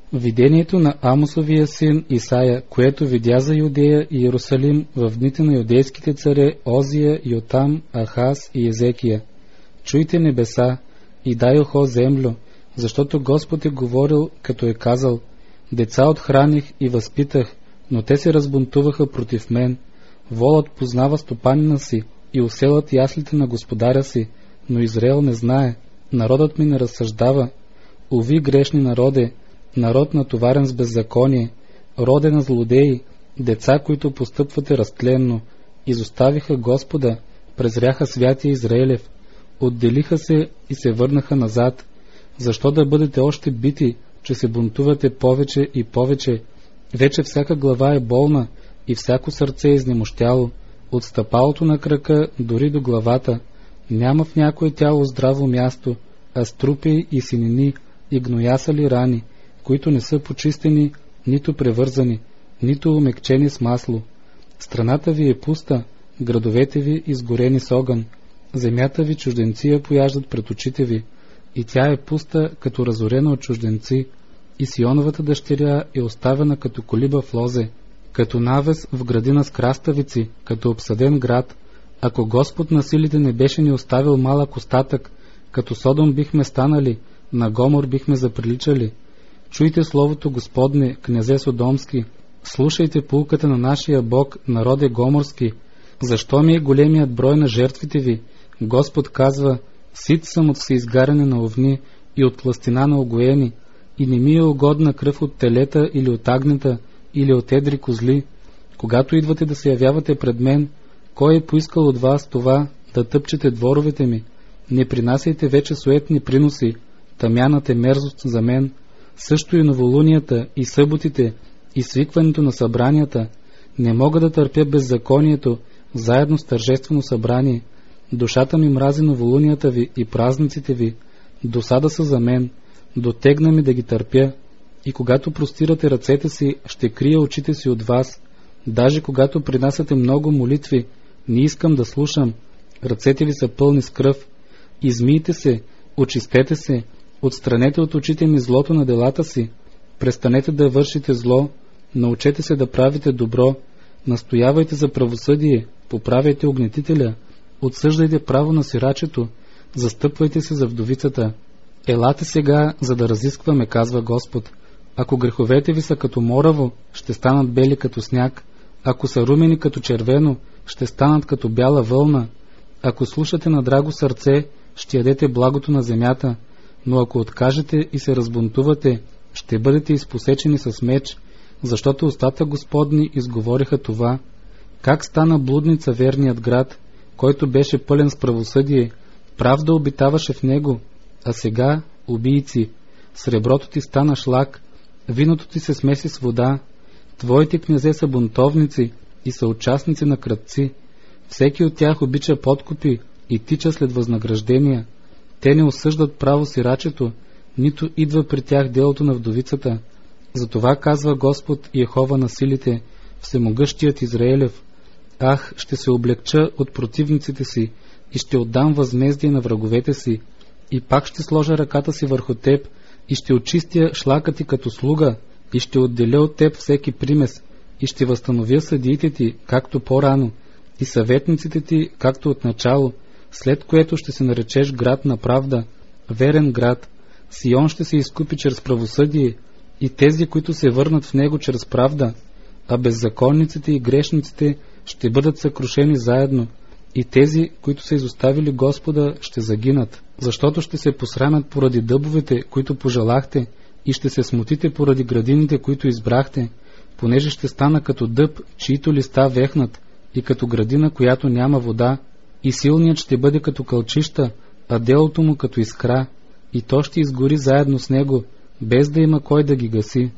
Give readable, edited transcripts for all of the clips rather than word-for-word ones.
Видението на Амосовия син Исаия, което видя за Юдея и Иерусалим в дните на юдейските царе Озия, Йотам, Ахаз и Езекия. Чуйте небеса и дай ухо землю, защото Господ е говорил, като е казал: деца отхраних и възпитах, но те се разбунтуваха против мен. Волът познава стопанина си и оселът яслите на господаря си, но Израел не знае, народът ми не разсъждава. Уви, грешни народе, народ натоварен с беззаконие, роде на злодеи, деца, които постъпвате разтленно, изоставиха Господа, презряха святия Израелев, отделиха се и се върнаха назад. Защо да бъдете още бити, че се бунтувате повече и повече? Вече всяка глава е болна и всяко сърце е изнемощяло, от стъпалото на крака дори до главата. Няма в някое тяло здраво място, а струпи и синини и гноясали рани, които не са почистени, нито превързани, нито умекчени с масло. Страната ви е пуста, градовете ви изгорени с огън, земята ви чужденци я пояждат пред очите ви, и тя е пуста като разорена от чужденци, и Сионовата дъщеря е оставена като колиба в лозе, като навес в градина с краставици, като обсаден град. Ако Господ на силите не беше ни оставил малък остатък, като Содом бихме станали, на Гомор бихме заприличали. Чуйте словото Господне, князе Содомски, слушайте пулката на нашия Бог, народе Гоморски. Защо ми е големият брой на жертвите ви? Господ казва: сит съм от всеизгаряне на овни и от тлъстина на огоени, и не ми е угодна кръв от телета или от агнета, или от едри козли. Когато идвате да се явявате пред мен, кой е поискал от вас това, да тъпчете дворовете ми? Не принасяйте вече суетни приноси, тъмяната е мерзост за мен. Също и новолунията, и съботите, и свикването на събранията. Не мога да търпя беззаконието, заедно с тържествено събрание. Душата ми мрази новолунията ви и празниците ви. Досада са за мен, дотегна ми да ги търпя. И когато простирате ръцете си, ще крия очите си от вас. Даже когато принасяте много молитви, не искам да слушам. Ръцете ви са пълни с кръв. Измийте се, очистете се, отстранете от очите ми злото на делата си. Престанете да вършите зло, научете се да правите добро, настоявайте за правосъдие, поправяйте огнетителя, отсъждайте право на сирачето, застъпвайте се за вдовицата. Елате сега, за да разискваме, казва Господ. Ако греховете ви са като мораво, ще станат бели като сняг. Ако са румени като червено, ще станат като бяла вълна. Ако слушате на драго сърце, ще ядете благото на земята. Но ако откажете и се разбунтувате, ще бъдете изпосечени с меч, защото устата Господни изговориха това. Как стана блудница верният град, който беше пълен с правосъдие, правда обитаваше в него, а сега убийци. Среброто ти стана шлак, виното ти се смеси с вода. Твоите князе са бунтовници и са участници на крадци. Всеки от тях обича подкупи и тича след възнаграждения. Те не осъждат право сирачето, нито идва при тях делото на вдовицата. Затова казва Господ Йехова на силите, всемогъщият Израелев: ах, ще се облегча от противниците си и ще отдам възмездие на враговете си, и пак ще сложа ръката си върху теб и ще очистя шлака ти като слуга и ще отделя от теб всеки примес и ще възстановя съдиите ти, както по-рано, и съветниците ти, както отначало, след което ще се наречеш град на правда, верен град. Сион ще се изкупи чрез правосъдие и тези, които се върнат в него чрез правда, а беззаконниците и грешниците ще бъдат съкрушени заедно, и тези, които са изоставили Господа, ще загинат, защото ще се посрамят поради дъбовете, които пожелахте, и ще се смутите поради градините, които избрахте, понеже ще стана като дъб, чието листа вехнат, и като градина, която няма вода, и силният ще бъде като кълчища, а делото му като искра, и то ще изгори заедно с него, без да има кой да ги гаси.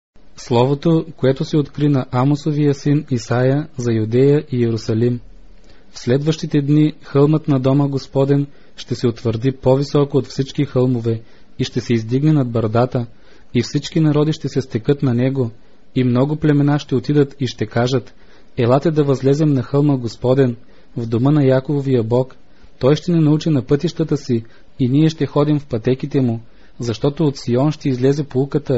Словото, което се откри на Амосовия син Исаия за Юдея и Иерусалим. В следващите дни хълмът на дома Господен ще се утвърди по-високо от всички хълмове и ще се издигне над бърдата, и всички народи ще се стекат на него, и много племена ще отидат и ще кажат: елате да възлезем на хълма Господен, в дома на Якововия Бог. Той ще ни научи на пътищата си и ние ще ходим в пътеките му, защото от Сион ще излезе поуката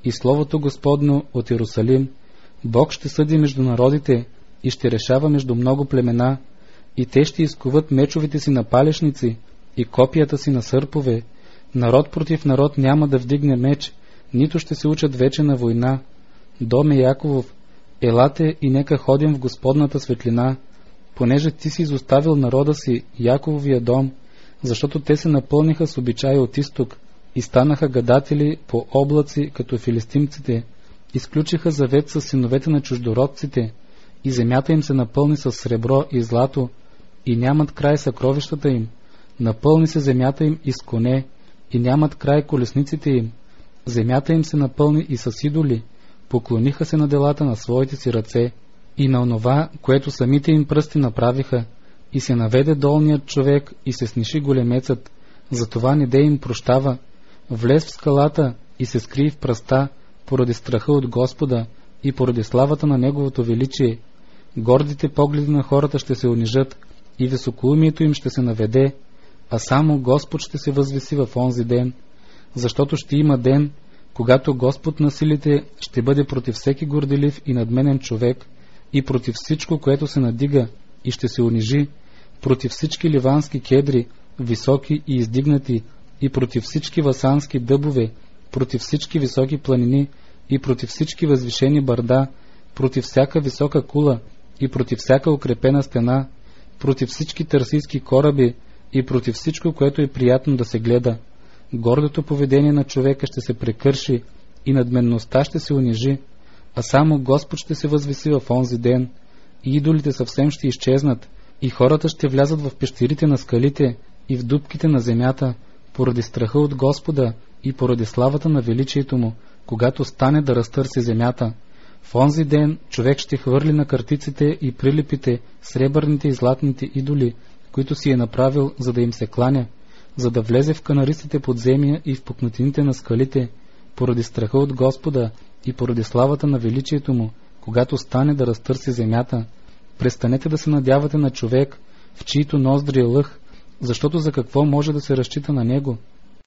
и Словото Господно от Иерусалим. Бог ще съди между народите и ще решава между много племена, и те ще изкуват мечовете си на палешници и копията си на сърпове. Народ против народ няма да вдигне меч, нито ще се учат вече на война. Доме Яковов, елате и нека ходим в Господната светлина, понеже ти си изоставил народа си, Якововия дом, защото те се напълниха с обичаи от изток и станаха гадатели по облаци като филистимците, изключиха завет с синовете на чуждородците, и земята им се напълни с сребро и злато, и нямат край съкровищата им. Напълни се земята им и с коне, и нямат край колесниците им. Земята им се напълни и с идоли, поклониха се на делата на своите си ръце и на онова, което самите им пръсти направиха, и се наведе долният човек и се сниши големецът, затова не де им прощава. Влез в скалата и се скри в пръста, поради страха от Господа и поради славата на Неговото величие. Гордите погледи на хората ще се унижат и високоумието им ще се наведе, а само Господ ще се възвиси в онзи ден, защото ще има ден, когато Господ на силите ще бъде против всеки горделив и надменен човек и против всичко, което се надига и ще се унижи, против всички ливански кедри, високи и издигнати, и против всички васански дъбове, против всички високи планини и против всички възвишени бърда, против всяка висока кула и против всяка укрепена стена, против всички търсийски кораби и против всичко, което е приятно да се гледа. Гордото поведение на човека ще се прекърши и надменността ще се унижи, а само Господ ще се възвиси в онзи ден, и идолите съвсем ще изчезнат, и хората ще влязат в пещерите на скалите и в дупките на земята, поради страха от Господа и поради славата на величието му, когато стане да разтърси земята. В онзи ден човек ще хвърли на картиците и прилипите, сребърните и златните идоли, които си е направил, за да им се кланя, за да влезе в канаристите подземия и в пукнатините на скалите, поради страха от Господа и поради славата на величието му, когато стане да разтърси земята. Престанете да се надявате на човек, в чието ноздри е лъх, защото за какво може да се разчита на него?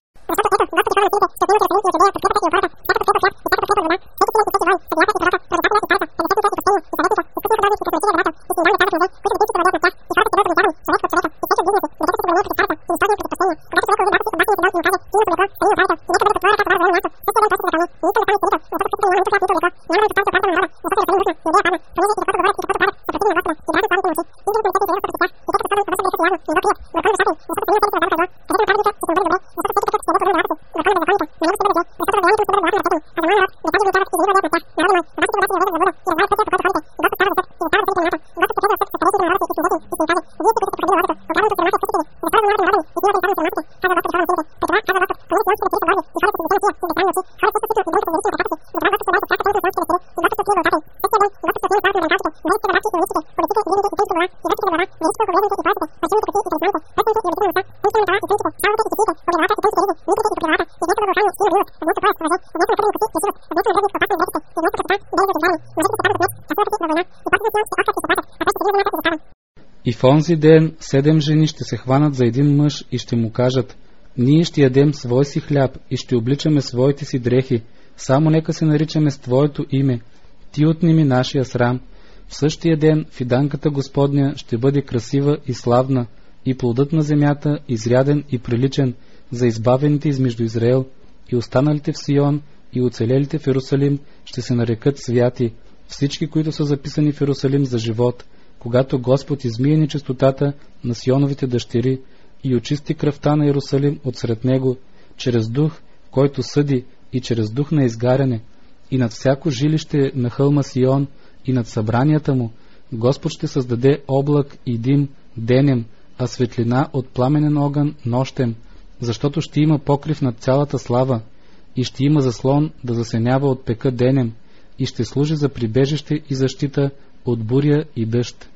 И в онзи ден 7 жени ще се хванат за един мъж и ще му кажат: ние ще ядем свой си хляб и ще обличаме своите си дрехи, само нека се наричаме с Твоето име, Ти отнеми нашия срам. В същия ден фиданката Господня ще бъде красива и славна, и плодът на земята изряден и приличен за избавените измежду Израел, и останалите в Сион и оцелелите в Иерусалим ще се нарекат святи, всички, които са записани в Иерусалим за живот, когато Господ измие нечистотата на Сионовите дъщери и очисти кръвта на Иерусалим от сред него, чрез дух, който съди, и чрез дух на изгаряне, и над всяко жилище на хълма Сион и над събранията му Господ ще създаде облак и дим денем, а светлина от пламенен огън нощем, защото ще има покрив над цялата слава и ще има заслон да засенява от пека денем и ще служи за прибежище и защита от буря и дъжд.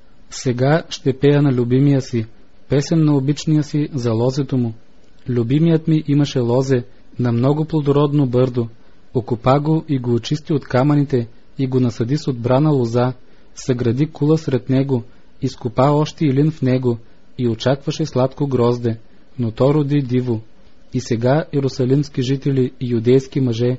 Сега ще пея на любимия си, песен на обичния си за лозето му. Любимият ми имаше лозе на много плодородно бърдо, окопа го и го очисти от камъните и го насади с отбрана лоза, съгради кула сред него, изкопа още и лин в него и очакваше сладко грозде, но то роди диво. И сега, иерусалимски жители и юдейски мъже,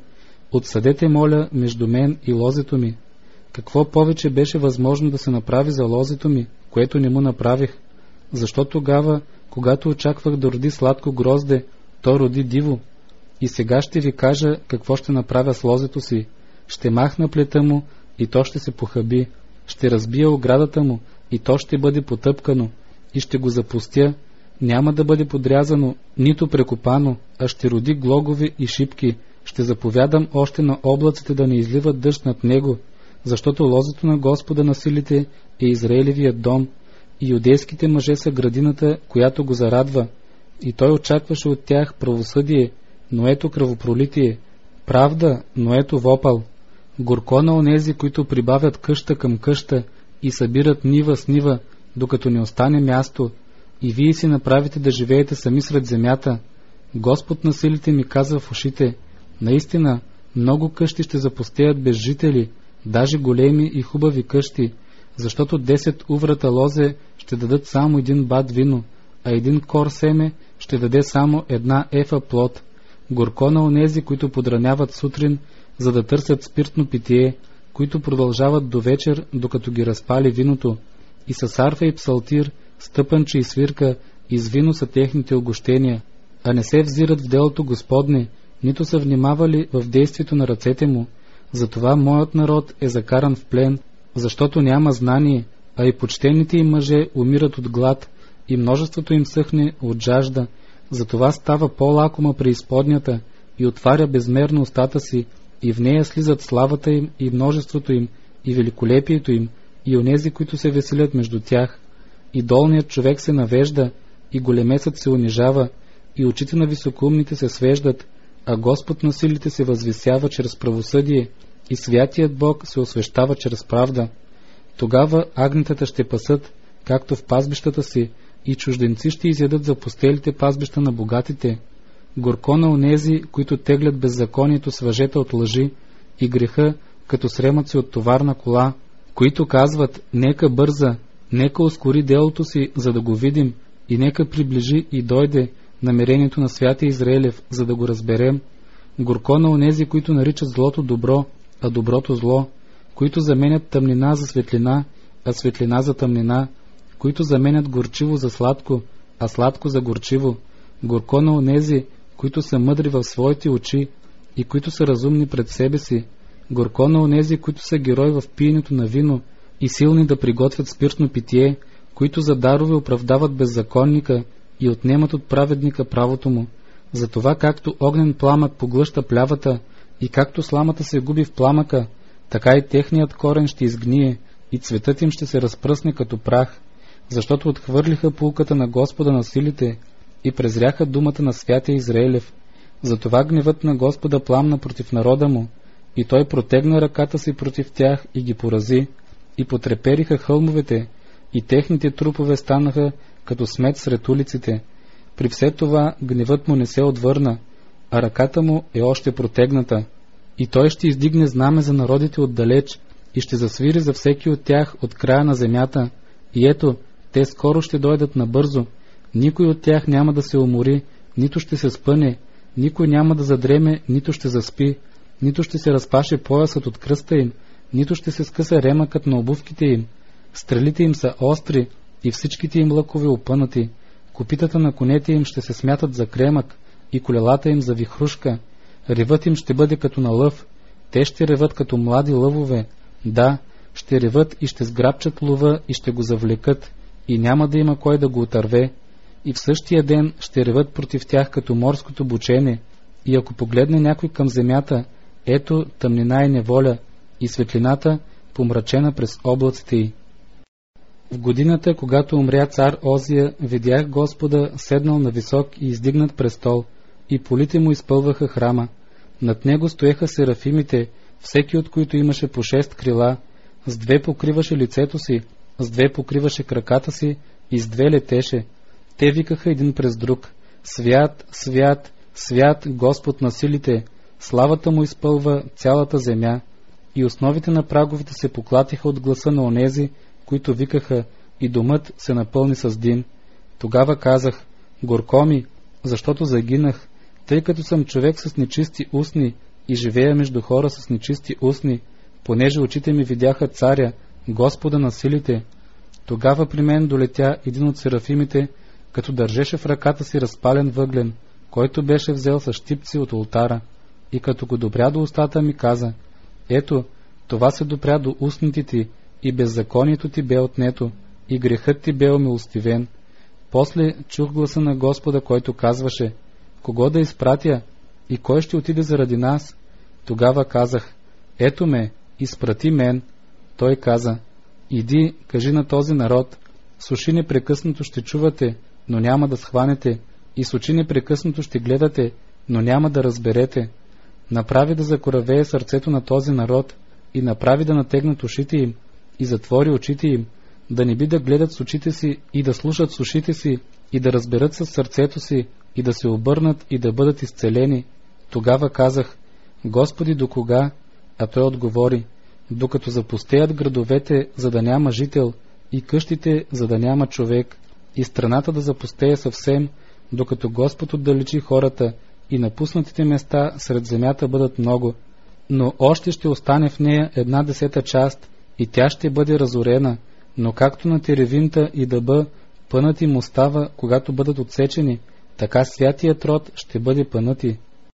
отсъдете, моля, между мен и лозето ми. Какво повече беше възможно да се направи за лозето ми, което не му направих? Защо тогава, когато очаквах да роди сладко грозде, то роди диво? И сега ще ви кажа какво ще направя с лозето си. Ще махна плета му и то ще се похаби. Ще разбия оградата му и то ще бъде потъпкано. И ще го запустя. Няма да бъде подрязано, нито прекопано, а ще роди глогови и шипки. Ще заповядам още на облаците да не изливат дъжд над него, защото лозето на Господа на силите е Израилевият дом, и юдейските мъже са градината, която го зарадва. И той очакваше от тях правосъдие, но ето кръвопролитие, правда, но ето вопъл. Горко на онези, които прибавят къща към къща и събират нива с нива, докато не остане място, и вие си направите да живеете сами сред земята. Господ на силите ми казва в ушите: наистина, много къщи ще запустеят без жители, даже големи и хубави къщи, защото 10 уврата лозе ще дадат само 1 бат вино, а 1 кор семе ще даде само 1 ефа плод. Горко на онези, които подраняват сутрин, за да търсят спиртно питие, които продължават до вечер, докато ги разпали виното, и с арфа и псалтир, стъпанче и свирка, и с вино са техните огощения, а не се взират в делото Господне, нито са внимавали в действието на ръцете му. Затова моят народ е закаран в плен, защото няма знание, а и почтените им мъже умират от глад, и множеството им съхне от жажда. Затова става по-лакома преизподнята и отваря безмерно устата си, и в нея слизат славата им и множеството им, и великолепието им, и онези, които се веселят между тях. И долният човек се навежда, и големесът се унижава, и очите на високоумните се свеждат, а Господ на силите се възвисява чрез правосъдие, и святият Бог се освещава чрез правда. Тогава агнетата ще пасат, както в пазбищата си, и чужденци ще изядат за пустелите пазбища на богатите. Горко на онези, които теглят беззаконието с въжета от лъжи и греха, като сремъци от товарна кола, които казват: нека бърза, нека ускори делото си, за да го видим, и нека приближи и дойде намерението на святия Израилев, за да го разберем. Горко на онези, които наричат злото добро, а доброто зло, които заменят тъмнина за светлина, а светлина за тъмнина, които заменят горчиво за сладко, а сладко за горчиво. Горко на онези, които са мъдри в своите очи и които са разумни пред себе си. Горко на онези, които са герои в пиенето на вино и силни да приготвят спиртно питие, които за дарове оправдават беззаконника и отнемат от праведника правото му. Затова както огнен пламък поглъща плявата и както сламата се губи в пламъка, така и техният корен ще изгние и цветът им ще се разпръсне като прах, защото отхвърлиха пулката на Господа на силите и презряха думата на святия Израилев. Затова гневът на Господа пламна против народа му, и той протегна ръката си против тях и ги порази, и потрепериха хълмовете, и техните трупове станаха като смет сред улиците. При все това гневът му не се отвърна, а ръката му е още протегната. И той ще издигне знаме за народите отдалеч и ще засвири за всеки от тях от края на земята. И ето, те скоро ще дойдат набързо. Никой от тях няма да се умори, нито ще се спъне, никой няма да задреме, нито ще заспи, нито ще се разпаше поясът от кръста им, нито ще се скъса ремъкът на обувките им. Стрелите им са остри и всичките им лъкове опънати. Копитата на конете им ще се смятат за кремък и колелата им за вихрушка. Ревът им ще бъде като на лъв. Те ще реват като млади лъвове. Да, ще реват и ще сграбчат лова и ще го завлекат, и няма да има кой да го отърве. И в същия ден ще реват против тях като морското бучене. И ако погледне някой към земята, ето тъмнина и неволя, и светлината помрачена през облаците й. В годината, когато умря цар Озия, видях Господа седнал на висок и издигнат престол, и полите му изпълваха храма. Над него стоеха серафимите, всеки от които имаше по 6 крила, с 2 покриваше лицето си, с 2 покриваше краката си и с 2 летеше. Те викаха един през друг: свят, свят, свят Господ на силите, славата му изпълва цялата земя. И основите на праговете се поклатиха от гласа на онези, които викаха, и домът се напълни с дим. Тогава казах: горко ми, защото загинах, тъй като съм човек с нечисти устни и живея между хора с нечисти устни, понеже очите ми видяха царя, Господа на силите. Тогава при мен долетя един от серафимите, като държеше в ръката си разпален въглен, който беше взел с щипци от олтара, и като го допря до устата ми каза: ето, това се допря до устните ти, и беззаконието ти бе отнето, и грехът ти бе умилостивен. После чух гласа на Господа, който казваше: кого да изпратя и кой ще отиде заради нас? Тогава казах: ето ме, изпрати мен. Той каза: иди, кажи на този народ: с уши непрекъснато ще чувате, но няма да схванете, и с очи непрекъснато ще гледате, но няма да разберете. Направи да закоравее сърцето на този народ, и направи да натегнат ушите им, и затвори очите им, да не би да гледат с очите си, и да слушат с ушите си, и да разберат със сърцето си, и да се обърнат, и да бъдат изцелени. Тогава казах: Господи, до кога? А той отговори: докато запустеят градовете, за да няма жител, и къщите, за да няма човек, и страната да запустее съвсем, докато Господ отдалечи хората, и напуснатите места сред земята бъдат много. Но още ще остане в нея 1/10 част, и тя ще бъде разорена, но както на теревинта и дъба пънът им остава, когато бъдат отсечени, така святият род ще бъде пънати.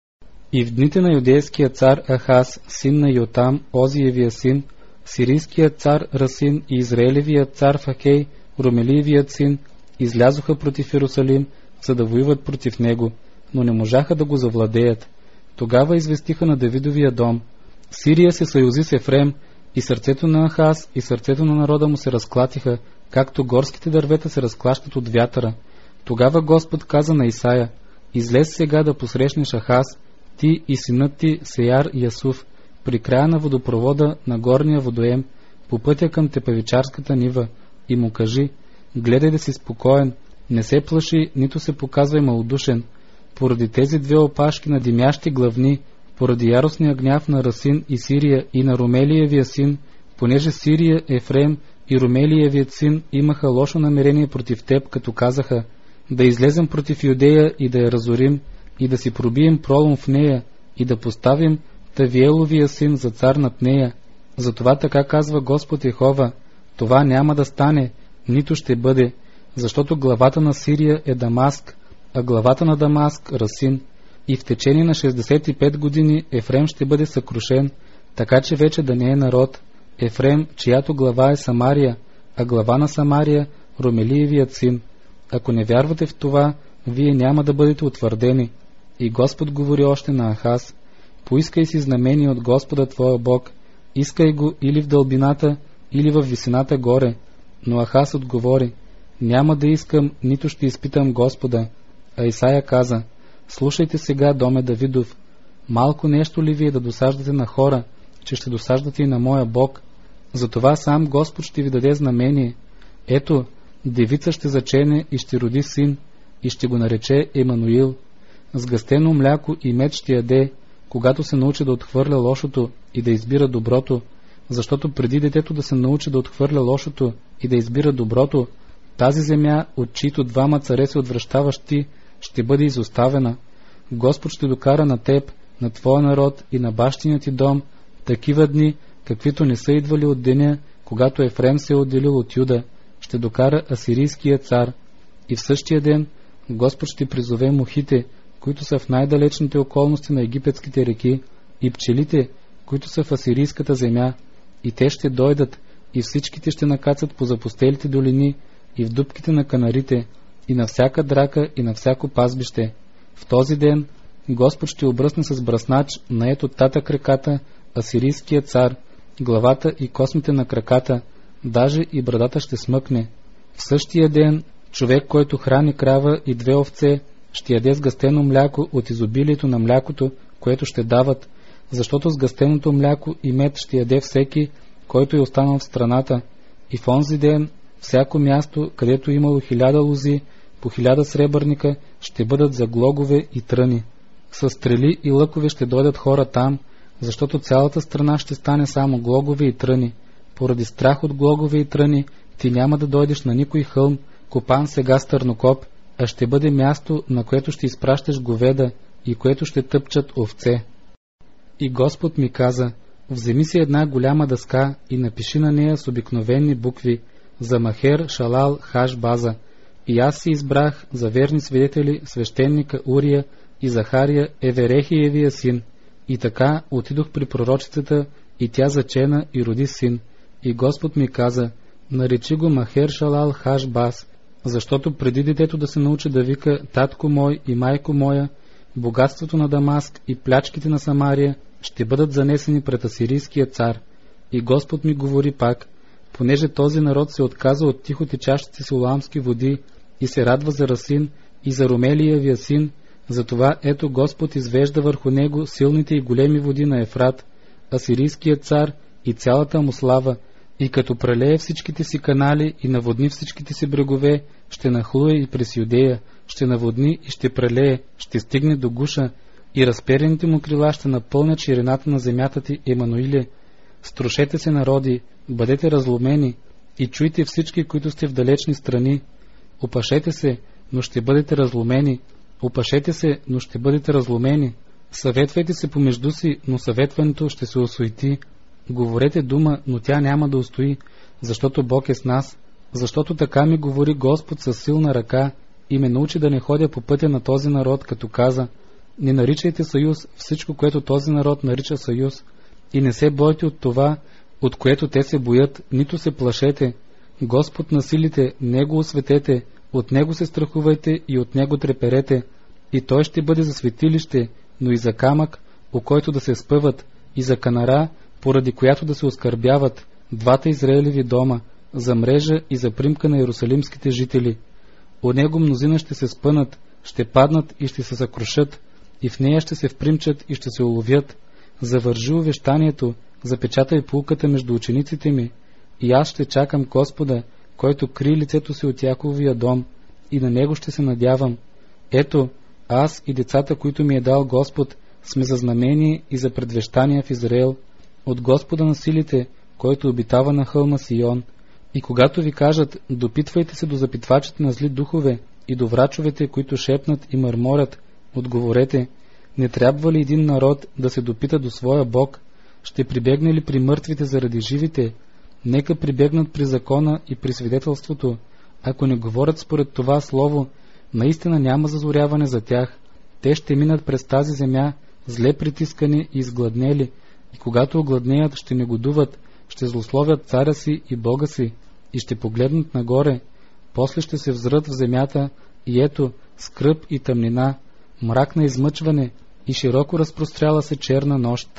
И в дните на юдейския цар Ахаз, син на Йотам, Озиевия син, сирийският цар Расин и Израелевият цар Фахей, Ромелиевият син, излязоха против Иерусалим, за да воюват против него, но не можаха да го завладеят. Тогава известиха на Давидовия дом: Сирия се съюзи с Ефрем, и сърцето на Ахаз и сърцето на народа му се разклатиха, както горските дървета се разклащат от вятъра. Тогава Господ каза на Исаия: излез сега да посрещнеш Ахаз, ти и синът ти Сеяр Ясуф, при края на водопровода на горния водоем, по пътя към тепавичарската нива, и му кажи: гледай да си спокоен, не се плаши, нито се показвай малодушен. Поради тези две опашки на димящи главни, поради яростния гняв на Расин и Сирия и на Ромелиевия син, понеже Сирия, Ефрем и Ромелиевият син имаха лошо намерение против теб, като казаха: да излезем против Юдея и да я разорим, и да си пробием пролом в нея, и да поставим Тавиеловия син за цар над нея. Затова така казва Господ Йехова: това няма да стане, нито ще бъде, защото главата на Сирия е Дамаск, а главата на Дамаск Расин. И в течение на 65 години Ефрем ще бъде съкрушен, така че вече да не е народ. Ефрем, чиято глава е Самария, а глава на Самария Ромелиевият син. Ако не вярвате в това, вие няма да бъдете утвърдени. И Господ говори още на Ахаз: поискай си знамение от Господа твоя Бог, искай го или в дълбината, или в висината горе. Но Ахаз отговори: няма да искам, нито ще изпитам Господа. А Исаия каза: слушайте сега, доме Давидов, малко нещо ли вие да досаждате на хора, че ще досаждате и на моя Бог? Затова сам Господ ще ви даде знамение. Ето, девица ще зачене и ще роди син, и ще го нарече Емануил. Сгъстено мляко и мед ще яде, когато се научи да отхвърля лошото и да избира доброто, защото преди детето да се научи да отхвърля лошото и да избира доброто, тази земя, от чието двама царе се отвръщаваш ти, ще бъде изоставена. Господ ще докара на теб, на твоя народ и на бащиния ти дом такива дни, каквито не са идвали от деня, когато Ефрем се е отделил от Юда. Ще докара асирийския цар. И в същия ден Господ ще призове мухите, които са в най-далечните околности на египетските реки, и пчелите, които са в асирийската земя, и те ще дойдат, и всичките ще накацат по запустелите долини, и в дупките на канарите, и на всяка драка, и на всяко пазбище. В този ден Господ ще обръсне с бръснач, нает от татък реката, асирийския цар, главата и космите на краката, даже и брадата ще смъкне. В същия ден човек, който храни крава и 2 овце, ще яде сгъстено мляко от изобилието на млякото, което ще дават, защото сгъстеното мляко и мед ще яде всеки, който е останал в страната. И в онзи ден всяко място, където имало 1000 лози, по 1000 сребърника, ще бъдат за глогове и тръни. С стрели и лъкове ще дойдат хора там, защото цялата страна ще стане само глогове и тръни. Поради страх от глогове и тръни, ти няма да дойдеш на никой хълм, копан сега с търнокоп, а ще бъде място, на което ще изпращаш говеда и което ще тъпчат овце. И Господ ми каза: вземи си една голяма дъска и напиши на нея с обикновени букви за Махер Шалал Хаш База. И аз си избрах за верни свидетели свещеника Урия и Захария, Еверехиевия син. И така отидох при пророчицата, и тя зачена и роди син. И Господ ми каза: наречи го Махер Шалал Хаш Баз, защото преди детето да се научи да вика татко мой и майко моя, богатството на Дамаск и плячките на Самария ще бъдат занесени пред асирийския цар. И Господ ми говори пак: понеже този народ се отказа от тихо течащите силоамски води и се радва за Расин и за Ромелиевия син, затова ето Господ извежда върху него силните и големи води на Ефрат, асирийският цар и цялата му слава, и като прелее всичките си канали и наводни всичките си брегове, ще нахлуе и през Юдея, ще наводни и ще прелее, ще стигне до Гуша, и разперените му крила ще напълнят ширината на земята ти, Емануиле. Струшете се, народи, бъдете разломени, и чуйте всички, които сте в далечни страни. Опашете се, но ще бъдете разломени. Опашете се, но ще бъдете разломени. Съветвайте се помежду си, но съветването ще се осуети. Говорете дума, но тя няма да устои, защото Бог е с нас. Защото така ми говори Господ със силна ръка и ме научи да не ходя по пътя на този народ, като каза: не наричайте съюз всичко, което този народ нарича съюз, и не се бойте от това, от което те се боят, нито се плашете. Господ на силите, Него осветете, от Него се страхувайте и от Него треперете, и Той ще бъде за светилище, но и за камък, о който да се спъват, и за канара, поради която да се оскърбяват двата Израелеви дома, за мрежа и за примка на иерусалимските жители. О него мнозина ще се спънат, ще паднат и ще се съкрушат, и в нея ще се впримчат и ще се уловят. Завържи увещанието, запечатай пулката между учениците ми, и аз ще чакам Господа, който кри лицето си от Яковия дом, и на него ще се надявам. Ето, аз и децата, които ми е дал Господ, сме за знамение и за предвещания в Израел, от Господа на силите, който обитава на хълма Сион. И когато ви кажат: допитвайте се до запитвачите на зли духове и до врачовете, които шепнат и мърморят, отговорете: не трябва ли един народ да се допита до своя Бог? Ще прибегне ли при мъртвите заради живите? Нека прибегнат при закона и при свидетелството. Ако не говорят според това слово, наистина няма зазоряване за тях. Те ще минат през тази земя, зле притискани и изгладнели, и когато огладнеят, ще негодуват, ще злословят царя си и Бога си, и ще погледнат нагоре. После ще се взрат в земята, и ето скръб и тъмнина, мрак на измъчване и широко разпростряла се черна нощ.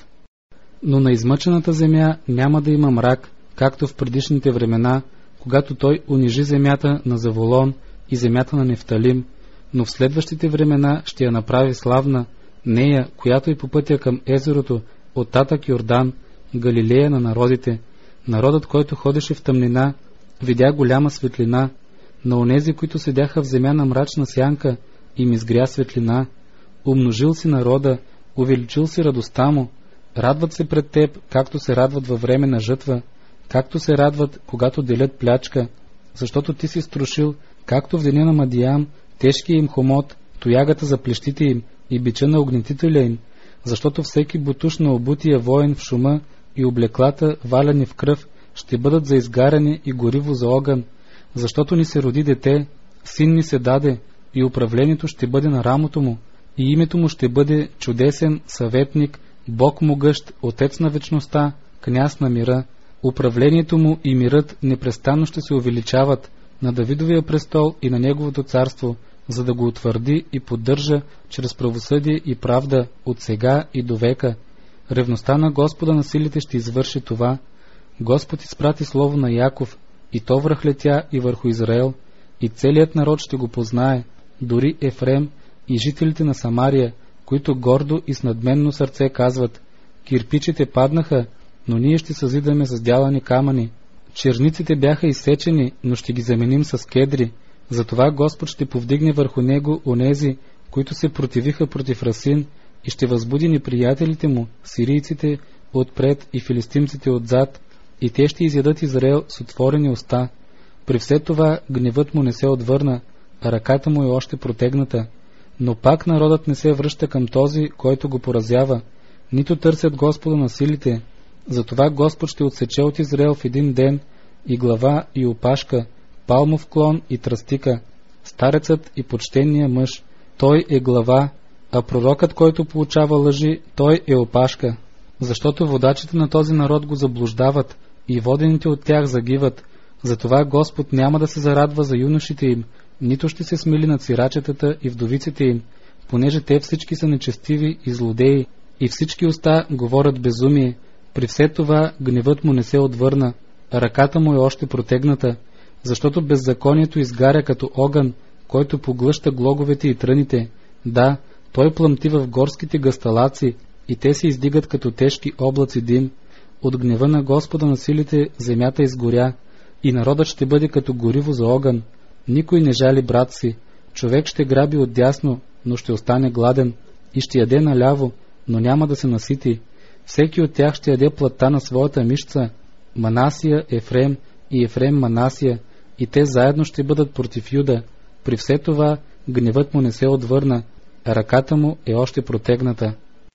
Но на измъчената земя няма да има мрак, както в предишните времена, когато той унижи земята на Заволон и земята на Нефталим, но в следващите времена ще я направи славна, нея, която и по пътя към езерото, оттатък Йордан, Галилея на народите. Народът, който ходеше в тъмнина, видя голяма светлина. На онези, които седяха в земя на мрачна сянка, им изгря светлина. Умножил си народа, увеличил си радостта му. Радват се пред теб, както се радват във време на жътва, както се радват, когато делят плячка, защото ти си струшил, както в деня на Мадиян, тежкия им хомот, тоягата за плещите им и бича на огнетителя им, защото всеки бутуш на обутия воен в шума и облеклата, валяни в кръв, ще бъдат за изгаряне и гориво за огън, защото ни се роди дете, син ни се даде, и управлението ще бъде на рамото му, и името му ще бъде чудесен съветник, Бог могъщ, Отец на вечността, Княз на мира. Управлението му и мирът непрестанно ще се увеличават на Давидовия престол и на неговото царство, за да го утвърди и поддържа чрез правосъдие и правда от сега и до века. Ревността на Господа на силите ще извърши това. Господ изпрати слово на Яков, и то връхлетя и върху Израел, и целият народ ще го познае, дори Ефрем и жителите на Самария, които гордо и с надменно сърце казват: кирпичите паднаха, но ние ще съзидаме с дялани камъни. Черниците бяха изсечени, но ще ги заменим с кедри. Затова Господ ще повдигне върху него онези, които се противиха против Расин, и ще възбуди неприятелите му, сирийците отпред и филистимците отзад, и те ще изядат Израел с отворени уста. При все това гневът му не се отвърна, а ръката му е още протегната. Но пак народът не се връща към този, който го поразява. нито търсят Господа на силите. Затова Господ ще отсече от Израел в един ден и глава, и опашка, палмов клон и тръстика, старецът и почтения мъж. Той е глава, а пророкът, който получава лъжи, той е опашка. Защото водачите на този народ го заблуждават и водените от тях загиват. Затова Господ няма да се зарадва за юношите им, нито ще се смили над сирачетата и вдовиците им, понеже те всички са нечестиви и злодеи, и всички уста говорят безумие. При все това гневът му не се отвърна, а ръката му е още протегната, защото беззаконието изгаря като огън, който поглъща глоговете и тръните. Да, той плъмти в горските гъсталаци, и те се издигат като тежки облаци дим. От гнева на Господа на силите земята изгоря, и народът ще бъде като гориво за огън. Никой не жали брат си. Човек ще граби отдясно, но ще остане гладен, и ще яде наляво, но няма да се насити. Всеки от тях ще яде плътта на своята мишца. Манасия, Ефрем и Ефрем Манасия, и те заедно ще бъдат против Юда. При все това гневът му не се отвърна, а ръката му е още протегната.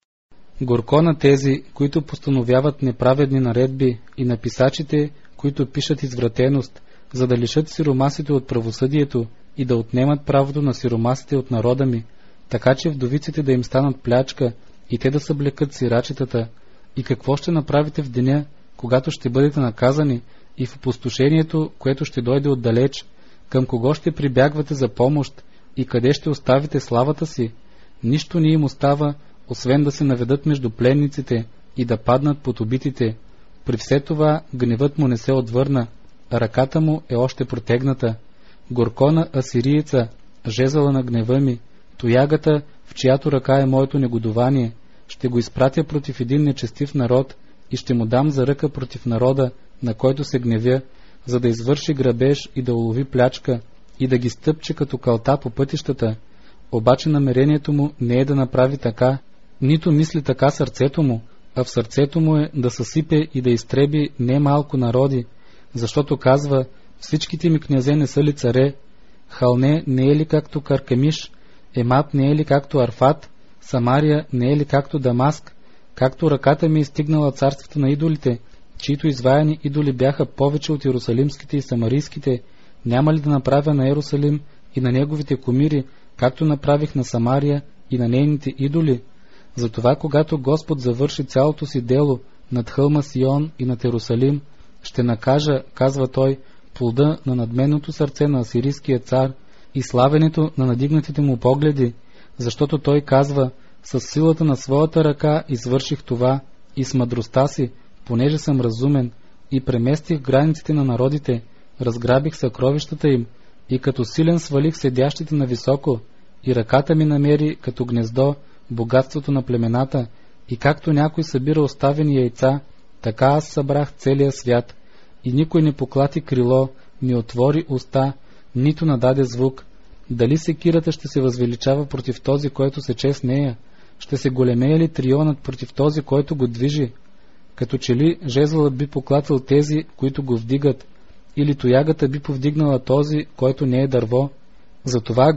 Горко на тези, които постановяват неправедни наредби, и на писачите, които пишат извратеност, за да лишат сиромасите от правосъдието и да отнемат правото на сиромасите от народа ми, така че вдовиците да им станат плячка и те да съблекат сирачетата. И какво ще направите в деня, когато ще бъдете наказани, и в опустошението, което ще дойде отдалеч? Към кого ще прибягвате за помощ и къде ще оставите славата си? Нищо не им остава, освен да се наведат между пленниците и да паднат под убитите. При все това гневът му не се отвърна, а ръката му е още протегната. Горко на асириеца, жезъла на гнева ми, тоягата, в чиято ръка е моето негодование. Ще го изпратя против един нечестив народ и ще му дам за ръка против народа, на който се гневя, за да извърши грабеж и да улови плячка и да ги стъпче като калта по пътищата. Обаче намерението му не е да направи така, нито мисли така сърцето му, а в сърцето му е да съсипе и да изтреби не малко народи, защото казва: всичките ми князе не са ли царе? Халне не е ли както Каркемиш? Емат не е ли както Арфат? Самария не е ли както Дамаск? Както ръката ми е стигнала царствата на идолите, чието изваяни идоли бяха повече от иерусалимските и самарийските, няма ли да направя на Иерусалим и на неговите кумири, както направих на Самария и на нейните идоли? Затова, когато Господ завърши цялото си дело над хълма Сион и над Иерусалим, ще накажа, казва той, плода на надменното сърце на асирийския цар и славенето на надигнатите му погледи, защото той казва: с силата на своята ръка извърших това и с мъдростта си, понеже съм разумен, и преместих границите на народите, разграбих съкровищата им и като силен свалих седящите на високо, и ръката ми намери като гнездо богатството на племената, и както някой събира оставени яйца, така аз събрах целия свят, и никой не поклати крило, не отвори уста, нито нададе звук. Дали секирата ще се възвеличава против този, който сече с нея? Ще се големее ли трионът против този, който го движи? Като че ли жезлът би поклатил тези, които го вдигат, или тоягата би повдигнала този, който не е дърво? Затова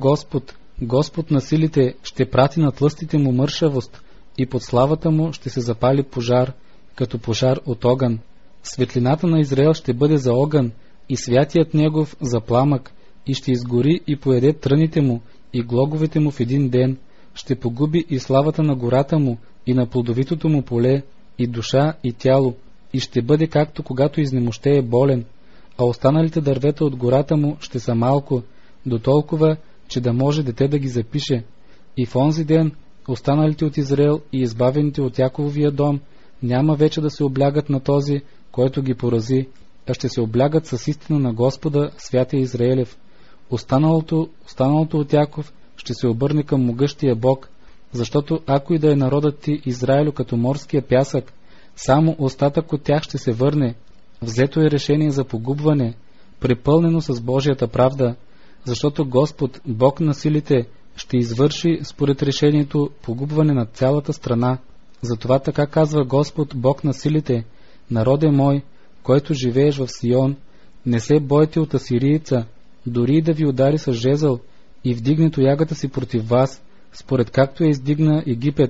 Господ на силите ще прати на тлъстите му мършавост, и под славата му ще се запали пожар, като пожар от огън. Светлината на Израел ще бъде за огън, и святият негов за пламък, и ще изгори и поеде тръните му и глоговете му в един ден. Ще погуби и славата на гората му и на плодовитото му поле, и душа, и тяло, и ще бъде както когато изнемощее е болен, а останалите дървета от гората му ще са малко, до толкова, че да може дете да ги запише. И в онзи ден останалите от Израел и избавените от Якововия дом няма вече да се облягат на този, който ги порази, а ще се облягат с истина на Господа, святия Израелев. Останалото от Яков ще се обърне към могъщия Бог, защото ако и да е народът ти Израилю като морския пясък, само остатък от тях ще се върне. Взето е решение за погубване, препълнено с Божията правда, защото Господ, Бог на силите, ще извърши според решението погубване на цялата страна. Затова така казва Господ, Бог на силите: народе мой, който живееш в Сион, не се бойте от асириеца, дори да ви удари с жезъл и вдигне тоягата си против вас, според както издигна Египет,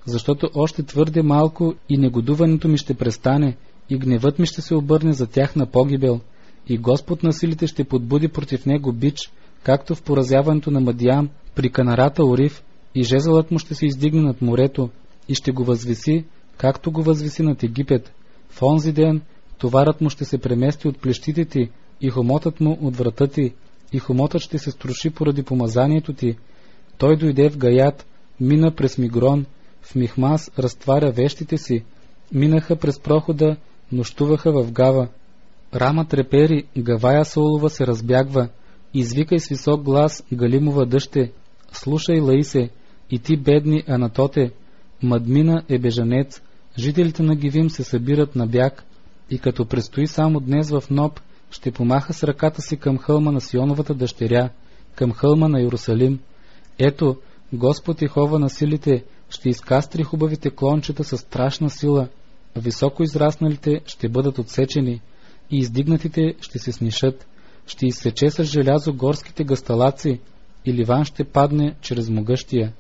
защото още твърде малко и негодуването ми ще престане, и гневът ми ще се обърне за тях на погибел, и Господ на силите ще подбуди против него бич, както в поразяването на Мадиян при канарата Орив, и жезълът му ще се издигне над морето, и ще го възвиси, както го възвиси над Египет. В онзи ден товарът му ще се премести от плещите ти, и хомотът му от врата ти, и хомотът ще се струши поради помазанието ти. Той дойде в Гаят, мина през Мигрон, в Михмас разтваря вещите си, минаха през прохода, нощуваха в Гава. Рама трепери, Гавая Саулова се разбягва, извикай с висок глас, Галимова дъще, слушай, Лаисе, и ти бедни Анатоте, Мадмина е бежанец, жителите на Гивим се събират на бяг, и като престои само днес в Ноб, ще помаха с ръката си към хълма на Сионовата дъщеря, към хълма на Иерусалим. Ето, Господ Йехова на силите ще изкастри хубавите клончета със страшна сила, високо израсналите ще бъдат отсечени, и издигнатите ще се снишат, ще изсече с желязо горските гасталаци, и Ливан ще падне чрез могъщия.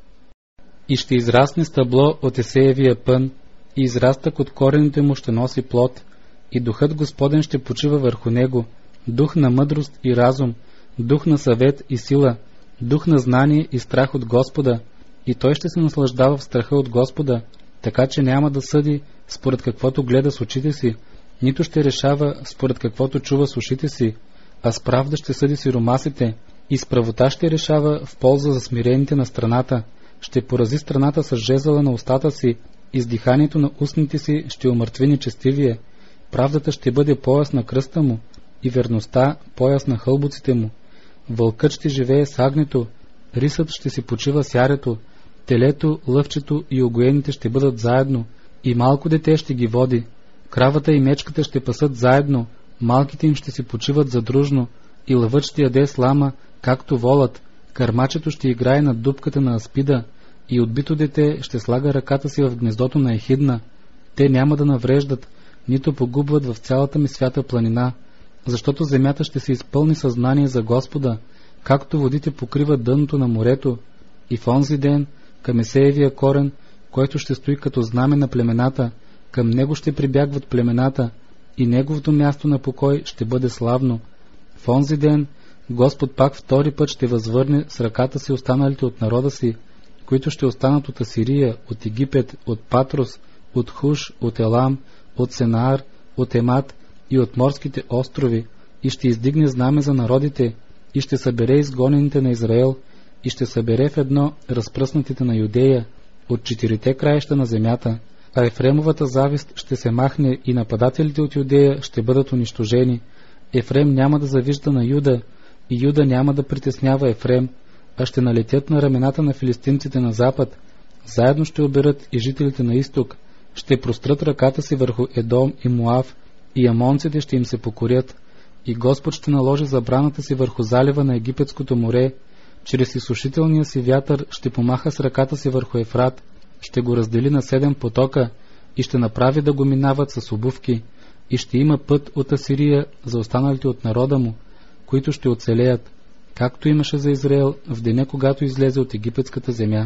И ще израсне стъбло от Есеевия пън, и израстък от корените му ще носи плод, и духът Господен ще почива върху него, дух на мъдрост и разум, дух на съвет и сила, дух на знание и страх от Господа, и той ще се наслаждава в страха от Господа, така че няма да съди според каквото гледа с очите си, нито ще решава според каквото чува с ушите си, а с правда ще съди сиромасите, и с правота ще решава в полза за смирените на страната, ще порази страната с жезъла на устата си, и с диханието на устните си ще умъртви нечестивие. Правдата ще бъде пояс на кръста му, и верността пояс на хълбоците му. Вълкът ще живее с агнето, рисът ще си почива с ярето, телето, лъвчето и огоените ще бъдат заедно, и малко дете ще ги води. Кравата и мечката ще пасат заедно, малките им ще си почиват задружно, и лъвът ще яде слама, както волът, кърмачето ще играе над дупката на аспида, и отбито дете ще слага ръката си в гнездото на ехидна. Те няма да навреждат, нито погубват в цялата ми свята планина, защото земята ще се изпълни съзнание за Господа, както водите покриват дъното на морето. И в онзи ден, към Есеевия корен, който ще стои като знаме на племената, към него ще прибягват племената, и неговото място на покой ще бъде славно. В онзи ден Господ пак втори път ще възвърне с ръката си останалите от народа си, които ще останат от Асирия, от Египет, от Патрос, от Хуш, от Елам, от Сенаар, от Емат и от морските острови, и ще издигне знаме за народите, и ще събере изгонените на Израел, и ще събере в едно разпръснатите на Юдея от четирите краища на земята, а Ефремовата завист ще се махне и нападателите от Юдея ще бъдат унищожени. Ефрем няма да завижда на Юда, и Юда няма да притеснява Ефрем, а ще налетят на рамената на филистимците на запад. Заедно ще оберат и жителите на изток, ще прострат ръката си върху Едом и Моав, и амонците ще им се покорят, и Господ ще наложи забраната си върху залива на Египетското море, чрез изсушителния си вятър ще помаха с ръката си върху Ефрат, ще го раздели на 7 потока и ще направи да го минават с обувки, и ще има път от Асирия за останалите от народа му, които ще оцелеят, както имаше за Израел в деня, когато излезе от египетската земя.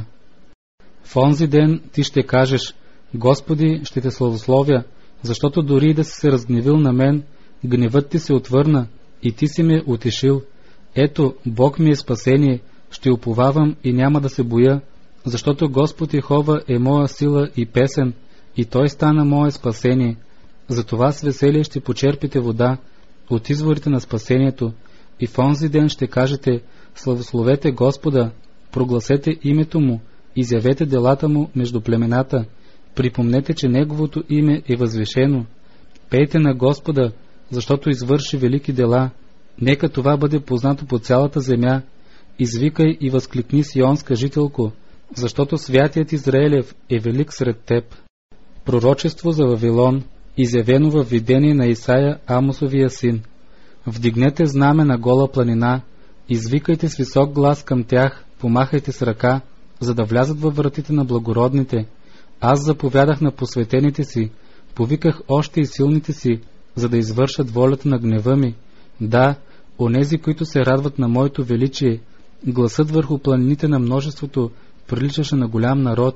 В онзи ден ти ще кажеш: Господи, ще те славословя, защото дори да си се разгневил на мен, гневът ти се отвърна и ти си ме утешил. Ето, Бог ми е спасение, ще уповавам и няма да се боя, защото Господ Йехова е моя сила и песен, и Той стана мое спасение. Затова с веселие ще почерпите вода от изворите на спасението, и в онзи ден ще кажете: славословете Господа, прогласете името Му, изявете делата Му между племената, припомнете, че Неговото име е възвишено. Пейте на Господа, защото извърши велики дела. Нека това бъде познато по цялата земя. Извикай и възкликни, Сионска жителко, защото святият Израелев е велик сред теб. Пророчество за Вавилон, изявено във видение на Исаия, Амосовия син. Вдигнете знаме на гола планина, извикайте с висок глас към тях, помахайте с ръка, за да влязат във вратите на благородните. Аз заповядах на посветените си, повиках още и силните си, за да извършат волята на гнева ми. Да, онези, които се радват на моето величие, гласът върху планините на множеството приличаше на голям народ.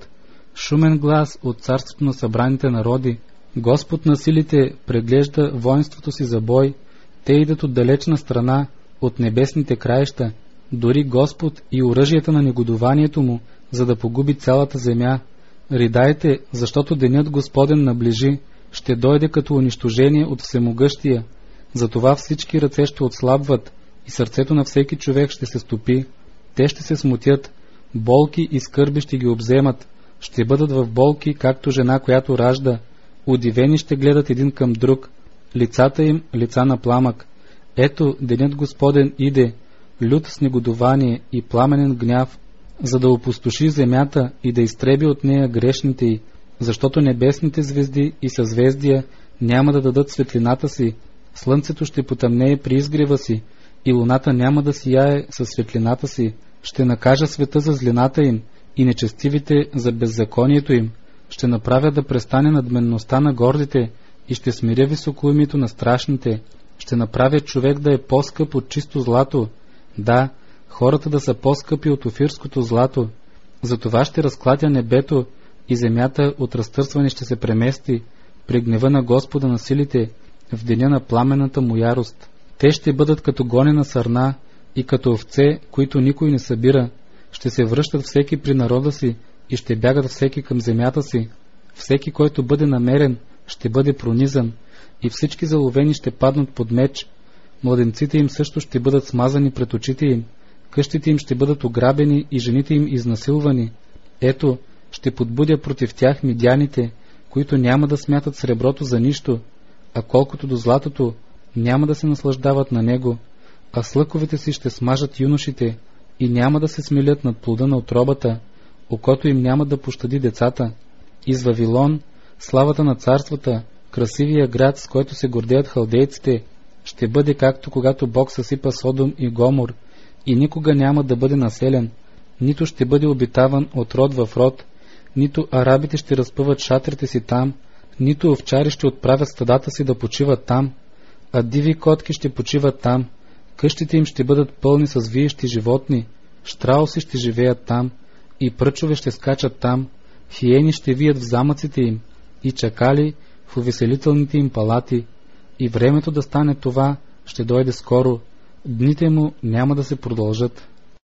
Шумен глас от царството на събраните народи. Господ на силите преглежда воинството си за бой. Те идат от далечна страна, от небесните краища. Дори Господ и оръжията на негодованието му, за да погуби цялата земя. Ридайте, защото денят Господен наближи, ще дойде като унищожение от Всемогъщия. Затова всички ръце ще отслабват и сърцето на всеки човек ще се стопи. Те ще се смутят, болки и скърби ще ги обземат, ще бъдат в болки, както жена, която ражда. Удивени ще гледат един към друг, лицата им лица на пламък. Ето, денят Господен иде, лют с негодование и пламенен гняв, за да опустоши земята и да изтреби от нея грешните й, защото небесните звезди и съзвездия няма да дадат светлината си, слънцето ще потъмнее при изгрева си и луната няма да сияе със светлината си. Ще накажа света за злината им и нечестивите за беззаконието им. Ще направя да престане надменността на гордите и ще смиря високоумието на страшните. Ще направя човек да е по-скъп от чисто злато. Да, хората да са по-скъпи от офирското злато. Затова ще разклатя небето и земята от разтърсване ще се премести при гнева на Господа на силите в деня на пламенната му ярост. Те ще бъдат като гонена сърна и като овце, които никой не събира. Ще се връщат всеки при народа си и ще бягат всеки към земята си. Всеки, който бъде намерен, ще бъде пронизан и всички заловени ще паднат под меч. Младенците им също ще бъдат смазани пред очите им, къщите им ще бъдат ограбени и жените им изнасилвани. Ето, ще подбудя против тях мидяните, които няма да смятат среброто за нищо, а колкото до златото, няма да се наслаждават на него, а с лъковете си ще смажат юношите и няма да се смилят над плода на утробата, окото им няма да пощади децата. Из Вавилон, славата на царствата, красивия град, с който се гордеят халдейците, ще бъде както когато Бог съсипа Содом и Гомор и никога няма да бъде населен, нито ще бъде обитаван от род в род, нито арабите ще разпъват шатрите си там, нито овчари ще отправят стадата си да почиват там, а диви котки ще почиват там. Къщите им ще бъдат пълни с виещи животни, щрауси ще живеят там и пръчове ще скачат там, хиени ще вият в замъците им и чакали в увеселителните им палати. И времето да стане това ще дойде скоро, дните му няма да се продължат.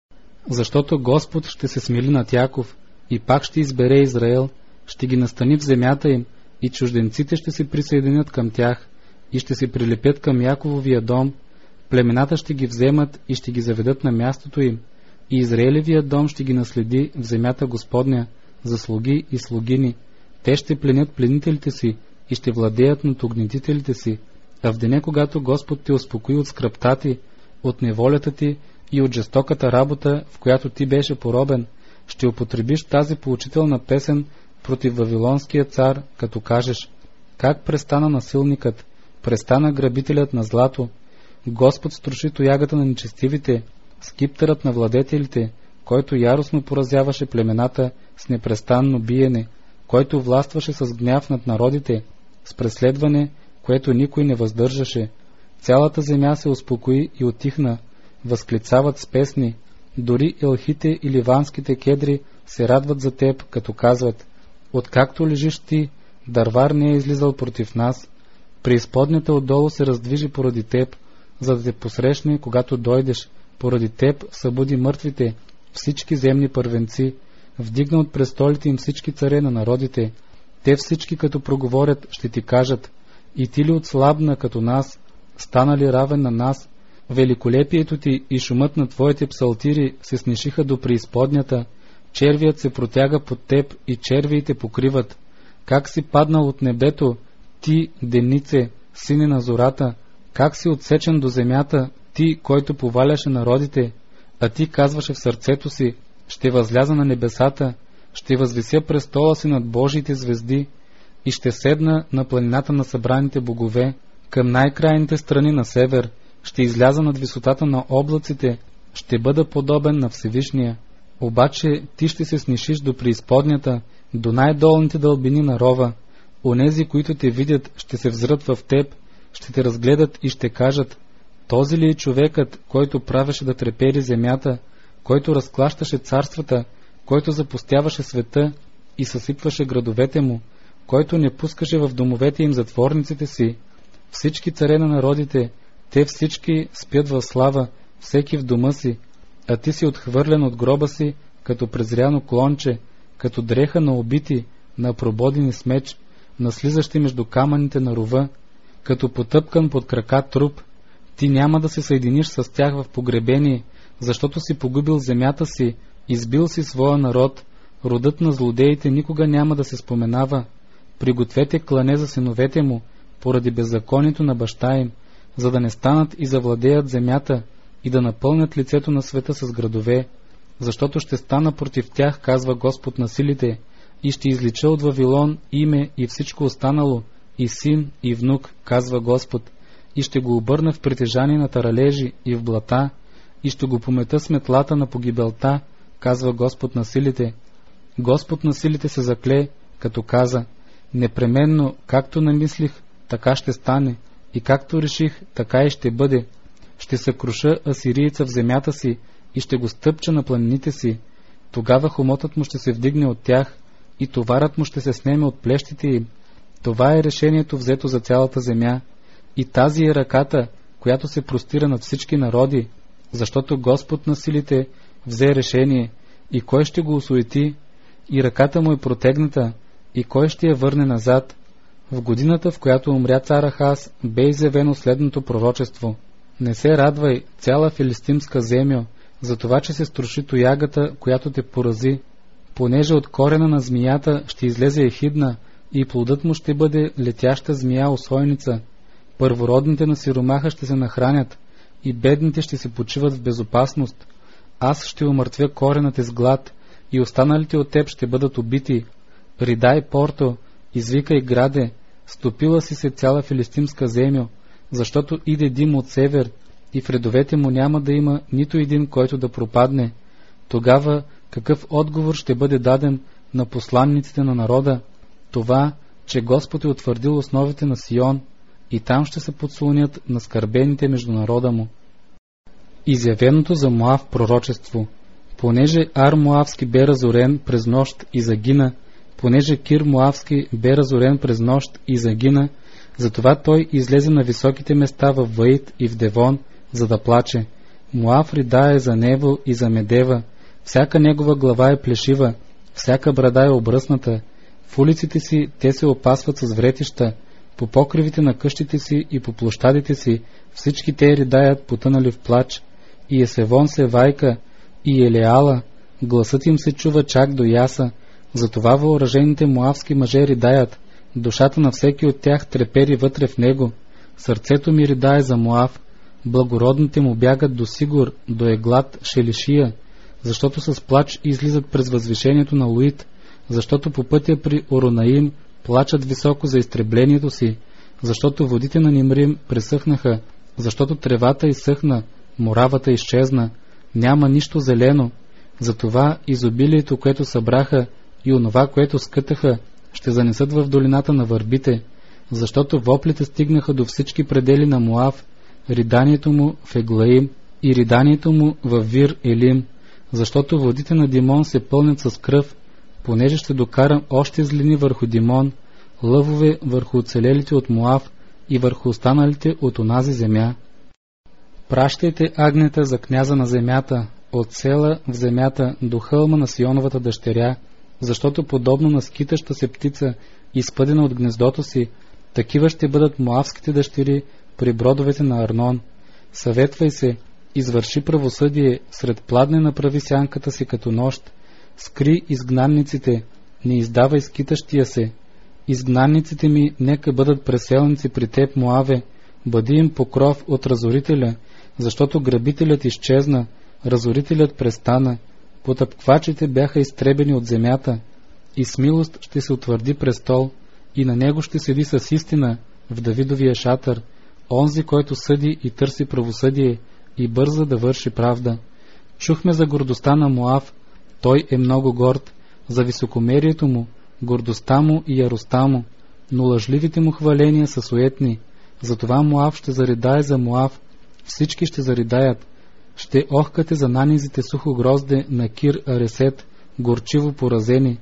Защото Господ ще се смили над Яков и пак ще избере Израел, ще ги настани в земята им и чужденците ще се присъединят към тях и ще се прилепят към Якововия дом. Племената ще ги вземат и ще ги заведат на мястото им, и Израелевия дом ще ги наследи в земята Господня, за слуги и слугини. Те ще пленят пленителите си и ще владеят над огнетителите си. А в деня, когато Господ те успокои от скръбта ти, от неволята ти и от жестоката работа, в която ти беше поробен, ще употребиш тази поучителна песен против Вавилонския цар, като кажеш: как престана насилникът, престана грабителят на злато. Господ струши тоягата на нечестивите, скиптърът на владетелите, който яростно поразяваше племената с непрестанно биене, който властваше с гняв над народите, с преследване, което никой не въздържаше. Цялата земя се успокои и отихна, възклицават с песни, дори елхите и ливанските кедри се радват за теб, като казват: откакто лежиш ти, дървар не е излизал против нас. Преизподнята отдолу се раздвижи поради теб, за да те посрещне, когато дойдеш. Поради теб събуди мъртвите, всички земни първенци, вдигна от престолите им всички царе на народите. Те всички, като проговорят, ще ти кажат: и ти ли отслабна като нас, стана ли равен на нас? Великолепието ти и шумът на твоите псалтири се снишиха до преизподнята, червият се протяга под теб и червиите покриват. Как си паднал от небето, ти, денице, сине на зората, как си отсечен до земята, ти, който поваляше народите, а ти казваше в сърцето си: ще възляза на небесата, ще възвися престола си над Божиите звезди и ще седна на планината на събраните богове, към най-крайните страни на север, ще изляза над висотата на облаците, ще бъда подобен на Всевишния. Обаче ти ще се снишиш до преизподнята, до най-долните дълбини на рова. Онези, които те видят, ще се взрат в теб, ще те разгледат и ще кажат: този ли е човекът, който правеше да трепери земята, който разклащаше царствата, който запустяваше света и съсипваше градовете му, който не пускаше в домовете им затворниците си. Всички царе на народите, те всички спят в слава, всеки в дома си, а ти си отхвърлен от гроба си, като презряно клонче, като дреха на убити, на прободени с меч, на слизащи между камъните на рова, като потъпкан под крака труп. Ти няма да се съединиш с тях в погребение, защото си погубил земята си, избил си своя народ. Родът на злодеите никога няма да се споменава. Пригответе клане за синовете му, поради беззаконието на баща им, за да не станат и завладеят земята и да напълнят лицето на света с градове, защото ще стана против тях, казва Господ на силите, и ще излича от Вавилон име и всичко останало, и син, и внук, казва Господ, и ще го обърна в притежание на таралежи и в блата, и ще го помета с метлата на погибелта, казва Господ на силите. Господ на силите се закле, като каза: непременно, както намислих, така ще стане, и както реших, така и ще бъде. Ще съкруша асирийца в земята си и ще го стъпча на планините си. Тогава хомотът му ще се вдигне от тях и товарът му ще се снеме от плещите им. Това е решението взето за цялата земя. И тази е ръката, която се простира над всички народи, защото Господ на силите взе решение. И кой ще го осуети? И ръката му е протегната, и кой ще я върне назад? В годината, в която умря цар Ахаз, бе изявено следното пророчество: не се радвай, цяла филистимска земя, за това, че се струши тоягата, която те порази, понеже от корена на змията ще излезе ехидна, и плодът му ще бъде летяща змия усойница. Първородните на сиромаха ще се нахранят, и бедните ще се почиват в безопасност. Аз ще умъртвя коренът с глад, и останалите от теб ще бъдат убити. Ридай, Порто, извикай граде, стопила си се цяла филистимска земя, защото иде дим от север, и в редовете му няма да има нито един, който да пропадне. Тогава какъв отговор ще бъде даден на посланниците на народа? Това, че Господ е утвърдил основите на Сион, и там ще се подслонят на скърбените между народа му. Изявеното за Моав пророчество. Понеже Ар Моавски бе разорен през нощ и загина, понеже Кир Моавски бе разорен през нощ и загина, затова той излезе на високите места в Ваид и в Девон, за да плаче. Моав ридае за Нево и за Медева, всяка негова глава е плешива, всяка брада е обръсната, в улиците си те се опасват с вретища, по покривите на къщите си и по площадите си всички те ридаят, потънали в плач, и Есевон се вайка, и Елеала, гласът им се чува чак до Яса, затова въоръжените моавски мъже ридаят, душата на всеки от тях трепери вътре в него, сърцето ми ридае за Моав, благородните му бягат до Сигур, до Еглат, Шелишия, защото с плач излизат през възвишението на Луит, защото по пътя при Оронаим плачат високо за изтреблението си, защото водите на Нимрим пресъхнаха, защото тревата изсъхна, моравата изчезна, няма нищо зелено. Затова изобилието, което събраха, и онова, което скътаха, ще занесат в долината на върбите, защото воплите стигнаха до всички предели на Моав, риданието му в Еглаим и риданието му в Вир Елим, защото водите на Димон се пълнят с кръв, понеже ще докарам още злини върху Димон, лъвове върху оцелелите от Моав и върху останалите от онази земя. Пращайте агнета за княза на земята, от села в земята до хълма на Сионовата дъщеря, защото подобно на скитаща се птица, изпъдена от гнездото си, такива ще бъдат моавските дъщери при бродовете на Арнон. Съветвай се, извърши правосъдие, сред пладне направи сянката си като нощ, скри изгнанниците, не издавай скитащия се. Изгнанниците ми нека бъдат преселници при теб, Моаве, бъди им покров от разорителя, защото грабителят изчезна, разорителят престана, потъпквачите бяха изтребени от земята, и с милост ще се утвърди престол, и на него ще седи с истина в Давидовия шатър, онзи, който съди и търси правосъдие и бърза да върши правда. Чухме за гордостта на Моав, той е много горд, за високомерието му, гордостта му и яростта му, но лъжливите му хваления са суетни. Затова Моав ще заридае за Моав, всички ще заридаят. Ще охкате за нанизите сухо грозде на Кир Аресет, горчиво поразени.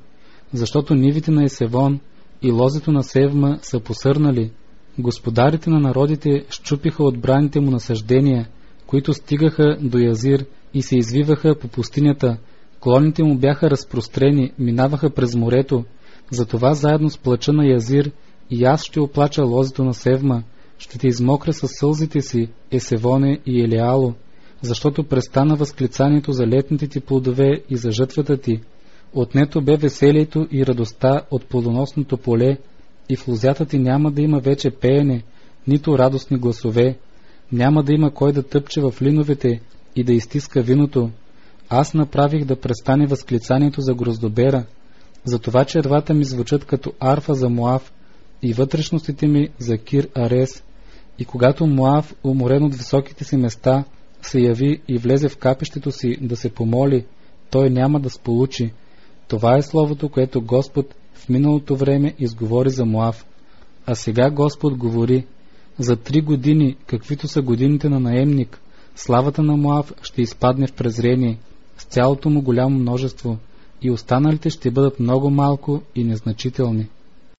защото нивите на Есевон и лозето на Севма са посърнали. Господарите на народите щупиха от браните му насъждения, които стигаха до Язир и се извиваха по пустинята. Клоните му бяха разпрострени, минаваха през морето. Затова заедно с плача на Язир и аз ще оплача лозето на Севма, ще те измокра със сълзите си, Есевоне и Елеало, защото престана възклицанието за летните ти плодове и за жътвата ти. Отнето бе веселието и радостта от плодоносното поле, и в лозята ти няма да има вече пеене, нито радостни гласове, няма да има кой да тъпче в линовете и да изтиска виното. Аз направих да престане възклицанието за гроздобера, за това червата ми звучат като арфа за Моав и вътрешностите ми за Кир Арес. И когато Моав, уморен от високите си места, се яви и влезе в капището си да се помоли, той няма да сполучи. Това е словото, което Господ в миналото време изговори за Моав. А сега Господ говори: за 3 години, каквито са годините на наемник, славата на Моав ще изпадне в презрение с цялото му голямо множество, и останалите ще бъдат много малко и незначителни.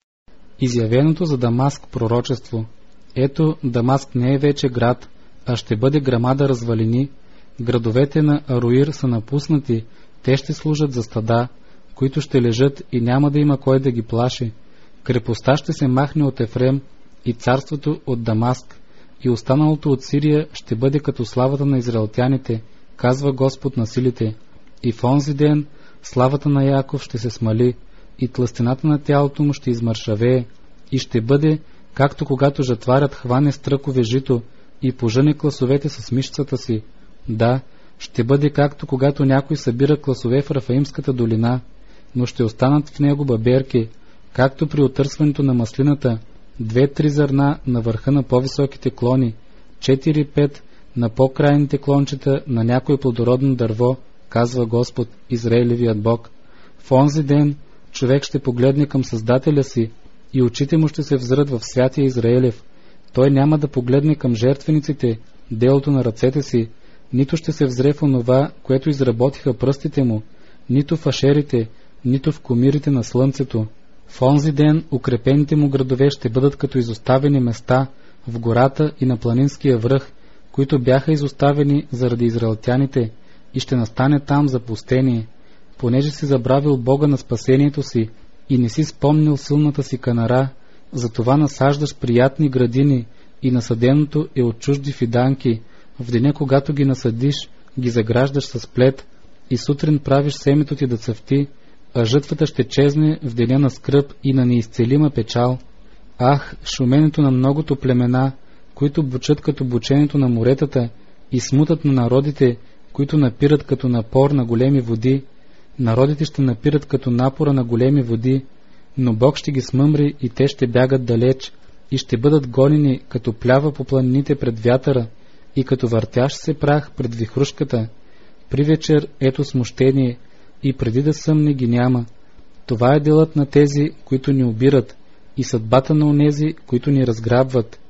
Изявеното за Дамаск пророчество. Ето, Дамаск не е вече град, а ще бъде грамада развалини. Градовете на Аруир са напуснати, те ще служат за стада, които ще лежат и няма да има кой да ги плаши. Крепостта ще се махне от Ефрем и царството от Дамаск, и останалото от Сирия ще бъде като славата на израелтяните, казва Господ на силите. И в онзи ден славата на Яков ще се смали, и тлъстината на тялото му ще измършавее, и ще бъде, както когато жатварят хване с тръкове жито и пожъне класовете с мишцата си. Да, ще бъде както когато някой събира класове в Рафаимската долина, но ще останат в него баберки, както при отърсването на маслината, 2-3 зърна на върха на по-високите клони, 4-5 на по-крайните клончета на някое плодородно дърво, казва Господ, Израилевият Бог. В онзи ден човек ще погледне към Създателя си и очите му ще се взрат в святия Израилев. Той няма да погледне към жертвениците, делото на ръцете си, нито ще се взре в онова, което изработиха пръстите му, нито в ашерите, нито в комирите на слънцето. В онзи ден укрепените му градове ще бъдат като изоставени места в гората и на планинския връх, които бяха изоставени заради израелтяните, и ще настане там запустение. Понеже си забравил Бога на спасението си и не си спомнил силната си канара, затова насаждаш приятни градини и насаденото е от чужди фиданки. В деня, когато ги насадиш, ги заграждаш с плет и сутрин правиш семето ти да цъфти, а жътвата ще чезне в деня на скръб и на неизцелима печал. Ах, шуменето на многото племена, които бучат като бученето на моретата, и смутът на народите, които напират като напор на големи води. Народите ще напират като напора на големи води, но Бог ще ги смъмри и те ще бягат далеч и ще бъдат гонени като плява по планините пред вятъра и като въртящ се прах пред вихрушката. При вечер ето смущение и преди да съмне ги няма. Това е делът на тези, които ни обират, и съдбата на онези, които ни разграбват.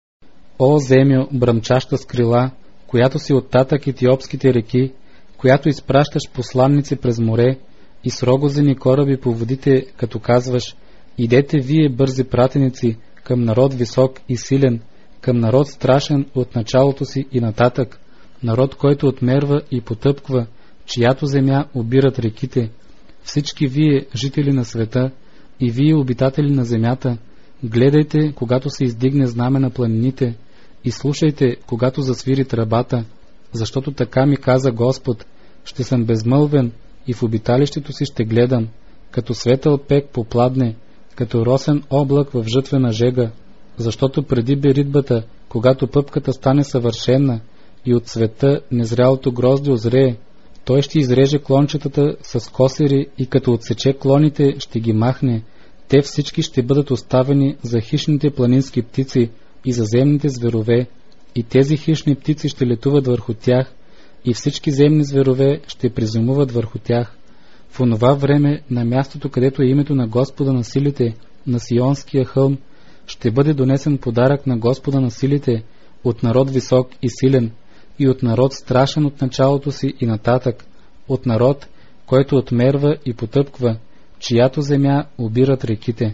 О, земю, бръмчаща с крила, която си оттатък етиопските реки, която изпращаш посланници през море и с рогозени кораби по водите, като казваш: идете вие, бързи пратеници, към народ висок и силен, към народ страшен от началото си и нататък, народ, който отмерва и потъпква, чиято земя обират реките. Всички вие, жители на света, и вие, обитатели на земята, гледайте, когато се издигне знаме на планините, и слушайте, когато засвири тръбата, защото така ми каза Господ: ще съм безмълвен и в обиталището си ще гледам, като светъл пек попладне, като росен облак в жътвена жега, защото преди беритбата, когато пъпката стане съвършена и от цвета незрялото грозде озрее, той ще изреже клончетата с косери и като отсече клоните ще ги махне. Те всички ще бъдат оставени за хищните планински птици и за земните зверове, и тези хищни птици ще летуват върху тях, и всички земни зверове ще презумуват върху тях. В онова време, на мястото, където е името на Господа на силите, на Сионския хълм, ще бъде донесен подарък на Господа на силите от народ висок и силен, и от народ страшен от началото си и нататък, от народ, който отмерва и потъпква, чиято земя обират реките.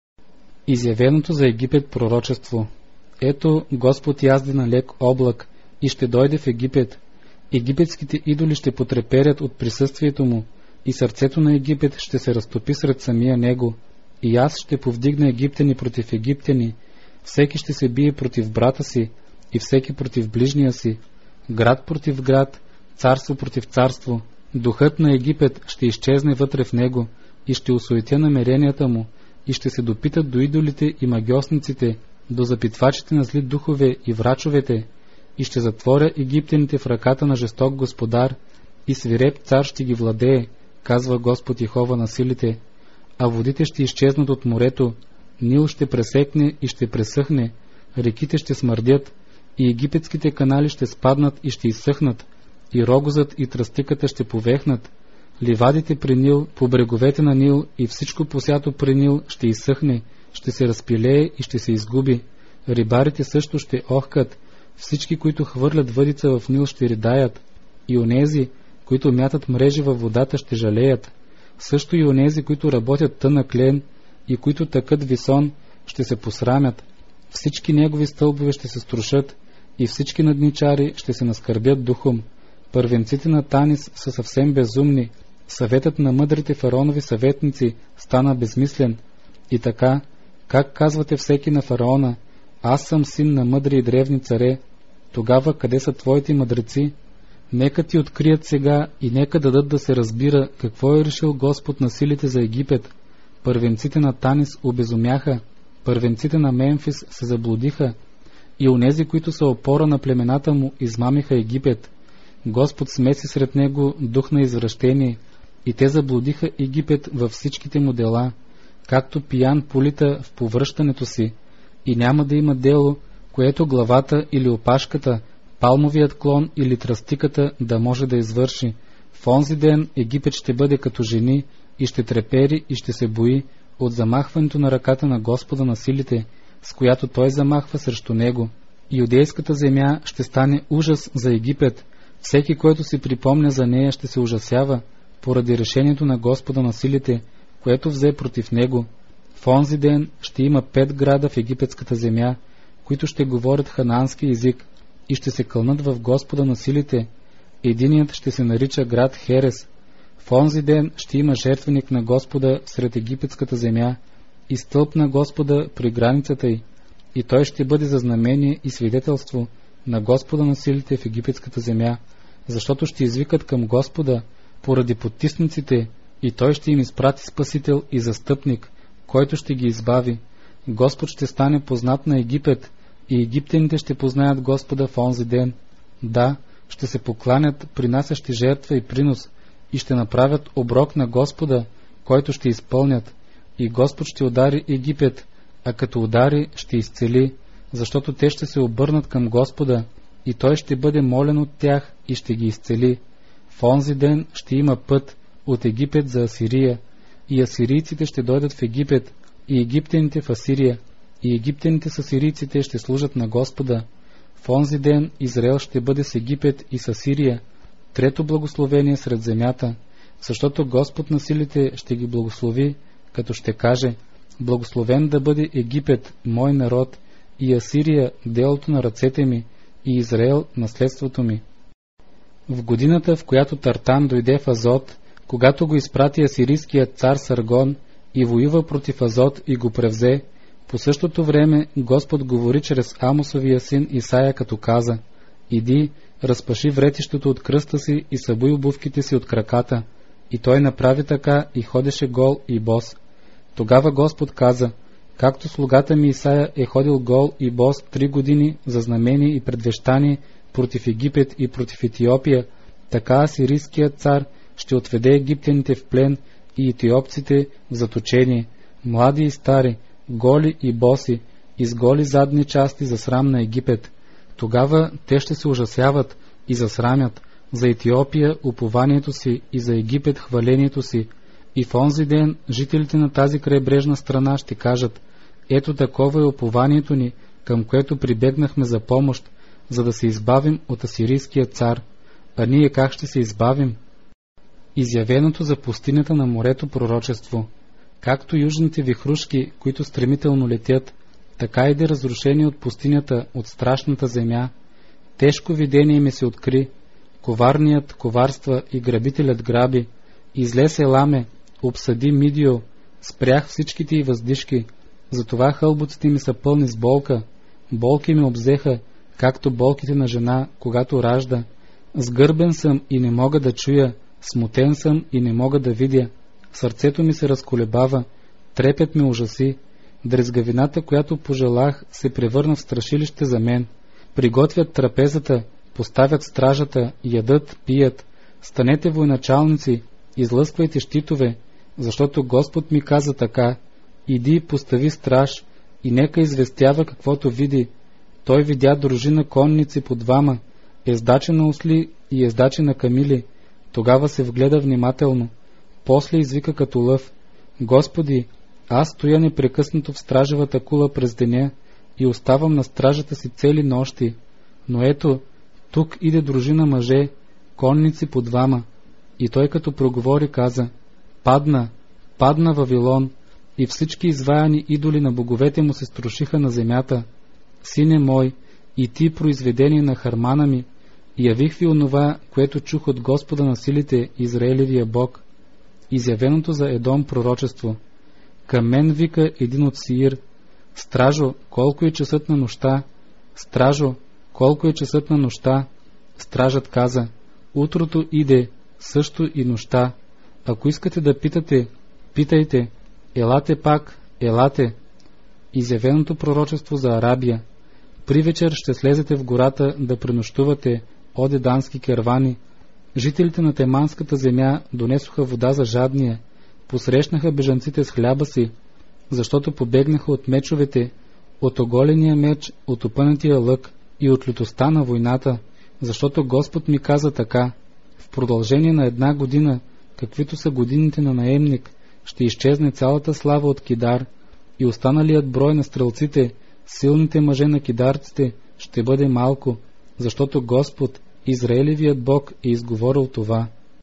Изявеното за Египет пророчество. Ето, Господ язди на лек облак и ще дойде в Египет. Египетските идоли ще потреперят от присъствието му и сърцето на Египет ще се разтопи сред самия него. И аз ще повдигна египтяни против египтяни. Всеки ще се бие против брата си и всеки против ближния си. Град против град, царство против царство. Духът на Египет ще изчезне вътре в него и ще осуетя намеренията му и ще се допитат до идолите и магьосниците, до запитвачите на зли духове и врачовете, и ще затворя египтяните в ръката на жесток господар и свиреп цар ще ги владее, казва Господ Йехова на силите. А водите ще изчезнат от морето, Нил ще пресекне и ще пресъхне, реките ще смърдят и египетските канали ще спаднат и ще изсъхнат, и рогозът и тръстиката ще повехнат. Ливадите при Нил, по бреговете на Нил и всичко посято при Нил ще изсъхне, ще се разпилее и ще се изгуби. Рибарите също ще охкат, всички, които хвърлят въдица в Нил, ще ридаят, и онези, които мятат мрежи във водата, ще жалеят. Също и онези, които работят тънък лен и които тъкат висон, ще се посрамят. Всички негови стълбове ще се струшат и всички надничари ще се наскърбят духом. Първенците на Танис са съвсем безумни, съветът на мъдрите фараонови съветници стана безмислен. И така, как казвате всеки на фараона: аз съм син на мъдри и древни царе, тогава къде са твоите мъдреци? Нека ти открият сега и нека дадат да се разбира какво е решил Господ на силите за Египет. Първенците на Танис обезумяха, първенците на Мемфис се заблудиха, и онези, които са опора на племената му, измамиха Египет. Господ смеси сред него дух на извращение, и те заблудиха Египет във всичките му дела, както пиян полита в повръщането си, и няма да има дело, което главата или опашката, палмовият клон или тръстиката да може да извърши. В онзи ден Египет ще бъде като жени и ще трепери и ще се бои от замахването на ръката на Господа на силите, с която той замахва срещу него. Юдейската земя ще стане ужас за Египет. Всеки, който си припомня за нея, ще се ужасява поради решението на Господа на силите, което взе против него. В онзи ден ще има 5 града в египетската земя, които ще говорят ханаански език и ще се кълнат в Господа на силите. Единият ще се нарича град Херес. В онзи ден ще има жертвеник на Господа сред египетската земя и стълб на Господа при границата й, и той ще бъде за знамение и свидетелство на Господа на силите в египетската земя, защото ще извикат към Господа поради потисниците, и той ще им изпрати спасител и застъпник, който ще ги избави. Господ ще стане познат на Египет, и египтяните ще познаят Господа в онзи ден. Да, ще се покланят, принасящи жертва и принос, и ще направят оброк на Господа, който ще изпълнят. И Господ ще удари Египет, а като удари, ще изцели, защото те ще се обърнат към Господа, и той ще бъде молен от тях и ще ги изцели. В онзи ден ще има път от Египет за Асирия, и асирийците ще дойдат в Египет, и египтяните в Асирия, и египтяните с асирийците ще служат на Господа. В онзи ден Израел ще бъде с Египет и с Асирия, трето благословение сред земята, защото Господ на силите ще ги благослови, като ще каже: благословен да бъде Египет, мой народ, и Асирия, делото на ръцете ми, и Израел, наследството ми. В годината, в която Тартан дойде в Азот, когато го изпрати асирийският цар Саргон и воюва против Азот и го превзе, по същото време Господ говори чрез Амосовия син Исаия, като каза: иди, разпаши вретището от кръста си и събуй обувките си от краката. И той направи така и ходеше гол и бос. Тогава Господ каза: както слугата ми Исаия е ходил гол и бос 3 години за знамение и предвещание против Египет и против Етиопия, така асирийският цар ще отведе египтяните в плен и етиопците в заточение, млади и стари, голи и боси, и с голи задни части за срам на Египет. Тогава те ще се ужасяват и засрамят за Етиопия упованието си и за Египет хвалението си. И в онзи ден жителите на тази крайбрежна страна ще кажат: ето такова е упованието ни, към което прибегнахме за помощ, за да се избавим от асирийския цар. А ние как ще се избавим? изявеното за пустинята на морето пророчество. Както южните вихрушки, които стремително летят, така иде разрушение от пустинята, от страшната земя. Тежко видение ми се откри. Коварният коварства и грабителят граби. Излез Еламе, обсъди Мидио, спрях всичките й въздишки. Затова хълбоците ми са пълни с болка. Болки ме обзеха, както болките на жена, когато ражда. Сгърбен съм и не мога да чуя, смутен съм и не мога да видя. Сърцето ми се разколебава, трепет ме ужаси. Дрезгавината, която пожелах, се превърна в страшилище за мен. Приготвят трапезата, поставят стражата, ядат, пият. Станете, военачалници, излъсквайте щитове, защото Господ ми каза така: иди, постави страж и нека известява каквото види. Той видя дружина конници по двама, ездачи на осли и ездачи на камили. Тогава се вгледа внимателно. После извика като лъв: Господи, аз стоя непрекъснато в стражевата кула през деня и оставам на стражата си цели нощи. Но ето, тук иде дружина мъже, конници по двама. И той като проговори каза: падна, падна Вавилон, и всички изваяни идоли на боговете му се струшиха на земята. Сине мой, и ти, произведение на хармана ми, явих ви онова, което чух от Господа на силите, Израелевия Бог. Изявеното за Едом пророчество. Към мен вика един от Сиир: стражо, колко е часът на нощта? Стражо, колко е часът на нощта? Стражът каза: утрото иде, също и нощта. Ако искате да питате, питайте. Елате пак, елате. Изявеното пророчество за Арабия. При вечер ще слезете в гората да пренощувате, о дедански кервани. Жителите на Теманската земя донесоха вода за жадния, посрещнаха бежанците с хляба си, защото побегнаха от мечовете, от оголения меч, от опънатия лък и от лютостта на войната, защото Господ ми каза така: в продължение на 1 година, каквито са годините на наемник, ще изчезне цялата слава от Кидар, и останалият брой на стрелците, силните мъже на кидарците, ще бъде малко, защото Господ, Израелевият Бог, е изговорил това.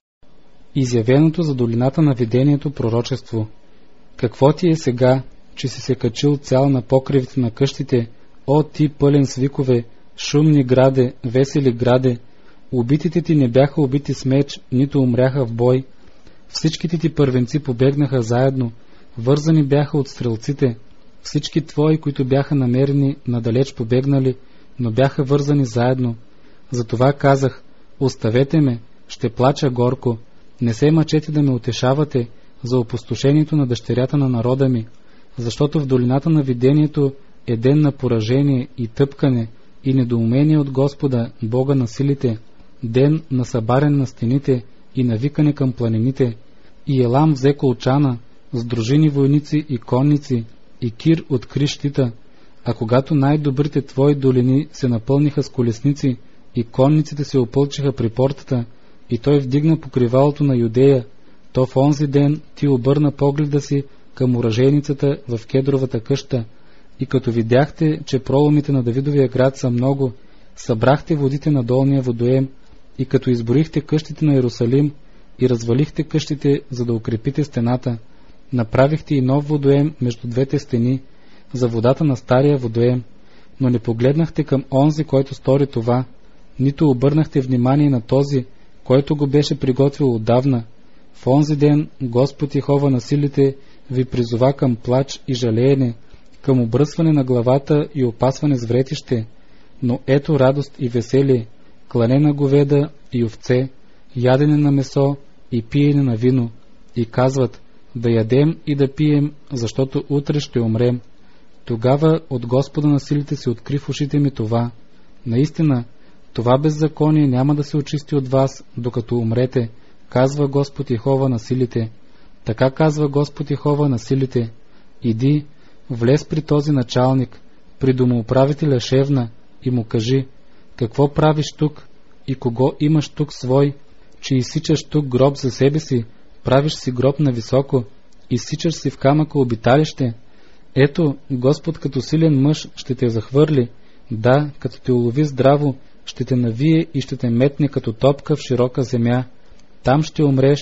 Изявеното за долината на видението пророчество. Какво ти е сега, че си се качил цял на покривите на къщите, о ти пълен с викове, шумни граде, весели граде? Убитите ти не бяха убити с меч, нито умряха в бой. Всичките ти първенци побегнаха заедно, вързани бяха от стрелците. Всички твои, които бяха намерени, надалеч побегнали, но бяха вързани заедно. Затова казах: оставете ме, ще плача горко. Не се мъчете да ме утешавате за опустошението на дъщерята на народа ми, защото в долината на видението е ден на поражение и тъпкане и недоумение от Господа, Бога на силите, ден на събарен на стените и навикане към планините. И Елам взе колчана с дружини войници и конници, и Кир откри щита. А когато най-добрите твои долини се напълниха с колесници и конниците се опълчиха при портата, и той вдигна покривалото на Юдея, то в онзи ден ти обърна погледа си към оръжейницата в кедровата къща, и като видяхте, че проломите на Давидовия град са много, събрахте водите на долния водоем, и като изборихте къщите на Иерусалим и развалихте къщите, за да укрепите стената, направихте и нов водоем между двете стени, за водата на стария водоем, но не погледнахте към онзи, който стори това, нито обърнахте внимание на този, който го беше приготвил отдавна. В онзи ден Господ Йехова на силите ви призова към плач и жалеене, към обръсване на главата и опасване с вретище. Но ето радост и веселие, клане на говеда и овце, ядене на месо и пиене на вино. И казват: да ядем и да пием, защото утре ще умрем. Тогава от Господа на силите се откри в ушите ми това: наистина, това беззаконие няма да се очисти от вас, докато умрете, казва Господ Йехова на силите. Така казва Господ Йехова на силите: иди, влез при този началник, при домоуправителя Шевна, и му кажи: какво правиш тук и кого имаш тук свой, че изсичаш тук гроб за себе си, правиш си гроб нависоко, изсичаш си в камъка обиталище? Ето, Господ като силен мъж ще те захвърли, да, като те улови здраво, ще те навие и ще те метне като топка в широка земя. Там ще умреш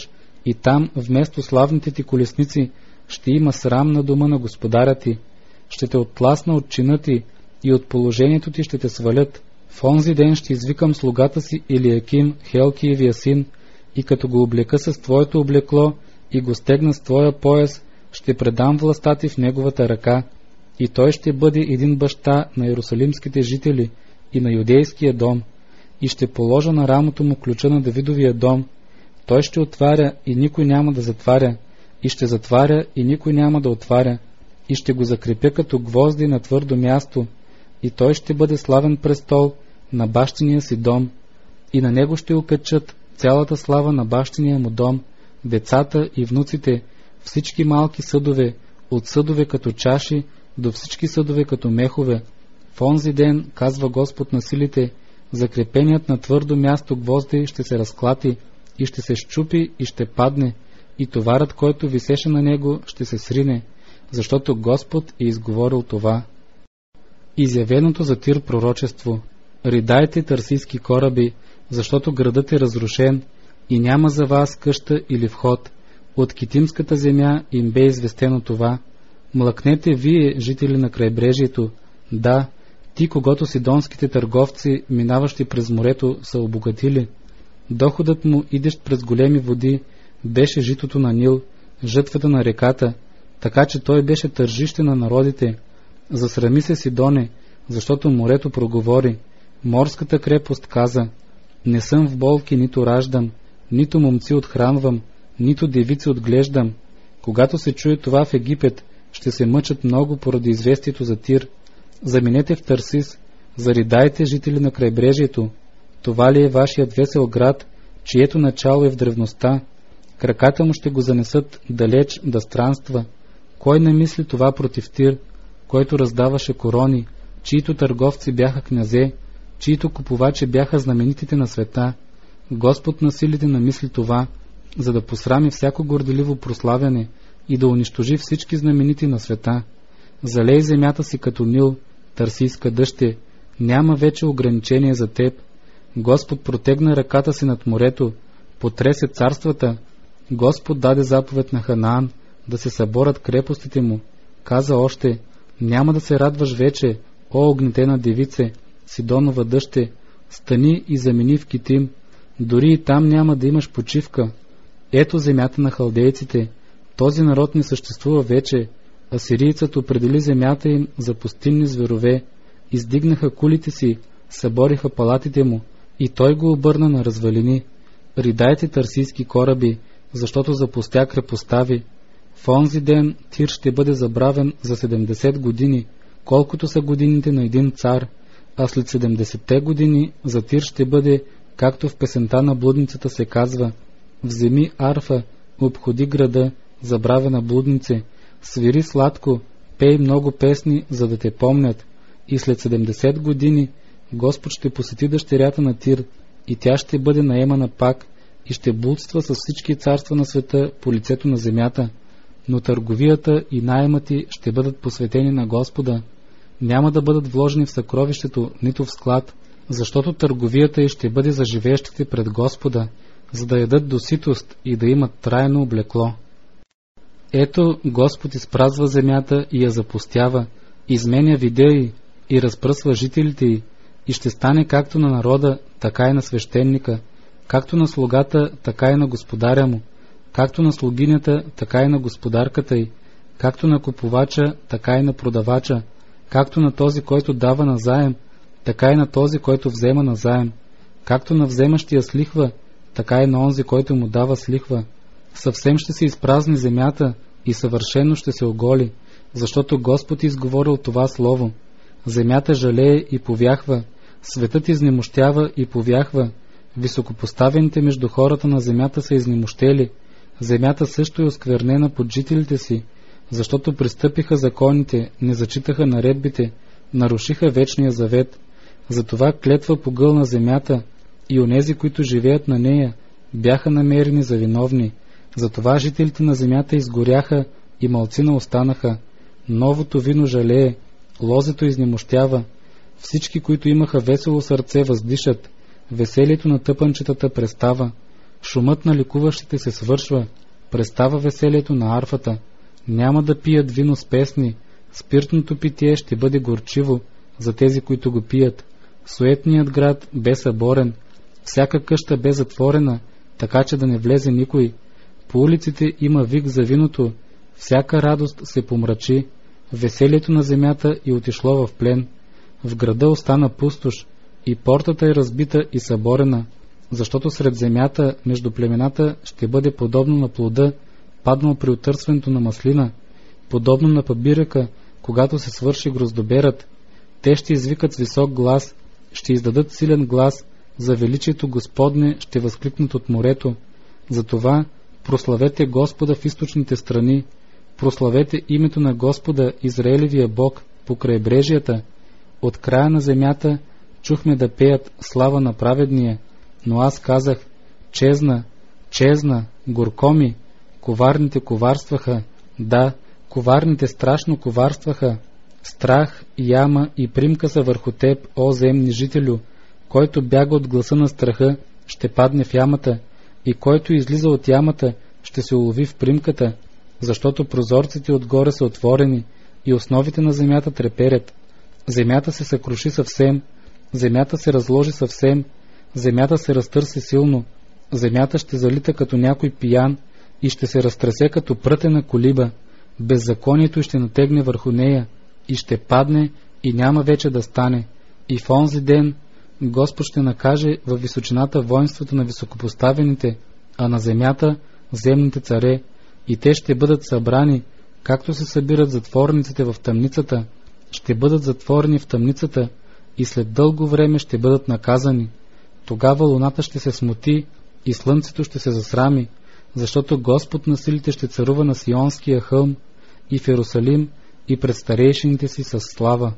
и там вместо славните ти колесници ще има срам на дома на господаря ти. Ще те оттласна от чина ти и от положението ти ще те свалят. В онзи ден ще извикам слугата си Илиаким, Хелкиевия син, и като го облека с твоето облекло и го стегна с твоя пояс, ще предам властта ти в неговата ръка, и той ще бъде един баща на иерусалимските жители и на юдейския дом, и ще положа на рамото му ключа на Давидовия дом. Той ще отваря и никой няма да затваря, и ще затваря и никой няма да отваря, и ще го закрепя като гвозди на твърдо място, и той ще бъде славен престол на бащиния си дом, и на него ще окачат цялата слава на бащиния му дом, децата и внуците, всички малки съдове, от съдове като чаши до всички съдове като мехове. В онзи ден, казва Господ на силите, закрепеният на твърдо място гвозди ще се разклати и ще се счупи и ще падне, и товарът, който висеше на него, ще се срине, защото Господ е изговорил това. Изявеното за Тир пророчество. Ридайте, тарсийски кораби, защото градът е разрушен и няма за вас къща или вход. От китимската земя им бе известено това. Млъкнете вие, жители на крайбрежието, да, ти, когото сидонските търговци, минаващи през морето, са обогатили. Доходът му, идещ през големи води, беше житото на Нил, жътвата на реката, така че той беше тържище на народите. Засрами се, Сидоне, защото морето проговори. Морската крепост каза: не съм в болки, нито раждам, нито момци отхранвам, нито девици отглеждам. Когато се чуе това в Египет, ще се мъчат много поради известието за Тир. Заминете в Тарсис, заридайте, жители на крайбрежието. Това ли е вашият весел град, чието начало е в древността? Краката му ще го занесат далеч да странства. Кой не мисли това против Тир, който раздаваше корони, чието търговци бяха князе, чието купувачи бяха знаменитите на света? Господ на силите намисли това, за да посрами всяко горделиво прославяне и да унищожи всички знаменити на света. Залей земята си като Нил, Тарсийска дъще, няма вече ограничение за теб. Господ протегна ръката си над морето, потресе царствата. Господ даде заповед на Ханаан да се съборят крепостите му. Каза още: няма да се радваш вече, о огнетена девице, Сидонова дъще, стани и замени в Китим, дори и там няма да имаш почивка. Ето земята на халдейците, този народ не съществува вече. Асирийцът определи земята им за пустинни зверове, издигнаха кулите си, събориха палатите му, и той го обърна на развалини. Ридайте, тарсийски кораби, защото запустя крепостта ви. В онзи ден Тир ще бъде забравен за 70 години, колкото са годините на един цар, а след 70-те години за Тир ще бъде, както в песента на блудницата се казва: вземи арфа, обходи града, забравена блуднице, свири сладко, пей много песни, за да те помнят. И след 70 години Господ ще посети дъщерята на Тир, и тя ще бъде наемана пак и ще блудства с всички царства на света по лицето на земята. Но търговията и наемът ти ще бъдат посветени на Господа. Няма да бъдат вложени в съкровището, нито в склад, защото търговията й ще бъде за живеещите пред Господа, за да ядат до ситост и да имат трайно облекло. Ето, Господ изпразва земята и я запустява, изменя вида й и разпръсва жителите й, и ще стане както на народа, така и на свещеника, както на слугата, така и на господаря му, както на слугинята, така и на господарката й, както на купувача, така и на продавача, както на този, който дава назаем, така и на този, който взема назаем, както на вземащия с лихва, така и на онзи, който му дава с лихва. Съвсем ще се изпразни земята и съвършено ще се оголи, защото Господ изговорил това слово. Земята жалее и повяхва, светът изнемощява и повяхва, високопоставените между хората на земята са изнемощели, земята също е осквернена под жителите си, защото пристъпиха законите, не зачитаха наредбите, нарушиха вечния завет. Затова клетва погълна земята, и онези, които живеят на нея, бяха намерени за виновни. Затова жителите на земята изгоряха и малцина останаха. Новото вино жалее, лозето изнемощява. Всички, които имаха весело сърце, въздишат. Веселието на тъпанчетата престава. Шумът на ликуващите се свършва, престава веселието на арфата. Няма да пият вино с песни, спиртното питие ще бъде горчиво за тези, които го пият. Суетният град бе съборен, всяка къща бе затворена, така че да не влезе никой. По улиците има вик за виното, всяка радост се помрачи, веселието на земята и отишло в плен. В града остана пустош и портата е разбита и съборена, защото сред земята между племената ще бъде подобно на плода, паднал при отърсването на маслина, подобно на пабиръка, когато се свърши гроздоберът. Те ще извикат с висок глас, ще издадат силен глас, за величието Господне ще възкликнат от морето. Затова прославете Господа в източните страни, прославете името на Господа, Израелевия Бог, по крайбрежията. От края на земята чухме да пеят слава на праведния, но аз казах: чезна, чезна, горко ми, коварните коварстваха, да, коварните страшно коварстваха. Страх, яма и примка са върху теб, о земни жителю. Който бяга от гласа на страха, ще падне в ямата, и който излиза от ямата, ще се улови в примката, защото прозорците отгоре са отворени и основите на земята треперят. Земята се съкруши съвсем, земята се разложи съвсем, земята се разтърси силно, земята ще залита като някой пиян и ще се разтресе като прътена колиба. Беззаконието ще натегне върху нея и ще падне и няма вече да стане. И в онзи ден Господ ще накаже във височината воинството на високопоставените, а на земята земните царе, и те ще бъдат събрани, както се събират затворниците в тъмницата, ще бъдат затворени в тъмницата и след дълго време ще бъдат наказани. Тогава луната ще се смути и слънцето ще се засрами, защото Господ на силите ще царува на Сионския хълм и в Иерусалим и пред старейшините си със слава.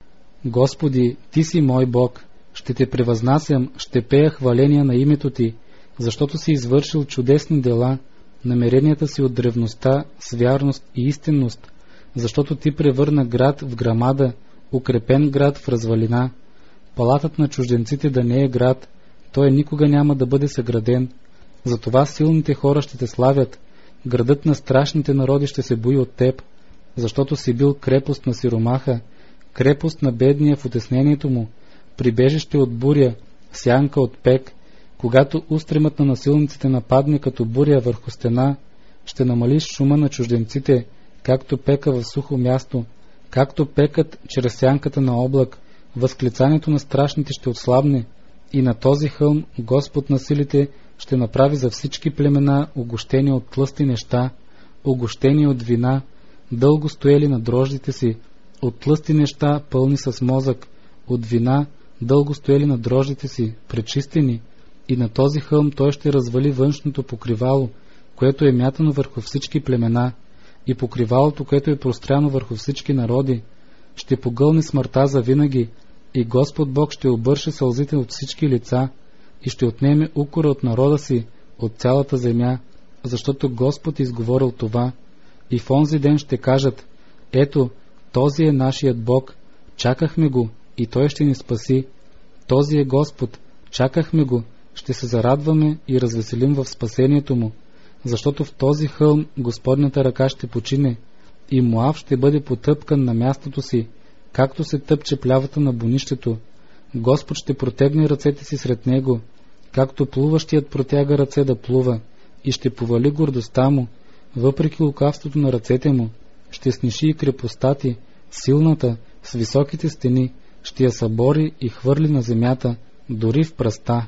Господи, Ти си мой Бог, ще Те превъзнасям, ще пея хваления на името Ти, защото си извършил чудесни дела, намеренията си от древността с вярност и истинност, защото Ти превърна град в грамада, укрепен град в развалина. Палатът на чужденците да не е град, той никога няма да бъде съграден. Затова силните хора ще Те славят, градът на страшните народи ще се бои от Теб, защото си бил крепост на сиромаха, крепост на бедния в утеснението му, прибежище от буря, сянка от пек. Когато устремът на насилниците нападне като буря върху стена, ще намалиш шума на чужденците, както пека в сухо място, както пекат чрез сянката на облак, възклицанието на страшните ще отслабне, и на този хълм Господ на силите ще направи за всички племена огощени от тлъсти неща, огощени от вина, дълго стоели на дрождите си, от тлъсти неща пълни с мозък, от вина дълго стоели на дрождите си, пречистени, и на този хълм той ще развали външното покривало, което е мятано върху всички племена, и покривалото, което е простряно върху всички народи. Ще погълне смъртта за винаги, и Господ Бог ще обърше сълзите от всички лица, и ще отнеме укора от народа си, от цялата земя, защото Господ изговорил това. И в онзи ден ще кажат: ето, този е нашият Бог, чакахме го, и Той ще ни спаси. Този е Господ, чакахме го, ще се зарадваме и развеселим в спасението му, защото в този хълм Господната ръка ще почине, и Моав ще бъде потъпкан на мястото си, както се тъпче плявата на бунището. Господ ще протегне ръцете си сред него, както плуващият протяга ръце да плува, и ще повали гордостта му, въпреки лукавството на ръцете му, ще сниши и крепостта ти, силната, с високите стени, ще я събори и хвърли на земята, дори в пръста.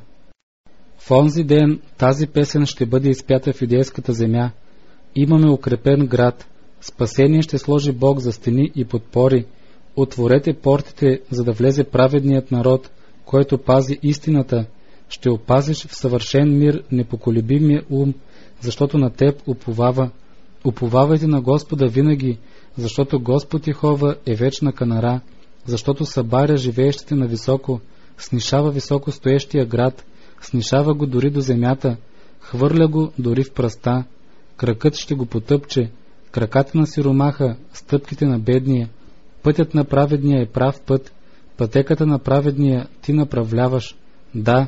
В онзи ден тази песен ще бъде изпята в юдейската земя. Имаме укрепен град, спасение ще сложи Бог за стени и подпори. Отворете портите, за да влезе праведният народ, който пази истината. Ще опазиш в съвършен мир непоколебимия ум, защото на теб уповава. Уповавайте на Господа винаги, защото Господ Йехова е вечна канара, защото събаря живеещите на високо, снишава високо стоещия град, снишава го дори до земята, хвърля го дори в пръста. Кракът ще го потъпче, краката на сиромаха, стъпките на бедния. Пътят на праведния е прав път, пътеката на праведния ти направляваш. Да,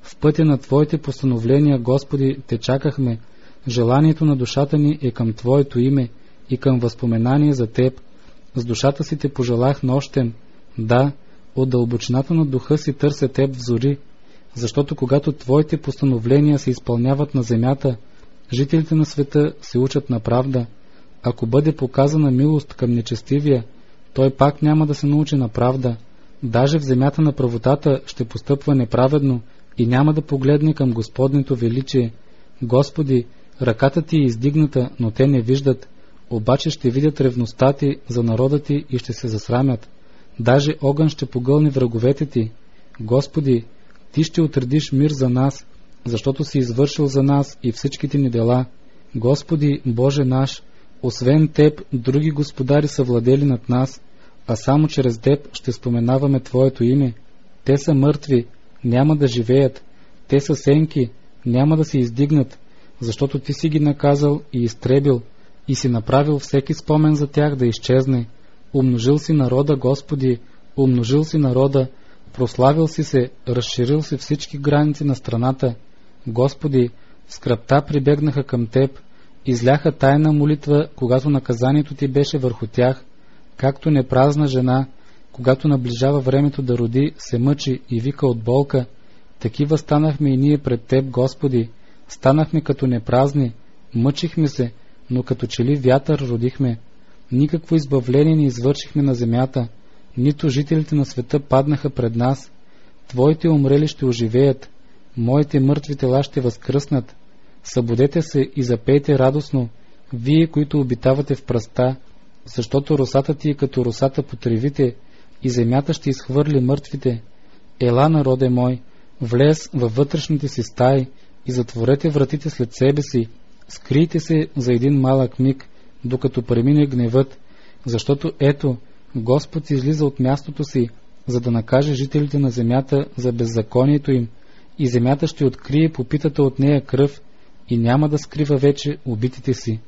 В пътя на Твоите постановления, Господи, Те чакахме. Желанието на душата ни е към Твоето име и към възпоменание за Теб. С душата си Те пожелах нощем. Да, от дълбочината на духа си търся Теб в зори, защото когато Твоите постановления се изпълняват на земята, жителите на света се учат на правда. Ако бъде показана милост към нечестивия, той пак няма да се научи на правда. Даже в земята на правотата ще постъпва неправедно и няма да погледне към Господнето величие. Господи, ръката Ти е издигната, но те не виждат, обаче ще видят ревността Ти за народа Ти и ще се засрамят. Даже огън ще погълни враговете Ти. Господи, Ти ще утредиш мир за нас, защото си извършил за нас и всичките ни дела. Господи, Боже наш, освен Теб, други господари са владели над нас, а само чрез Теб ще споменаваме Твоето име. Те са мъртви, няма да живеят. Те са сенки, няма да се издигнат, защото Ти си ги наказал и изтребил, и си направил всеки спомен за тях да изчезне. Умножил си народа, Господи, умножил си народа, прославил си се, разширил си всички граници на страната. Господи, в скръбта прибегнаха към Теб, изляха тайна молитва, когато наказанието Ти беше върху тях, както непразна жена, когато наближава времето да роди, се мъчи и вика от болка. Такива станахме и ние пред Теб, Господи, станахме като непразни, мъчихме се, но като че ли вятър родихме. Никакво избавление не извършихме на земята, нито жителите на света паднаха пред нас. Твоите умрели ще оживеят, моите мъртви тела ще възкръснат. Събудете се и запейте радостно, вие, които обитавате в пръста, защото росата Ти е като росата по тревите и земята ще изхвърли мъртвите. Ела, народе мой, влез във вътрешните си стаи и затворете вратите след себе си, скрийте се за един малък миг, докато премине гневът, защото ето, Господ излиза от мястото си, за да накаже жителите на земята за беззаконието им, и земята ще открие попитата от нея кръв и няма да скрива вече убитите си.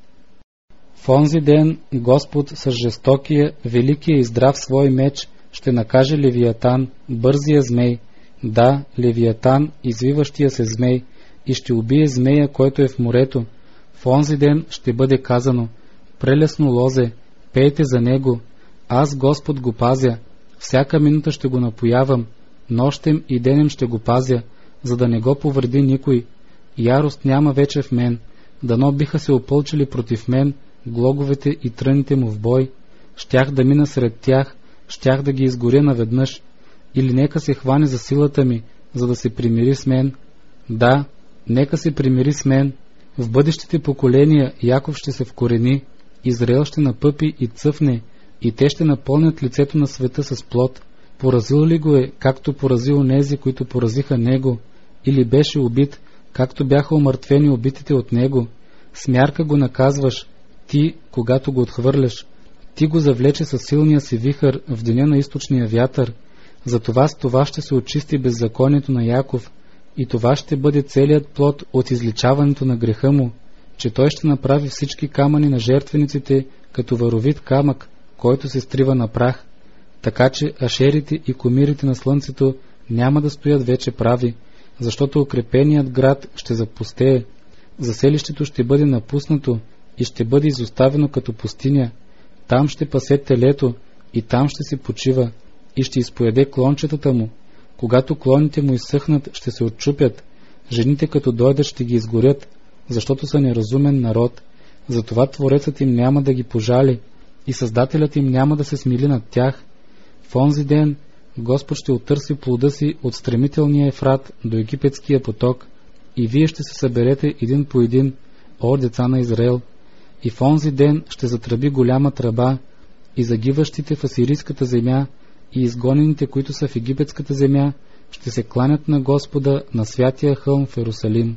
В онзи ден Господ с жестокия, великия и здрав свой меч ще накаже Левиатан, бързия змей, да, Левиатан, извиващия се змей, и ще убие змея, който е в морето. В онзи ден ще бъде казано: прелесно лозе, пейте за него, аз Господ го пазя, всяка минута ще го напоявам, нощем и денем ще го пазя, за да не го повреди никой. Ярост няма вече в мен, дано биха се опълчили против мен глоговете и тръните му в бой, щях да мина сред тях, щях да ги изгоря наведнъж, или нека се хване за силата ми, за да се примири с мен. Да, нека се примири с мен. В бъдещите поколения Яков ще се вкорени, Израел ще напъпи и цъфне, и те ще напълнят лицето на света с плод. Поразил ли го е, както порази онези, които поразиха него, или беше убит, както бяха умъртвени убитите от него? С мярка го наказваш, ти, когато го отхвърляш. Ти го завлече със силния си вихър в деня на източния вятър. Затова с това ще се очисти беззаконието на Яков, и това ще бъде целият плод от изличаването на греха му, че той ще направи всички камъни на жертвениците като варовит камък, който се стрива на прах, така че ашерите и комирите на слънцето няма да стоят вече прави, защото укрепеният град ще запустее, заселището ще бъде напуснато и ще бъде изоставено като пустиня. Там ще пасе телето и там ще се почива и ще изпояде клончетата му. Когато клоните му изсъхнат, ще се отчупят, жените като дойдат ще ги изгорят, защото са неразумен народ. Затова Творецът им няма да ги пожали и Създателят им няма да се смили над тях. В онзи ден Господ ще отърси плода си от стремителния Ефрат до египетския поток, и вие ще се съберете един по един, о деца на Израел. И в онзи ден ще затръби голяма тръба, и загиващите в асирийската земя и изгонените, които са в египетската земя, ще се кланят на Господа на святия хълм в Ерусалим.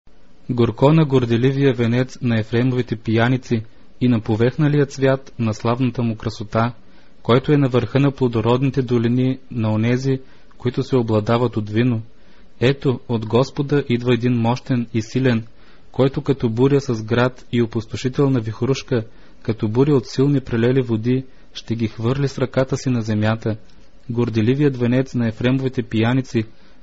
Горко на горделивия венец на Ефремовите пияници и на повехналия цвят на славната му красота, който е на върха на плодородните долини на онези, които се обладават от вино. Ето, от Господа идва един мощен и силен, който като буря с град и опустошителна вихрушка, като буря от силни прелели води, ще ги хвърли с ръката си на земята. Горделивият венец на Ефремовите пияници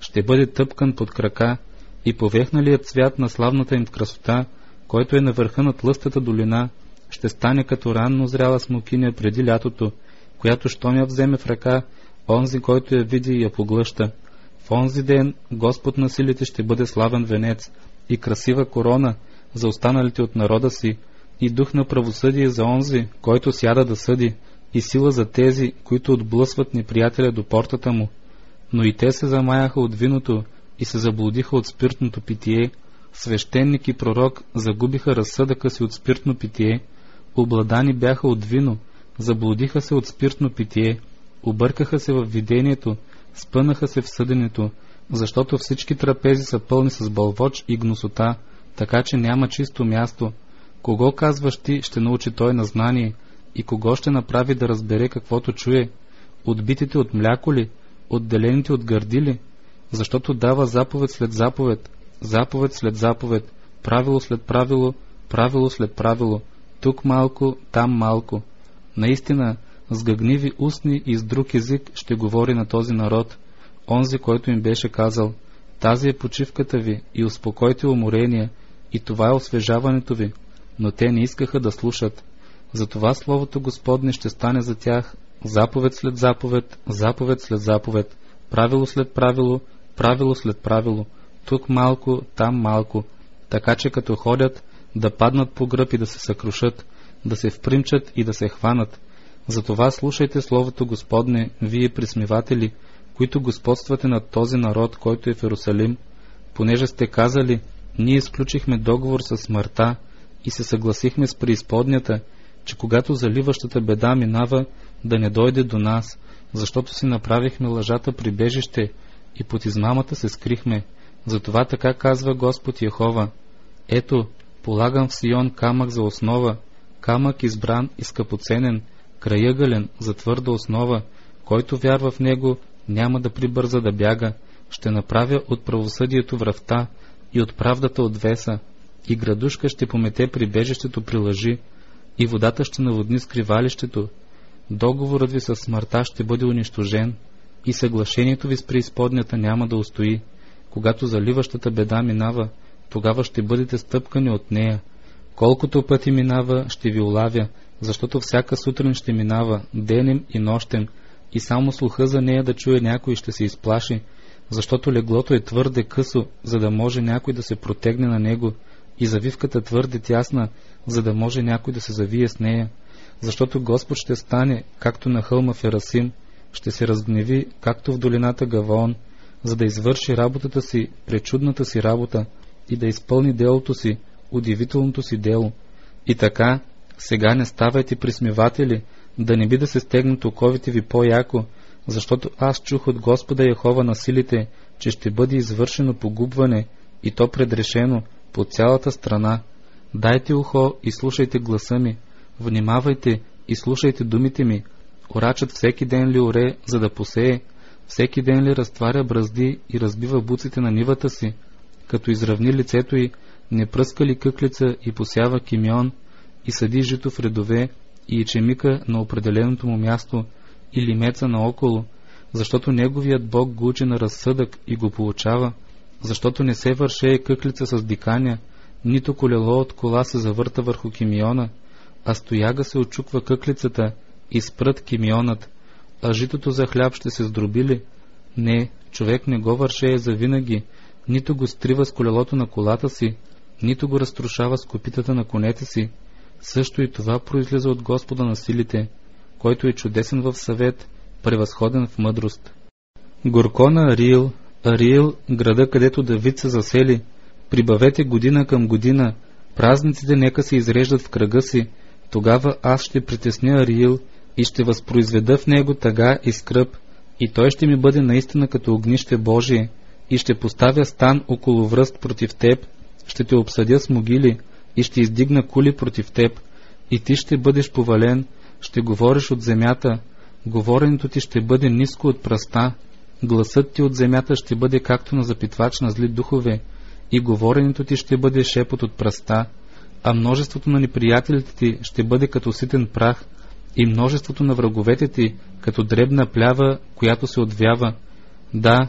ще бъде тъпкан под крака и повехналият цвят на славната им красота, който е на върха на тлъстата долина, ще стане като ранно зряла смокиня преди лятото, която щом я вземе в ръка, онзи, който я види, я поглъща. В онзи ден Господ на силите ще бъде славен венец и красива корона за останалите от народа си, и дух на правосъдие за онзи, който сяда да съди, и сила за тези, които отблъсват неприятеля до портата му. Но и те се замаяха от виното и се заблудиха от спиртното питие. Свещеник и пророк загубиха разсъдъка си от спиртно питие, обладани бяха от вино, заблудиха се от спиртно питие, объркаха се в видението, спънаха се в съденето, защото всички трапези са пълни с бълвоч и гносота, така че няма чисто място. Кого казваш ти, ще научи той на знание, и кого ще направи да разбере каквото чуе? Отбитите от мляко ли? Отделените от гърди ли? Защото дава заповед след заповед, заповед след заповед, правило след правило, правило след правило, тук малко, там малко. Наистина, с гъгниви устни и с друг език ще говори на този народ, онзи, който им беше казал: тази е почивката ви и успокойте уморения, и това е освежаването ви. Но те не искаха да слушат. Затова Словото Господне ще стане за тях заповед след заповед, заповед след заповед, правило след правило, правило след правило, тук малко, там малко, така че като ходят, да паднат по гръб и да се съкрушат, да се впримчат и да се хванат. Затова слушайте Словото Господне, вие присмиватели, които господствате над този народ, който е в Иерусалим, понеже сте казали: ние сключихме договор с смъртта и се съгласихме с преизподнята, че когато заливащата беда минава, да не дойде до нас, защото си направихме лъжата прибежище и под измамата се скрихме. Затова така казва Господ Йехова: ето, полагам в Сион камък за основа, камък избран и скъпоценен, краягълен за твърда основа, който вярва в него, няма да прибърза да бяга. Ще направя от правосъдието врата и от правдата отвеса, и градушка ще помете прибежището при лъжи, и водата ще наводни скривалището. Договорът ви с смъртта ще бъде унищожен, и съглашението ви с преизподнята няма да устои. Когато заливащата беда минава, тогава ще бъдете стъпкани от нея. Колкото пъти минава, ще ви улавя, защото всяка сутрин ще минава, денем и нощем, и само слуха за нея да чуе някой ще се изплаши, защото леглото е твърде късо, за да може някой да се протегне на него, и завивката твърде тясна, за да може някой да се завие с нея. Защото Господ ще стане, както на хълма Ферасим, ще се разгневи, както в долината Гаваон, за да извърши работата си, пречудната си работа, и да изпълни делото си, удивителното си дело. И така, сега не ставайте присмиватели, да не би да се стегнат оковите ви по-яко, защото аз чух от Господа Йехова на силите, че ще бъде извършено погубване, и то предрешено по цялата страна. Дайте ухо и слушайте гласа ми, внимавайте и слушайте думите ми. Орачът всеки ден ли оре, за да посее? Всеки ден ли разтваря бразди и разбива буците на нивата си? Като изравни лицето й, не пръска ли къклица и посява кимеон, и съди жито в редове, и ечемика на определеното му място, или меца наоколо, защото неговият Бог го учи на разсъдък и го получава, защото не се вършее къклица с диканя, нито колело от кола се завърта върху кимеона, а стояга се очуква къклицата и спрът кимеонът. А житото за хляб ще се сдроби ли? Не, човек не го вършее завинаги, нито го стрива с колелото на колата си, нито го разрушава с копитата на конете си. Също и това произлиза от Господа на силите, който е чудесен в съвет, превъзходен в мъдрост. Горко на Ариил, Ариил, града, където Давид се засели, прибавете година към година, празниците нека се изреждат в кръга си, тогава аз ще притесня Ариил и ще възпроизведа в него тъга и скръб, и той ще ми бъде наистина като огнище Божие, и ще поставя стан около връст против теб, ще те обсъдя с могили, и ще издигна кули против теб, и ти ще бъдеш повален, ще говориш от земята, говоренето ти ще бъде ниско от пръста, гласът ти от земята ще бъде както на запитвач на зли духове, и говоренето ти ще бъде шепот от пръста, а множеството на неприятелите ти ще бъде като ситен прах, и множеството на враговете ти като дребна плява, която се отвява. Да,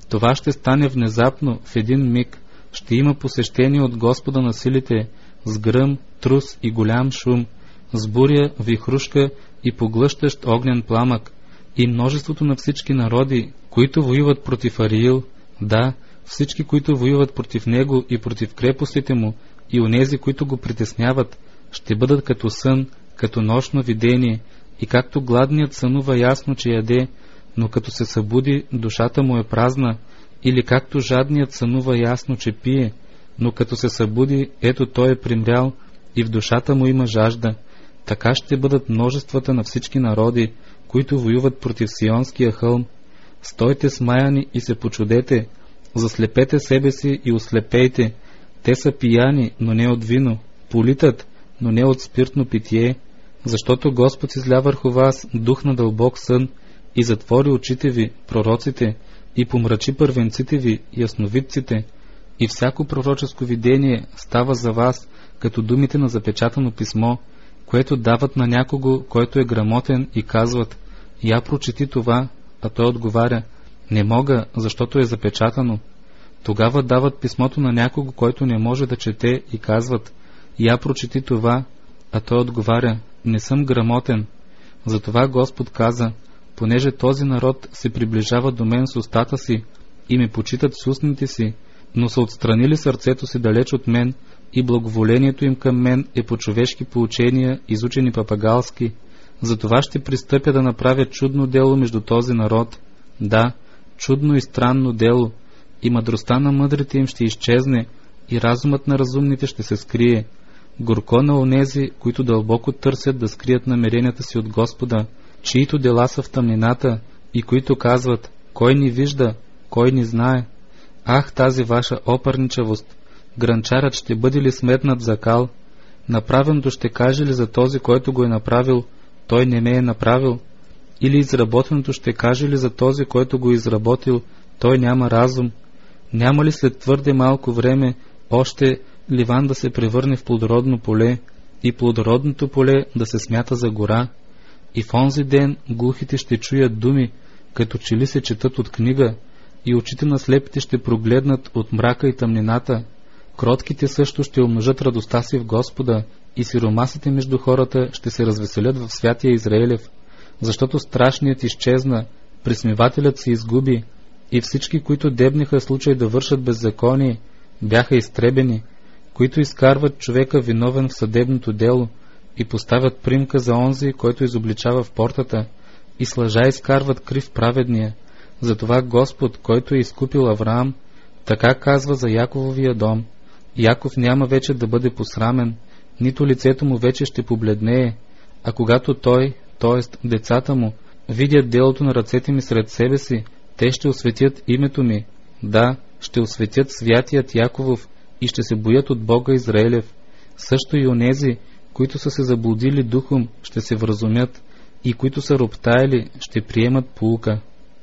Това ще стане внезапно, в един миг. Ще има посещение от Господа на силите, с гръм, трус и голям шум, с буря, вихрушка и поглъщащ огнен пламък. И множеството на всички народи, които воюват против Ариил, да, всички, които воюват против него и против крепостите му, и онези, които го притесняват, ще бъдат като сън, като нощно видение, и както гладният сънува ясно, че яде, но като се събуди, душата му е празна, или както жадният сънува ясно, че пие, но като се събуди, ето той е примрял и в душата му има жажда. Така ще бъдат множествата на всички народи, които воюват против Сионския хълм. Стойте смаяни и се почудете, заслепете себе си и ослепейте. Те са пияни, но не от вино, политат, но не от спиртно питие, защото Господ изля върху вас дух на дълбок сън и затвори очите ви, пророците, и помрачи първенците ви, ясновидците, и всяко пророческо видение става за вас като думите на запечатано писмо, което дават на някого, който е грамотен, и казват: я прочети това, а той отговаря: не мога, защото е запечатано. Тогава дават писмото на някого, който не може да чете, и казват: я прочети това, а той отговаря: не съм грамотен. Затова Господ каза: понеже този народ се приближава до мен с устата си и ме почитат с устните си, но са отстранили сърцето си далеч от мен и благоволението им към мен е по човешки поучения, изучени папагалски, затова ще пристъпя да направя чудно дело между този народ. Да, чудно и странно дело, и мъдростта на мъдрите им ще изчезне, и разумът на разумните ще се скрие. Горко на онези, които дълбоко търсят да скрият намеренията си от Господа, чието дела са в тъмнината, и които казват: кой ни вижда, кой ни знае? Ах, тази ваша опърничавост! Гранчарът ще бъде ли сметнат за кал? Направеното ще каже ли за този, който го е направил: той не ме е направил? Или изработеното ще каже ли за този, който го е изработил: той няма разум? Няма ли след твърде малко време още Ливан да се превърне в плодородно поле и плодородното поле да се смята за гора? И в онзи ден глухите ще чуят думи, като че ли се четат от книга, и очите на слепите ще прогледнат от мрака и тъмнината. Кротките също ще умножат радостта си в Господа, и сиромасите между хората ще се развеселят в святия Израилев, защото страшният изчезна, присмивателят се изгуби, и всички, които дебниха случай да вършат беззаконие, бяха изтребени, които изкарват човека виновен в съдебното дело и поставят примка за онзи, който изобличава в портата, и с лъжа изкарват крив праведния. Затова Господ, който е изкупил Авраам, така казва за Якововия дом: Яков няма вече да бъде посрамен, нито лицето му вече ще побледнее, а когато той, т.е. децата му, видят делото на ръцете ми сред себе си, те ще осветят името ми. Да, ще осветят святият Яковов и ще се боят от Бога Израилев. Също и онези, които са се заблудили духом, ще се вразумят, и които са роптаели, ще приемат поука.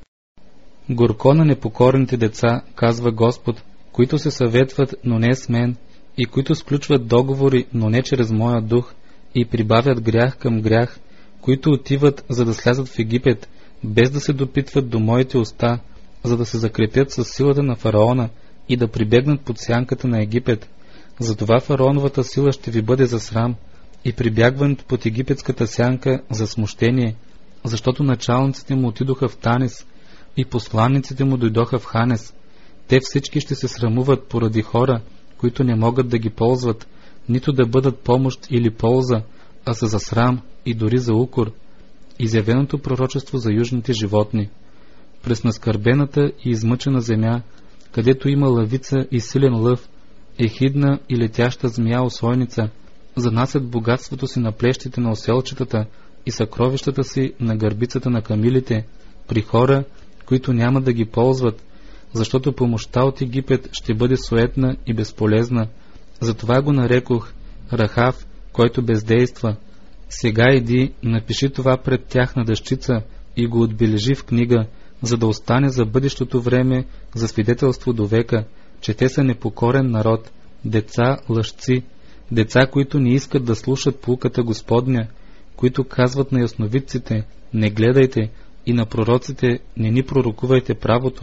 Горко на непокорните деца, казва Господ, които се съветват, но не с мен, и които сключват договори, но не чрез моя дух, и прибавят грях към грях, които отиват, за да слязат в Египет, без да се допитват до моите уста, за да се закрепят с силата на фараона и да прибегнат под сянката на Египет. Затова фараоновата сила ще ви бъде за срам и прибягването под египетската сянка за смущение, защото началниците му отидоха в Танис и посланниците му дойдоха в Ханес. Те всички ще се срамуват поради хора, които не могат да ги ползват, нито да бъдат помощ или полза, а са за срам и дори за укор. Изявеното пророчество за южните животни. През наскърбената и измъчена земя, където има лъвица и силен лъв, ехидна и летяща змия осойница, занасят богатството си на плещите на оселчетата и съкровищата си на гърбицата на камилите, при хора, които няма да ги ползват, защото помощта от Египет ще бъде суетна и безполезна. Затова го нарекох Рахав, който бездейства. Сега иди, напиши това пред тяхна дъщица и го отбележи в книга, за да остане за бъдещото време за свидетелство до века, че те са непокорен народ, деца лъжци, деца, които не искат да слушат поуката Господня, които казват на ясновидците: не гледайте, и на пророците: не ни пророкувайте правото,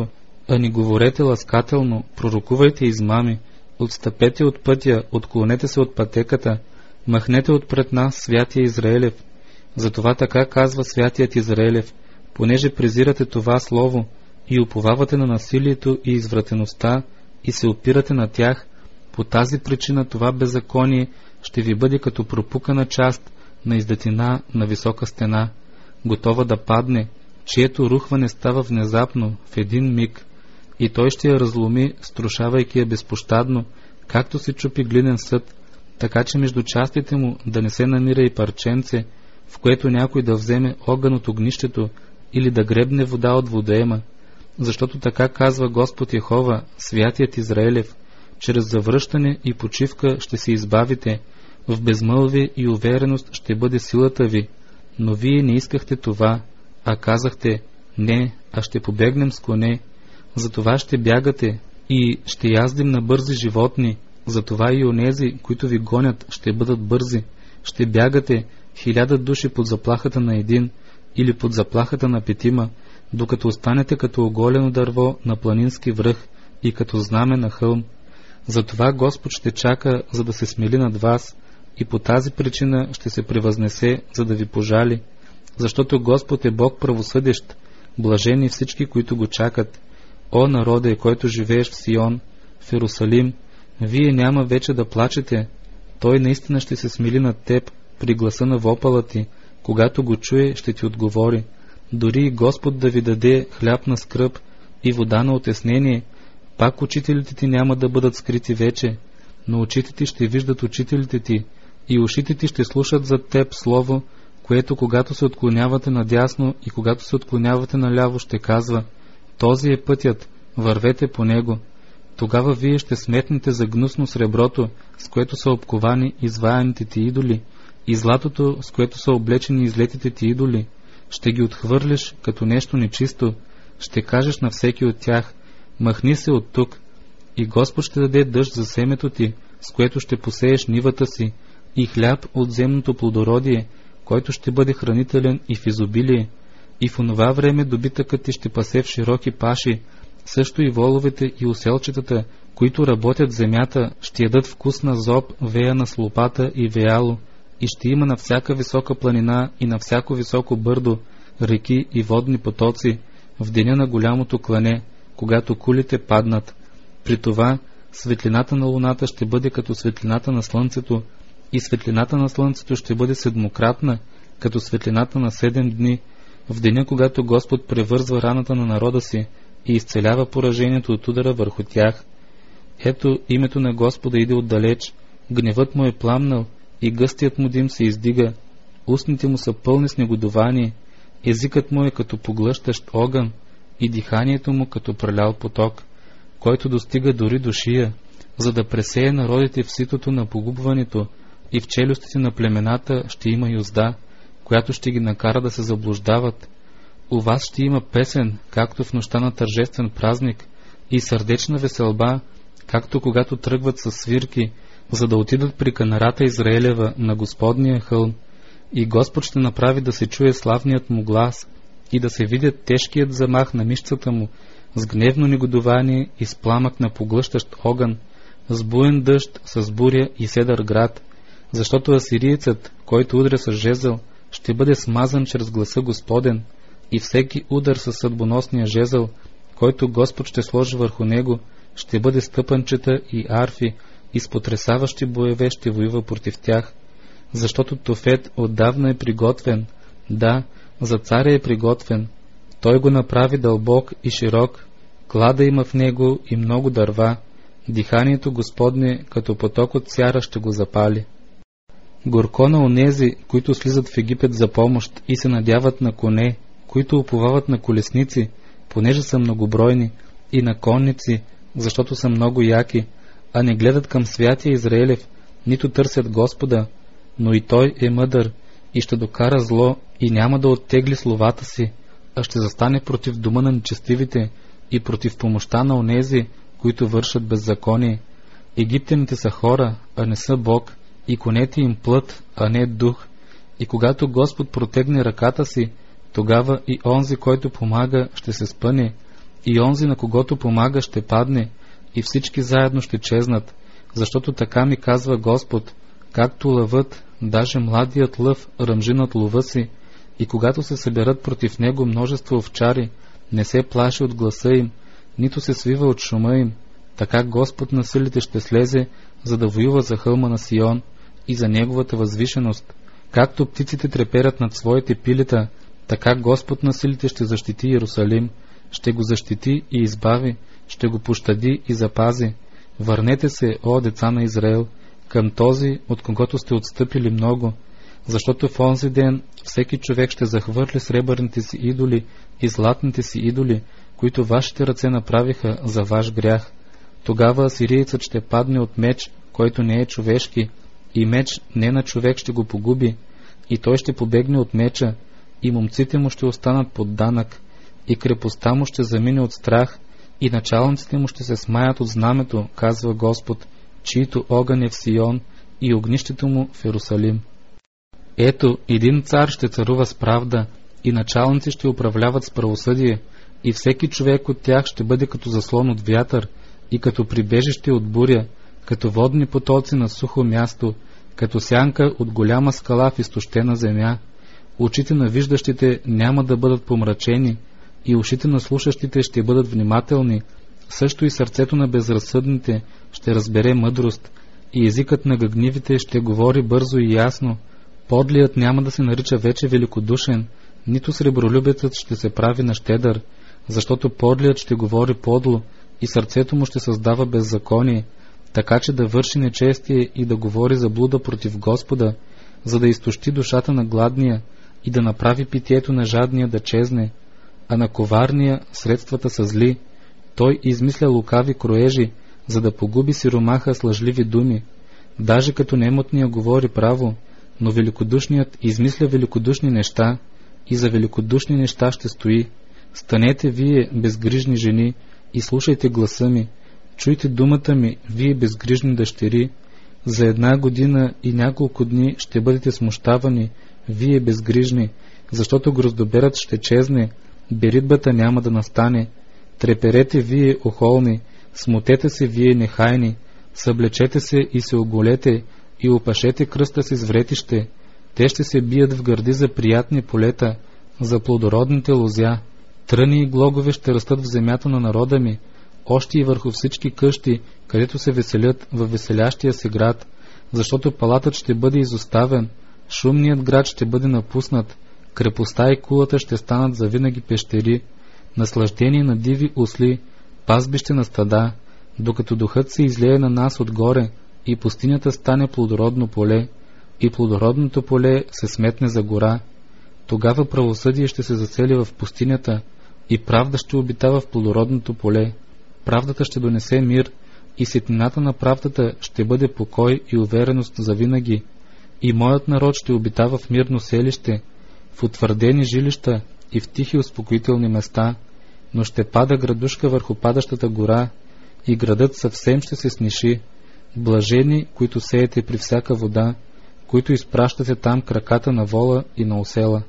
а ни говорете ласкателно, пророкувайте измами, отстъпете от пътя, отклонете се от пътеката, махнете отпред нас святия Израелев. Затова така казва святият Израелев, понеже презирате това слово и уповавате на насилието и извратеността и се опирате на тях, по тази причина това беззаконие ще ви бъде като пропукана част на издатина на висока стена, готова да падне, чието рухване става внезапно, в един миг, и той ще я разломи, струшавайки я безпощадно, както се чупи глинен съд, така че между частите му да не се намира и парченце, в което някой да вземе огън от огнището или да гребне вода от водоема. Защото така казва Господ Йехова, святият Израелев, чрез завръщане и почивка ще се избавите, в безмълвие и увереност ще бъде силата ви, но вие не искахте това, а казахте, не, а ще побегнем с коне, затова ще бягате и ще яздим на бързи животни, затова и онези, които ви гонят, ще бъдат бързи, ще бягате 1000 души под заплахата на един или под заплахата на 5, докато останете като оголено дърво на планински връх и като знаме на хълм. Затова Господ ще чака, за да се смели над вас, и по тази причина ще се превъзнесе, за да ви пожали, защото Господ е Бог правосъдещ, блажени всички, които го чакат. О народе, който живееш в Сион, в Иерусалим, вие няма вече да плачете, той наистина ще се смили над теб при гласа на вопъла ти, когато го чуе, ще ти отговори. Дори и Господ да ви даде хляб на скръб и вода на отеснение, пак учителите ти няма да бъдат скрити вече, но очите ти ще виждат учителите ти и ушите ти ще слушат за теб слово, което когато се отклонявате надясно и когато се отклонявате наляво, ще казва: този е пътят, вървете по него. Тогава вие ще сметнете за гнусно среброто, с което са обковани изваяните ти идоли, и златото, с което са облечени излетите ти идоли. Ще ги отхвърлиш като нещо нечисто, ще кажеш на всеки от тях: махни се от тук. И Господ ще даде дъжд за семето ти, с което ще посееш нивата си, и хляб от земното плодородие, който ще бъде хранителен и в изобилие. И в онова време добитъкът ти ще пасе в широки паши, също и воловете и оселчетата, които работят земята, ще ядат вкусна зоб, веяна с лопата и веяло, и ще има на всяка висока планина и на всяко високо бърдо реки и водни потоци, в деня на голямото клане, когато кулите паднат. При това светлината на луната ще бъде като светлината на слънцето, и светлината на слънцето ще бъде седмократна, като светлината на 7 дни, в деня, когато Господ превързва раната на народа си и изцелява поражението от удара върху тях. Ето, името на Господа иде отдалеч, гневът му е пламнал и гъстият му дим се издига, устните му са пълни с негодование, езикът му е като поглъщащ огън и диханието му като прелял поток, който достига дори до шия, за да пресее народите в ситото на погубването, и в челюстите на племената ще има юзда, която ще ги накара да се заблуждават. У вас ще има песен, както в нощта на тържествен празник, и сърдечна веселба, както когато тръгват със свирки, за да отидат при канарата Израелева на Господния хълм. И Господ ще направи да се чуе славният му глас и да се видят тежкият замах на мишцата му, с гневно негодование и с пламък на поглъщащ огън, с буен дъжд, с буря и седър град, защото асириецът, който удря с жезъл, ще бъде смазан чрез гласа Господен, и всеки удар със съдбоносния жезъл, който Господ ще сложи върху него, ще бъде стъпанчета и арфи, и с потресаващи боеве ще воюва против тях. Защото Тофет отдавна е приготвен, да, за царя е приготвен. Той го направи дълбок и широк, клада има в него и много дърва, диханието Господне като поток от сяра ще го запали. Горко на онези, които слизат в Египет за помощ и се надяват на коне, които уповават на колесници, понеже са многобройни, и на конници, защото са много яки, а не гледат към святия Израелев, нито търсят Господа, но и той е мъдър и ще докара зло и няма да оттегли словата си, а ще застане против дома на нечестивите и против помощта на онези, които вършат беззаконие. Египтяните са хора, а не са Бог, и конете им плът, а не дух. И когато Господ протегне ръката си, тогава и онзи, който помага, ще се спъне, и онзи, на когото помага, ще падне, и всички заедно ще чезнат, защото така ми казва Господ, както лъвът, даже младият лъв ръмжи над лова си, и когато се съберат против него множество овчари, не се плаши от гласа им, нито се свива от шума им, така Господ на силите ще слезе, за да воюва за хълма на Сион и за неговата възвишеност. Както птиците треперят над своите пилета, така Господ на силите ще защити Иерусалим, ще го защити и избави, ще го пощади и запази. Върнете се, о деца на Израел, към този, от когото сте отстъпили много, защото в онзи ден всеки човек ще захвърли сребърните си идоли и златните си идоли, които вашите ръце направиха за ваш грях. Тогава асирийцът ще падне от меч, който не е човешки, и меч не на човек ще го погуби, и той ще побегне от меча, и момците му ще останат под данък, и крепостта му ще замине от страх, и началниците му ще се смаят от знамето, казва Господ, чието огън е в Сион и огнището му в Иерусалим. Ето, един цар ще царува с правда, и началници ще управляват с правосъдие, и всеки човек от тях ще бъде като заслон от вятър, и като прибежище от буря, като водни потоци на сухо място, като сянка от голяма скала в изтощена земя. Очите на виждащите няма да бъдат помрачени, и ушите на слушащите ще бъдат внимателни, също и сърцето на безразсъдните ще разбере мъдрост, и езикът на гъгнивите ще говори бързо и ясно. Подлият няма да се нарича вече великодушен, нито сребролюбецът ще се прави на щедър, защото подлият ще говори подло, и сърцето му ще създава беззаконие, така че да върши нечестие и да говори заблуда против Господа, за да изтощи душата на гладния и да направи питието на жадния да чезне, а на коварния средствата са зли. Той измисля лукави кроежи, за да погуби сиромаха с лъжливи думи. Даже като немотния говори право, но великодушният измисля великодушни неща, и за великодушни неща ще стои. Станете вие, безгрижни жени, и слушайте гласа ми, чуйте думата ми, вие безгрижни дъщери. За 1 година и няколко дни ще бъдете смущавани, вие безгрижни, защото гроздоберът ще чезне, беритбата няма да настане. Треперете вие, охолни, смутете се вие, нехайни, съблечете се и се оголете, и опашете кръста си с вретище. Те ще се бият в гърди за приятни полета, за плодородните лозя. Тръни и глогове ще растат в земята на народа ми, още и върху всички къщи, където се веселят във веселящия се град, защото палатът ще бъде изоставен, шумният град ще бъде напуснат, крепостта и кулата ще станат завинаги пещери, наслаждение на диви осли, пазбище на стада, докато духът се излее на нас отгоре и пустинята стане плодородно поле, и плодородното поле се сметне за гора. Тогава правосъдие ще се засели в пустинята и правда ще обитава в плодородното поле. Правдата ще донесе мир и сетнината на правдата ще бъде покой и увереност за винаги. И моят народ ще обитава в мирно селище, в утвърдени жилища и в тихи успокоителни места, но ще пада градушка върху падащата гора и градът съвсем ще се сниши. Блажени, които сеете при всяка вода, които изпращате там краката на вола и на осела.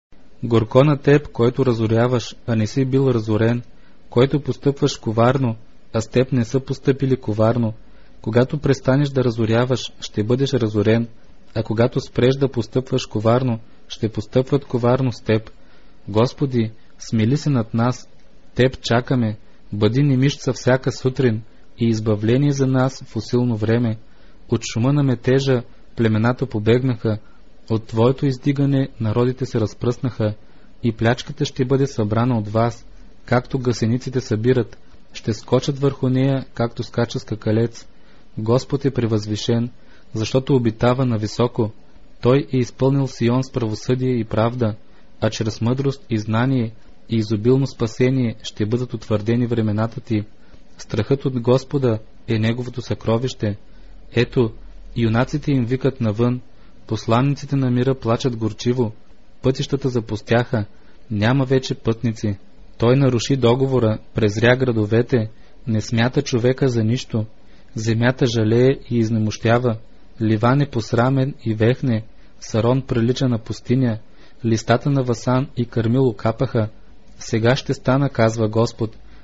Горко на теб, който разоряваш, а не си бил разорен, който постъпваш коварно, а с теб не са постъпили коварно. Когато престанеш да разоряваш, ще бъдеш разорен, а когато спреш да постъпваш коварно, ще постъпват коварно с теб. Господи, смили се над нас, теб чакаме, бъди немищца всяка сутрин и избавление за нас в усилно време. От шума на метежа племената побегнаха, от твоето издигане народите се разпръснаха, и плячката ще бъде събрана от вас, както гъсениците събират, ще скочат върху нея, както скача скакалец. Господ е превъзвишен, защото обитава нависоко. Той е изпълнил Сион с правосъдие и правда, а чрез мъдрост и знание и изобилно спасение ще бъдат утвърдени времената ти. Страхът от Господа е неговото съкровище. Ето, юнаците им викат навън, посланниците на мира плачат горчиво, пътищата запустяха, няма вече пътници. Той наруши договора, презря градовете, не смята човека за нищо. Земята жалее и изнемощява, Ливан е посрамен и вехне, Сарон прилича на пустиня, листата на Васан и Кармил окапаха. Сега ще стана, казва Господ,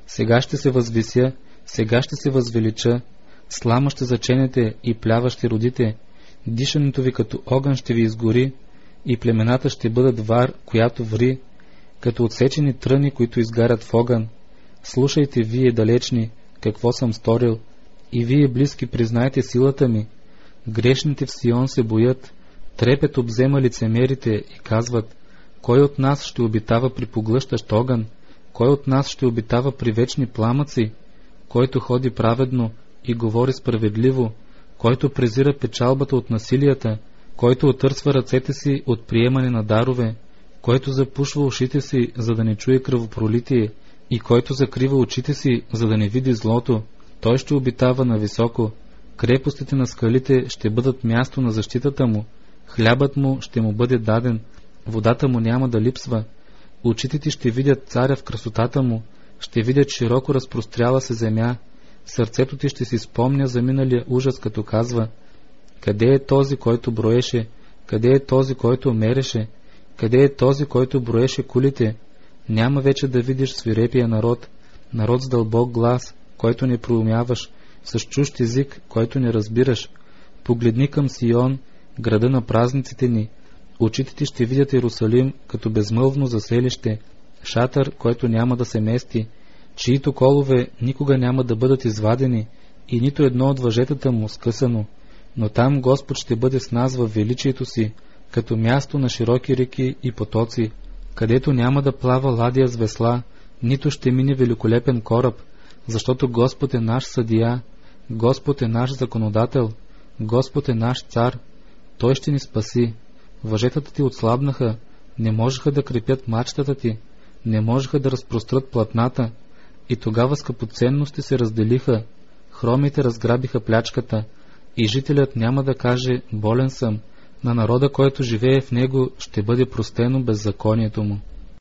Сега ще се възвися, сега ще се възвелича, слама ще заченете и плява ще родите, дишането ви като огън ще ви изгори, и племената ще бъдат вар, която ври, като отсечени тръни, които изгарят в огън. Слушайте, вие далечни, какво съм сторил, и вие близки признайте силата ми. Грешните в Сион се боят, трепет обзема лицемерите и казват: кой от нас ще обитава при поглъщащ огън? Кой от нас ще обитава при вечни пламъци? Който ходи праведно и говори справедливо, който презира печалбата от насилията, който отърсва ръцете си от приемане на дарове, който запушва ушите си, за да не чуе кръвопролитие, и който закрива очите си, за да не види злото, той ще обитава нависоко. Крепостите на скалите ще бъдат място на защитата му, хлябът му ще му бъде даден, водата му няма да липсва. Очите ти ще видят царя в красотата му, ще видят широко разпростряла се земя, сърцето ти ще си спомня за миналия ужас, като казва: къде е този, който броеше? Къде е този, който мереше? Къде е този, който броеше кулите? Няма вече да видиш свирепия народ, народ с дълбок глас, който не проумяваш, с чужд език, който не разбираш. Погледни към Сион, града на празниците ни. Очите ти ще видят Иерусалим като безмълвно заселище, шатър, който няма да се мести, чието колове никога няма да бъдат извадени и нито едно от въжетата му скъсано. Но там Господ ще бъде с нас във величието си, като място на широки реки и потоци, където няма да плава ладия с весла, нито ще мине великолепен кораб, защото Господ е наш съдия, Господ е наш законодател, Господ е наш цар. Той ще ни спаси. Въжетата ти отслабнаха, не можеха да крепят мачтата ти, не можеха да разпрострат платната, и тогава скъпоценности се разделиха, хромите разграбиха плячката, и жителят няма да каже: болен съм. На народа, който живее в него, ще бъде простено беззаконието му.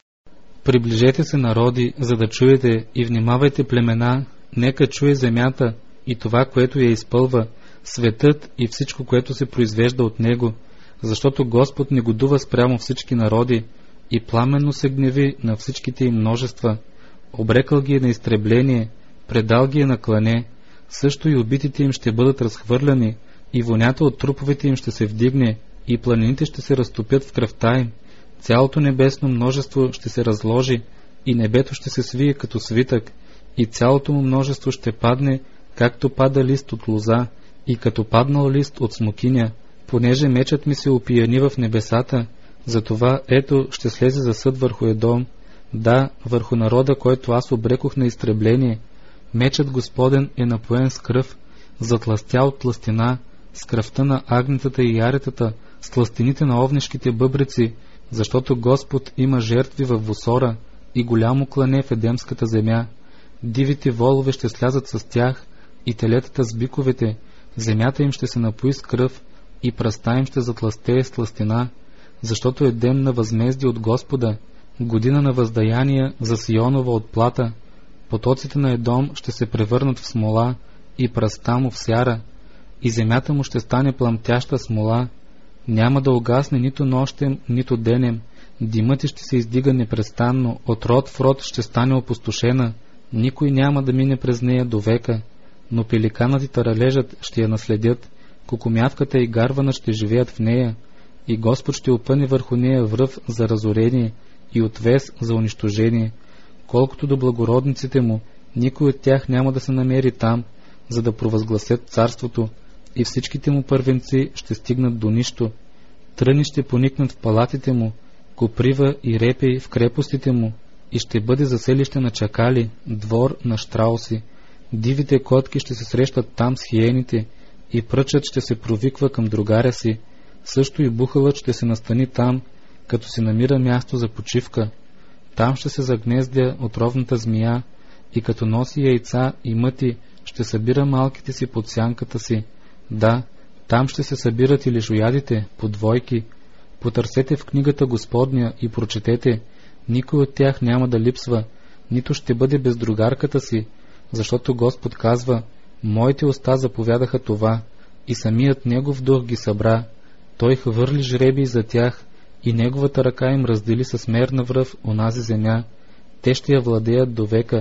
Приближете се, народи, за да чуете, и внимавайте, племена, нека чуе земята и това, което я изпълва, светът и всичко, което се произвежда от него, защото Господ негодува спрямо всички народи и пламенно се гневи на всичките им множества. Обрекал ги е на изтребление, предал ги е на клане, също и убитите им ще бъдат разхвърляни, и вонята от труповете им ще се вдигне, и планините ще се разтопят в кръвта им. Цялото небесно множество ще се разложи, и небето ще се свие като свитък, и цялото му множество ще падне, както пада лист от лоза, и като паднал лист от смокиня, понеже мечът ми се опияни в небесата. Затова ето ще слезе за съд върху Едом, да, върху народа, който аз обрекох на изтребление. Мечът Господен е напоен с кръв, затластял от тластина, с кръвта на агнетата и яретата, с тластините на овнешките бъбреци, защото Господ има жертви във Восора и голямо клане в Едемската земя. Дивите волове ще слязат с тях, и телетата с биковете, земята им ще се напои с кръв, и пръста им ще затластее с тластина, защото е ден на възмездие от Господа, година на въздаяния за Сионова отплата. Потоците на Едом ще се превърнат в смола, и пръста му в сяра, и земята му ще стане пламтяща смола. Няма да угасне нито нощем, нито денем, димът ти ще се издига непрестанно, от род в род ще стане опустошена, никой няма да мине през нея до века. Но пеликанът и таралежът ще я наследят, кукумятката и гарвана ще живеят в нея, и Господ ще опъне върху нея връв за разорение и отвес за унищожение. Колкото до благородниците му, никой от тях няма да се намери там, за да провъзгласят царството, и всичките му първенци ще стигнат до нищо. Тръни ще поникнат в палатите му, коприва и репей в крепостите му, и ще бъде заселище на чакали, двор на щрауси. Дивите котки ще се срещат там с хиените, и пръчът ще се провиква към другаря си, също и бухалът ще се настани там, като си намира място за почивка. Там ще се загнездя отровната змия, и като носи яйца и мъти, ще събира малките си под сянката си. Да, там ще се събират и лишоядите по двойки. Потърсете в книгата Господня и прочетете, никой от тях няма да липсва, нито ще бъде без другарката си, защото Господ казва: моите уста заповядаха това, и самият Негов дух ги събра. Той хвърли жребий за тях, и Неговата ръка им раздели с мерна връв онази земя. Те ще я владеят до века,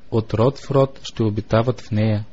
от род в род ще обитават в нея.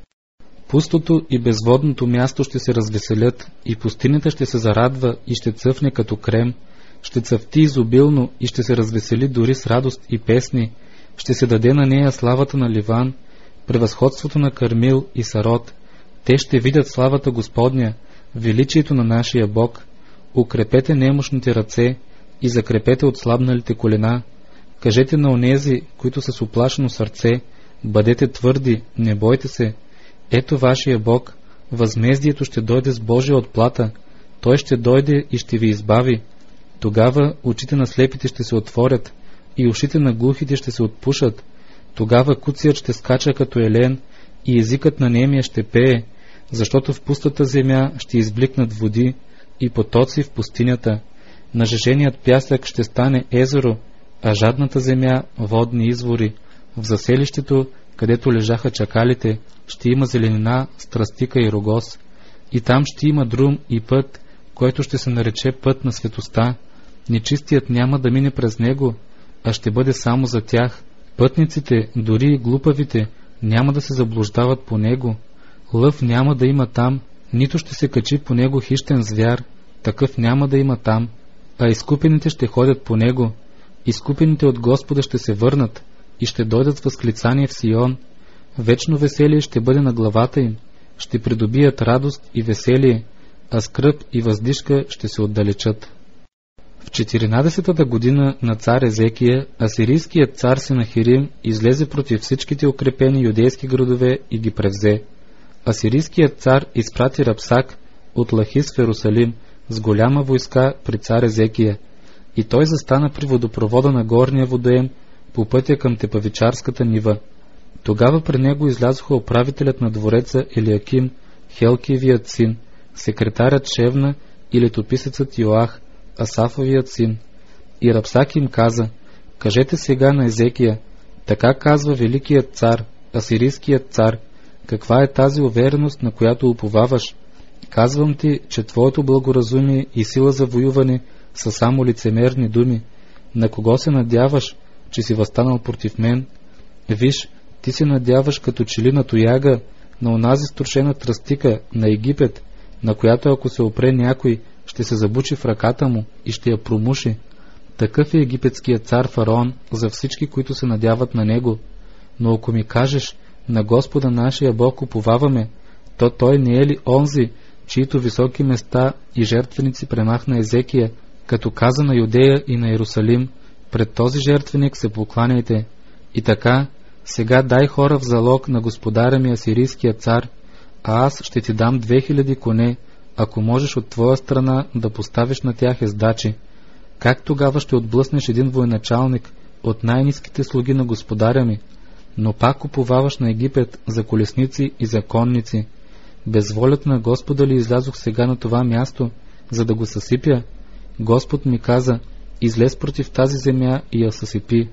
Пустото и безводното място ще се развеселят, и пустинята ще се зарадва и ще цъфне като крем, ще цъфти изобилно и ще се развесели дори с радост и песни, ще се даде на нея славата на Ливан, превъзходството на Кармил и Сарот. Те ще видят славата Господня, величието на нашия Бог. Укрепете немощните ръце и закрепете отслабналите колена. Кажете на онези, които са с уплашено сърце, бъдете твърди, не бойте се. Ето вашия Бог, възмездието ще дойде с Божия отплата, Той ще дойде и ще ви избави. Тогава очите на слепите ще се отворят и ушите на глухите ще се отпушат. Тогава куцият ще скача като елен и езикът на немия ще пее, защото в пустата земя ще избликнат води и потоци в пустинята. Нажеженият пясък ще стане езеро, а жадната земя водни извори. В заселището, където лежаха чакалите, ще има зеленина, страстика и рогоз. И там ще има друм и път, който ще се нарече път на светостта. Нечистият няма да мине през него, а ще бъде само за тях. Пътниците, дори и глупавите, няма да се заблуждават по него. Лъв няма да има там, нито ще се качи по него хищен звяр, такъв няма да има там, а изкупените ще ходят по него. Изкупените от Господа ще се върнат и ще дойдат с възклицание в Сион. Вечно веселие ще бъде на главата им, ще придобият радост и веселие, а скръб и въздишка ще се отдалечат. В 14-та година на цар Езекия, асирийският цар Сенахирим излезе против всичките укрепени юдейски градове и ги превзе. Асирийският цар изпрати Рапсак от Лахис в Ерусалим с голяма войска при цар Езекия, и той застана при водопровода на горния водоем по пътя към Тепавичарската нива. Тогава при него излязоха управителят на двореца Елиаким, Хелкиевият син, секретарят Шевна и летописецът Йоах, Асафовият син. И Рапсак им каза: кажете сега на Езекия, така казва великият цар, асирийският цар, каква е тази увереност, на която уповаваш? Казвам ти, че твоето благоразумие и сила за воюване са само лицемерни думи. На кого се надяваш, че си възстанал против мен? Виж, ти се надяваш като че ли на тояга, на онази струшена тръстика на Египет, на която ако се опре някой, ще се забучи в ръката му и ще я промуши. Такъв е египетският цар фараон за всички, които се надяват на него. Но ако ми кажеш, на Господа нашия Бог уповаваме, то той не е ли онзи, чието високи места и жертвеници премахна Езекия, като каза на Юдея и на Иерусалим: пред този жертвеник се покланяйте. И така, сега дай хора в залог на господаря ми асирийския цар, а аз ще ти дам 2000 коне, ако можеш от твоя страна да поставиш на тях ездачи. Как тогава ще отблъснеш един военачалник от най-ниските слуги на господаря ми? Но пак уповаваш на Египет за колесници и за конници. Без волята на Господа ли излязох сега на това място, за да го съсипя? Господ ми каза: излез против тази земя и я съсипи.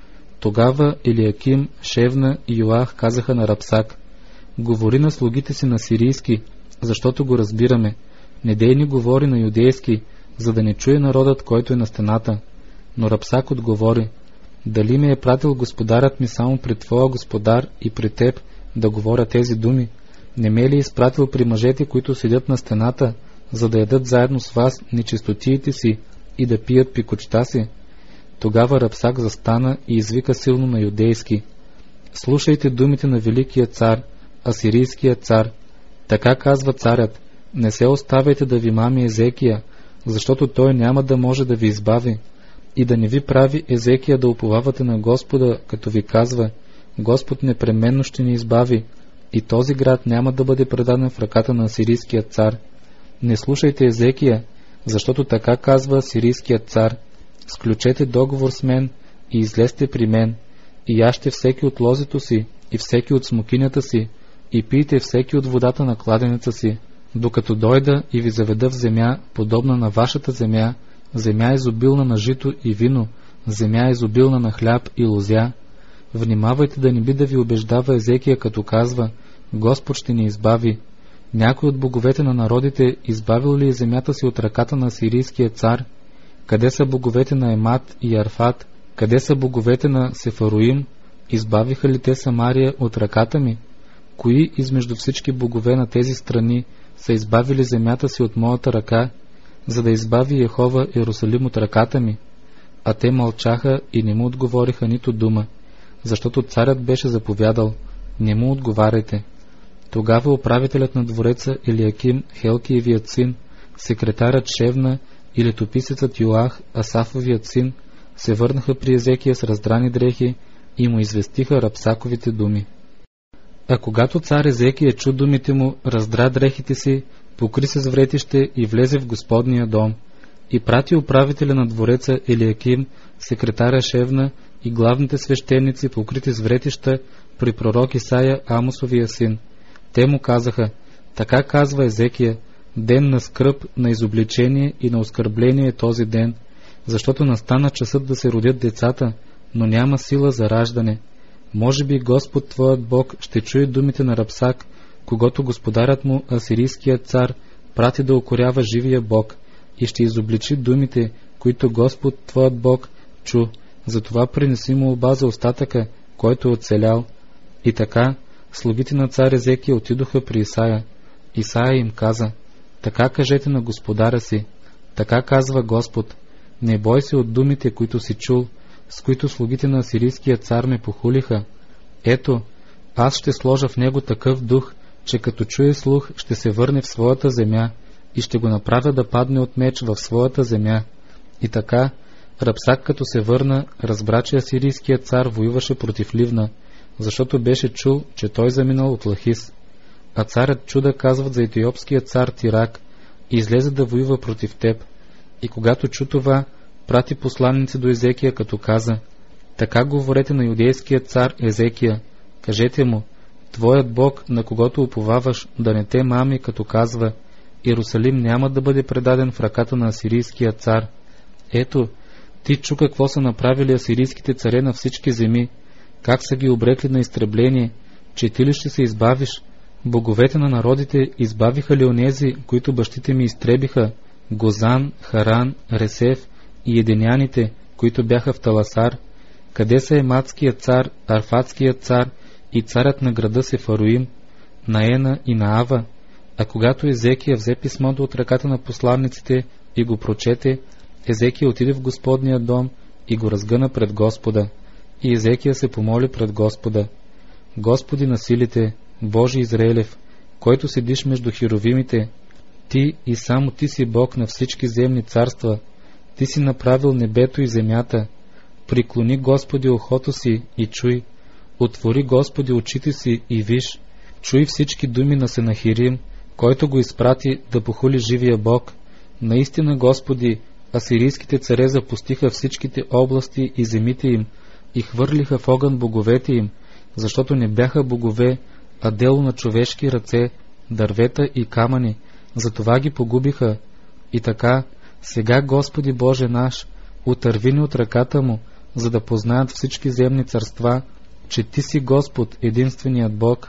Тогава Елиаким, Шевна и Йоах казаха на Рапсак: говори на слугите си на сирийски, защото го разбираме. Не дей ни говори на юдейски, за да не чуе народът, който е на стената. Но Рапсак отговори: дали ме е пратил господарят ми само при твоя господар и при теб да говоря тези думи? Не ме ли изпратил при мъжете, които седят на стената, за да ядат заедно с вас нечистотиите си и да пият пикочта си? Тогава Рапсак застана и извика силно на юдейски: слушайте думите на великия цар, асирийския цар. Така казва царят: не се оставяйте да ви мами Езекия, защото той няма да може да ви избави. И да не ви прави Езекия да уповавате на Господа, като ви казва: Господ непременно ще ни избави, и този град няма да бъде предаден в ръката на асирийския цар. Не слушайте Езекия, защото така казва асирийският цар: сключете договор с мен и излезте при мен, и яжте всеки от лозето си и всеки от смокинята си, и пийте всеки от водата на кладенеца си, докато дойда и ви заведа в земя, подобна на вашата земя, земя изобилна на жито и вино, земя изобилна на хляб и лозя. Внимавайте да не би да ви убеждава Езекия, като казва: Господ ще ни избави. Някой от боговете на народите избавил ли е земята си от ръката на асирийския цар? Къде са боговете на Емат и Арфат? Къде са боговете на Сефаруим? избавиха ли те Самария от ръката ми? Кои измежду всички богове на тези страни са избавили земята си от моята ръка, за да избави Йехова Иерусалим от ръката ми? А те мълчаха и не му отговориха нито дума, защото царят беше заповядал: не му отговаряйте. Тогава управителят на двореца Елиаким, Хелкиевият син, секретарят Шевна и летописецът Йоах, Асафовият син, се върнаха при Езекия с раздрани дрехи и му известиха Рапсаковите думи. А когато цар Езекия чу думите му, раздра дрехите си, покри се с вретище и влезе в Господния дом, и прати управителя на двореца Елиаким, секретаря Шевна и главните свещеници, покрити с вретища, при пророк Исаия, Амосовия син. Те му казаха: така казва Езекия, ден на скръб, на изобличение и на оскърбление е този ден, защото настана часът да се родят децата, но няма сила за раждане. Може би Господ твоят Бог ще чуе думите на Рапсак, когато господарят му, асирийският цар, прати да укорява живия Бог, и ще изобличи думите, които Господ твоят Бог чу. Затова принеси молба за остатъка, който е оцелял. И така слугите на цар Езекия отидоха при Исаия. Исаия им каза: така кажете на господаря си, така казва Господ: не бой се от думите, които си чул, с които слугите на асирийския цар ме похулиха. Ето, аз ще сложа в него такъв дух, че като чуе слух, ще се върне в своята земя и ще го направя да падне от меч в своята земя. И така Рапсак, като се върна, разбра, че асирийският цар воюваше против Ливна, защото беше чул, че той заминал от Лахис. А царят чуда казват за етиопския цар Тирак и излезе да воюва против теб. И когато чу това, прати посланници до Езекия, като каза: така говорете на юдейския цар Езекия, кажете му: твоят Бог, на когото уповаваш, да не те мами, като казва: Иерусалим няма да бъде предаден в ръката на асирийския цар. Ето, ти чу какво са направили асирийските царе на всички земи, как са ги обрекли на изтребление, че ти ли ще се избавиш? Боговете на народите избавиха ли онези, които бащите ми изтребиха: Гозан, Харан, Ресеф и еденяните, които бяха в Таласар? Къде са Ематският цар, Арфатският цар и царят на града Сефаруим, Наена и Наава? А когато Езекия взе писмото от ръката на посланниците и го прочете, Езекия отиде в Господния дом и го разгъна пред Господа. И Езекия се помоли пред Господа: Господи на силите, Божи Израилев, който седиш между херовимите, ти и само ти си Бог на всички земни царства, ти си направил небето и земята. Приклони, Господи, ухото си и чуй, отвори, Господи, очите си и виж, чуй всички думи на Сенахирим, който го изпрати да похули живия Бог. Наистина, Господи, асирийските царе запустиха всичките области и земите им и хвърлиха в огън боговете им, защото не бяха богове, а дело на човешки ръце, дървета и камъни, затова ги погубиха. И така, сега, Господи Боже наш, отърви ни от ръката му, за да познаят всички земни царства, че Ти си Господ, единственият Бог.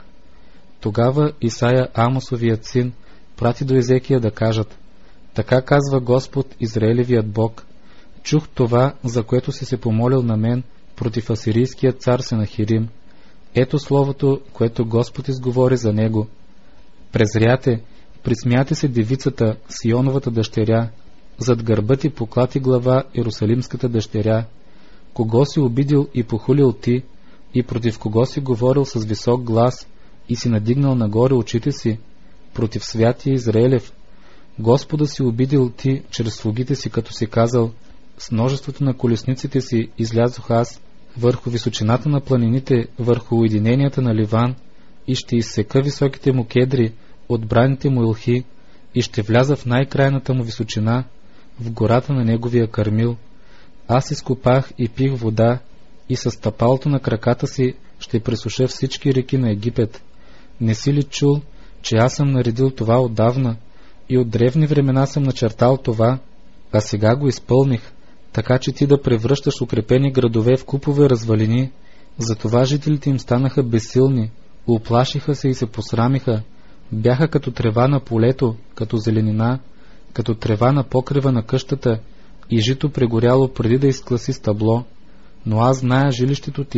Тогава Исаия, Амосовият син, прати до Езекия да кажат: така казва Господ, Израилевият Бог: чух това, за което си се помолил на мен против асирийския цар Сенахирим. Ето словото, което Господ изговори за него. Презряте, присмяте се девицата, Сионовата дъщеря, зад гърба ти поклати глава Иерусалимската дъщеря. Кого си обидил и похулил ти, и против кого си говорил с висок глас и си надигнал нагоре очите си? Против святия Израилев. Господа си обидил ти чрез слугите си, като си казал: с множеството на колесниците си излязох аз върху височината на планините, върху уединенията на Ливан, и ще изсека високите му кедри от браните му елхи, и ще вляза в най-крайната му височина, в гората на неговия Кармил. Аз изкопах и пих вода, и с стъпалото на краката си ще пресуша всички реки на Египет. Не си ли чул, че аз съм наредил това отдавна, и от древни времена съм начертал това, а сега го изпълних, така че ти да превръщаш укрепени градове в купове развалини? Затова жителите им станаха безсилни, уплашиха се и се посрамиха, бяха като трева на полето, като зеленина, като трева на покрива на къщата, и жито прегоряло преди да изкласи стъбло. Но аз зная жилището ти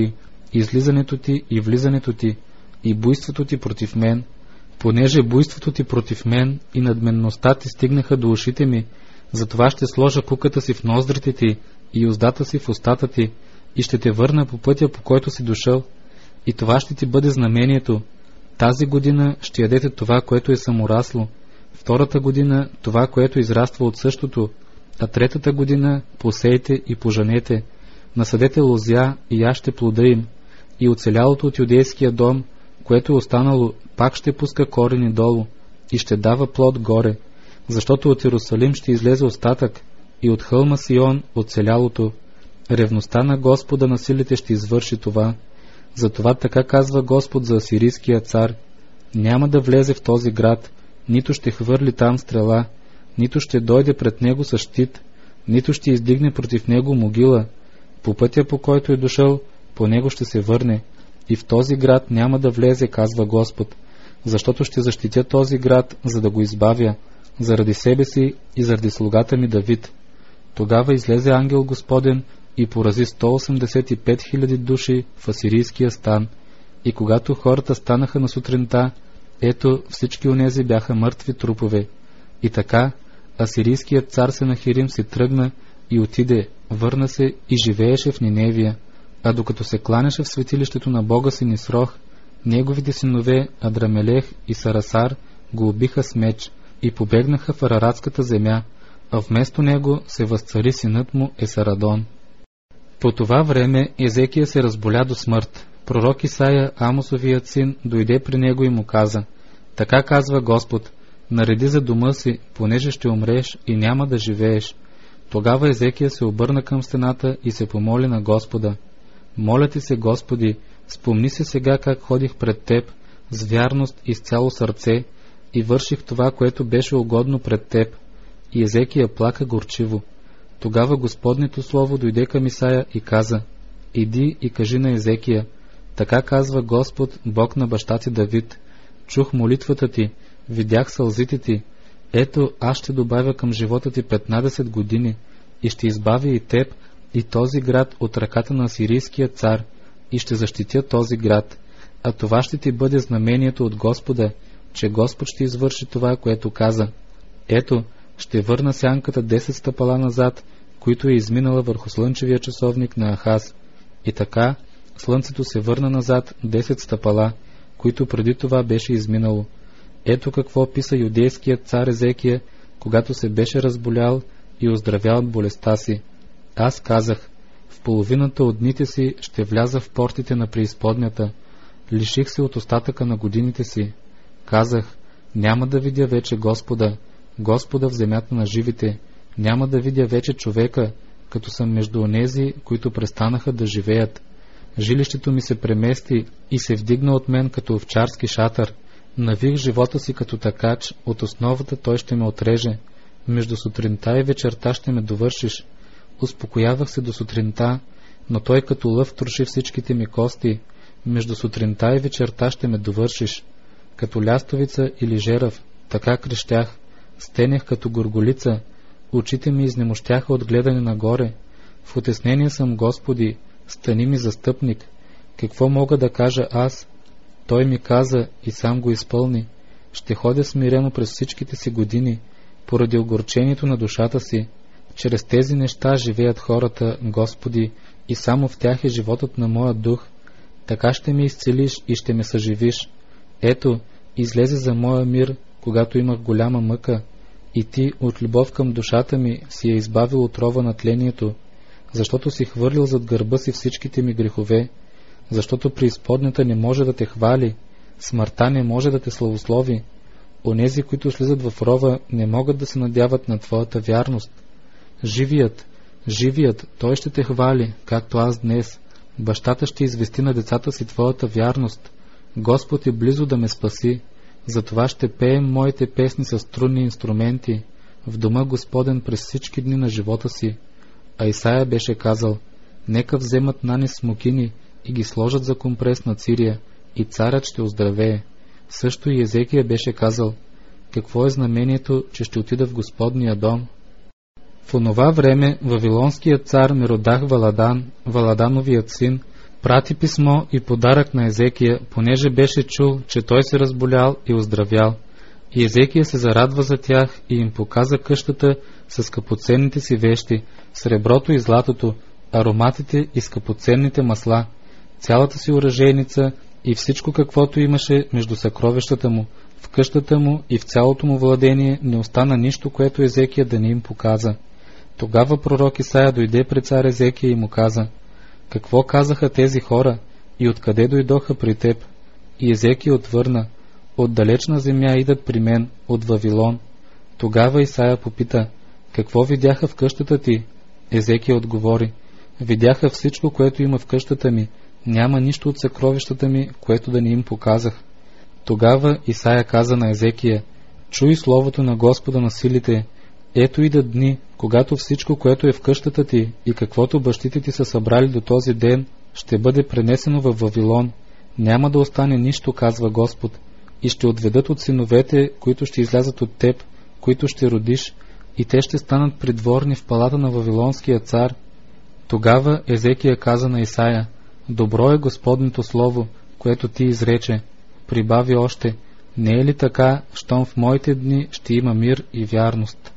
излизането ти и влизането ти, и буйството ти против мен, понеже буйството ти против мен и надменността ти стигнаха до ушите ми, затова ще сложа куката си в ноздрите ти и уздата си в устата ти, и ще те върна по пътя, по който си дошъл, и това ще ти бъде знамението. Тази година ще ядете това, което е саморасло, втората година това, което израства от същото, а третата година посейте и поженете, насадете лозя и яжте плода им, и оцелялото от юдейския дом, което е останало, пак ще пуска корени долу и ще дава плод горе, защото от Иерусалим ще излезе остатък и от хълма Сион оцелялото. Ревността на Господа на силите ще извърши това. Затова така казва Господ за асирийския цар: няма да влезе в този град, нито ще хвърли там стрела, нито ще дойде пред него с щит, нито ще издигне против него могила. По пътя, по който е дошъл, по него ще се върне, и в този град няма да влезе, казва Господ, защото ще защитя този град, за да го избавя, заради себе си и заради слугата ми Давид. Тогава излезе ангел Господен и порази 185 000 души в асирийския стан, и когато хората станаха на сутринта, ето всички онези бяха мъртви трупове. И така асирийският цар Сенахирим се тръгна и отиде, върна се и живееше в Ниневия. А докато се кланяше в светилището на Бога си Нисрох, неговите синове Адрамелех и Сарасар го убиха с меч и побегнаха в араратската земя, а вместо него се възцари синът му Есарадон. По това време Езекия се разболя до смърт. Пророк Исаия, Амосовият син, дойде при него и му каза: така казва Господ, нареди за дома си, понеже ще умреш и няма да живееш. Тогава Езекия се обърна към стената и се помоли на Господа: моля ти се, Господи, спомни се сега как ходих пред Теб с вярност и с цяло сърце и върших това, което беше угодно пред Теб. И Езекия плака горчиво. Тогава Господнето слово дойде към Исаия и каза: иди и кажи на Езекия: така казва Господ, Бог на баща ти Давид, чух молитвата ти, видях сълзите ти, ето аз ще добавя към живота ти 15 години и ще избавя и теб и този град от ръката на асирийския цар и ще защитя този град, а това ще ти бъде знамението от Господа, че Господ ще извърши това, което каза. Ето, ще върна сянката 10 стъпала назад, които е изминала върху слънчевия часовник на Ахаз. И така, слънцето се върна назад 10 стъпала, които преди това беше изминало. Ето какво писа юдейският цар Езекия, когато се беше разболял и оздравял от болестта си. Аз казах: в половината от дните си ще вляза в портите на преизподнята. Лиших се от остатъка на годините си. Казах: няма да видя вече Господа, Господа в земята на живите, няма да видя вече човека, като съм между онези, които престанаха да живеят. Жилището ми се премести и се вдигна от мен като овчарски шатър. Навих живота си като такач, от основата той ще ме отреже. Между сутринта и вечерта ще ме довършиш. Успокоявах се до сутринта, но той като лъв троши всичките ми кости. Между сутринта и вечерта ще ме довършиш. Като лястовица или жерав, така крещях, стенех като горголица, очите ми изнемощяха от гледане нагоре. В утеснение съм, Господи, стани ми застъпник. Какво мога да кажа аз? Той ми каза и сам го изпълни. Ще ходя смирено през всичките си години, поради огорчението на душата си. Чрез тези неща живеят хората, Господи, и само в тях е животът на моя дух. Така ще ме изцелиш и ще ме съживиш. Ето, излезе за моя мир, когато имах голяма мъка, и ти от любов към душата ми си е избавил от рова на тлението, защото си хвърлил зад гърба си всичките ми грехове, защото преизподнята не може да те хвали, смъртта не може да те славослови. Онези, които слизат в рова, не могат да се надяват на твоята вярност. Живият, той ще те хвали, както аз днес. Бащата ще извести на децата си твоята вярност. Господ е близо да ме спаси. Затова ще пеем моите песни с струнни инструменти в дома Господен през всички дни на живота си. А Исаия беше казал: нека вземат нанис смокини и ги сложат за компрес на цирия, и царят ще оздравее. Също и Езекия беше казал: какво е знамението, че ще отида в Господния дом? В онова време вавилонският цар Меродах Валадан, Валадановият син, прати писмо и подарък на Езекия, понеже беше чул, че той се разболял и оздравял. И Езекия се зарадва за тях и им показа къщата с скъпоценните си вещи, среброто и златото, ароматите и скъпоценните масла, цялата си оръжейница и всичко каквото имаше между съкровищата му. В къщата му и в цялото му владение не остана нищо, което Езекия да не им показа. Тогава пророк Исаия дойде пред цар Езекия и му каза: какво казаха тези хора и откъде дойдоха при теб? И Езекия отвърна: от далечна земя идат при мен, от Вавилон. Тогава Исаия попита: какво видяха в къщата ти? Езекия отговори: видяха всичко, което има в къщата ми, няма нищо от съкровищата ми, което да не им показах. Тогава Исаия каза на Езекия: чуй словото на Господа на силите. Ето идат дни, когато всичко, което е в къщата ти и каквото бащите ти са събрали до този ден, ще бъде пренесено в Вавилон. Няма да остане нищо, казва Господ, и ще отведат от синовете, които ще излязат от теб, които ще родиш, и те ще станат придворни в палата на Вавилонския цар. Тогава Езекия каза на Исаия: добро е Господното слово, което ти изрече. Прибави още: не е ли така, щом в моите дни ще има мир и вярност?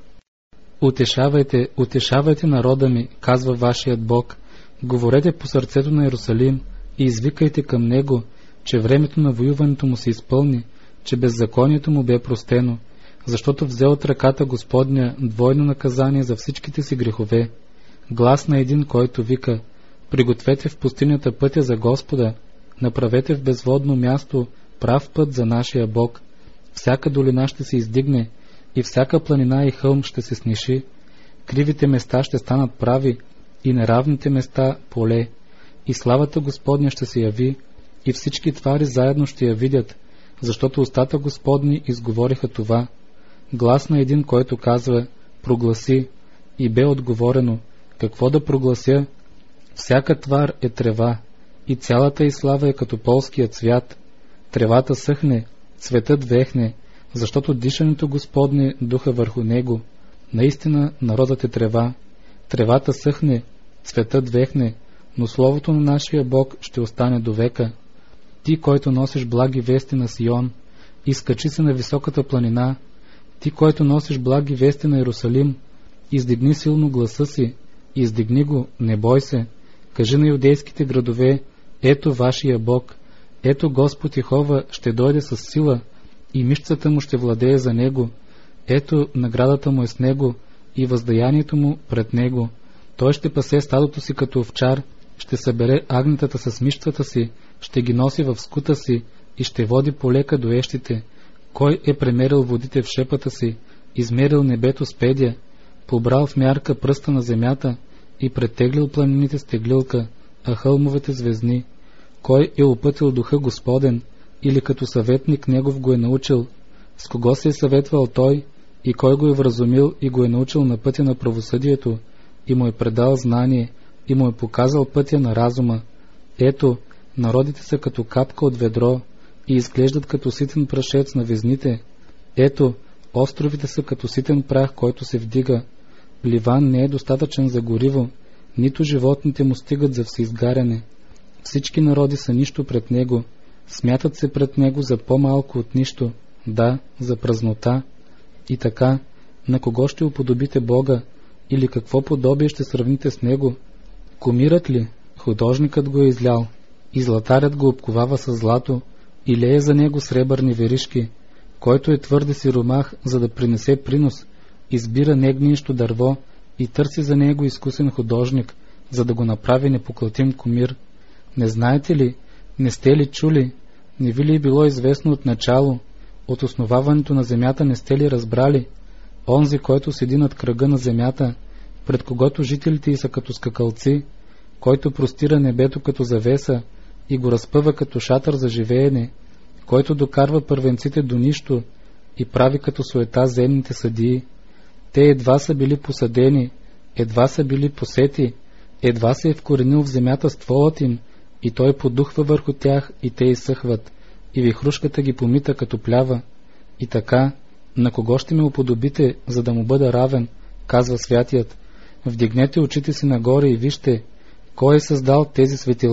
Утешавайте, утешавайте народа ми, казва вашият Бог. Говорете по сърцето на Иерусалим и извикайте към него, че времето на воюването му се изпълни, че беззаконието му бе простено, защото взе от ръката Господня двойно наказание за всичките си грехове. Глас на един, който вика: пригответе в пустинята пътя за Господа, направете в безводно място прав път за нашия Бог. Всяка долина ще се издигне и всяка планина и хълм ще се сниши. Кривите места ще станат прави и неравните места поле. И славата Господня ще се яви и всички твари заедно ще я видят, защото устата Господни изговориха това. Глас на един, който казва: прогласи, и бе отговорено: какво да проглася? Всяка твар е трева и цялата й слава е като полския цвят. Тревата съхне, цветът вехне, защото дишането Господне духа върху него. Наистина народът е трева. Тревата съхне, цветът вехне, но словото на нашия Бог ще остане до века. Ти, който носиш благи вести на Сион, изкачи се на високата планина. Ти, който носиш благи вести на Иерусалим, издигни силно гласа си, издигни го, не бой се. Кажи на юдейските градове: ето вашия Бог, ето Господ Йехова ще дойде с сила и мишцата му ще владее за него. Ето наградата му е с него и въздаянието му пред него. Той ще пасе стадото си като овчар, ще събере агнетата с мишцата си, ще ги носи в скута си и ще води полека до ещите. Кой е премерил водите в шепата си, измерил небето с педя, побрал в мярка пръста на земята и претеглил планините с теглилка, а хълмовете звездни? Кой е опътил духа Господен, или като съветник негов го е научил? С кого се е съветвал той, и кой го е вразумил и го е научил на пътя на правосъдието, и му е предал знание, и му е показал пътя на разума? Ето, народите са като капка от ведро и изглеждат като ситен прашец на везните. Ето, островите са като ситен прах, който се вдига. Ливан не е достатъчен за гориво, нито животните му стигат за всеизгаряне. Всички народи са нищо пред него, смятат се пред него за по-малко от нищо, да, за празнота. И така, на кого ще уподобите Бога, или какво подобие ще сравните с него? Кумират ли? Художникът го е излял, и златарят го обковава с злато, и лее за него сребърни веришки. Който е твърде сиромах, за да принесе принос, избира негниещо дърво и търси за него изкусен художник, за да го направи непоклатим кумир. Не знаете ли, не сте ли чули, не ви ли е било известно от начало, от основаването на земята не сте ли разбрали? Онзи, който седи над кръга на земята, пред когото жителите й са като скакалци, който простира небето като завеса и го разпъва като шатър за живеене, който докарва първенците до нищо и прави като суета земните съдии. Те едва са били посадени, едва са били посети, едва се е вкоренил в земята стволът им, и той подухва върху тях и те изсъхват, и вихрушката ги помита като плява. И така, на кого ще ме уподобите, за да му бъда равен, казва святият. Вдигнете очите си нагоре и вижте, кой е създал тези светила,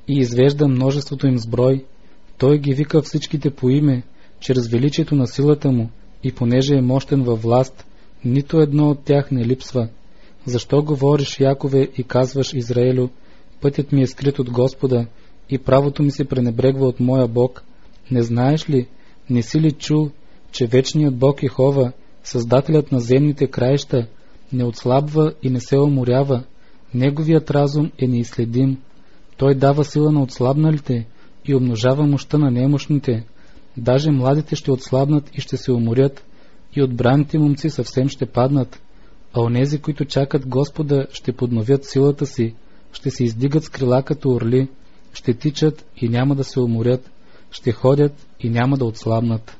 и извежда множеството им с брой. Той ги вика всичките по име, чрез величието на силата му, и понеже е мощен във власт, нито едно от тях не липсва. Защо говориш, Якове, и казваш, Израелю, пътят ми е скрит от Господа и правото ми се пренебрегва от моя Бог? Не знаеш ли, не си ли чул, че вечният Бог Йехова, Създателят на земните краища, не отслабва и не се уморява? Неговият разум е неизследим. Той дава сила на отслабналите и умножава мощта на немощните. Даже младите ще отслабнат и ще се уморят, и отбраните момци съвсем ще паднат. А онези, които чакат Господа, ще подновят силата си, ще се издигат с крила като орли, ще тичат и няма да се уморят, ще ходят и няма да отслабнат.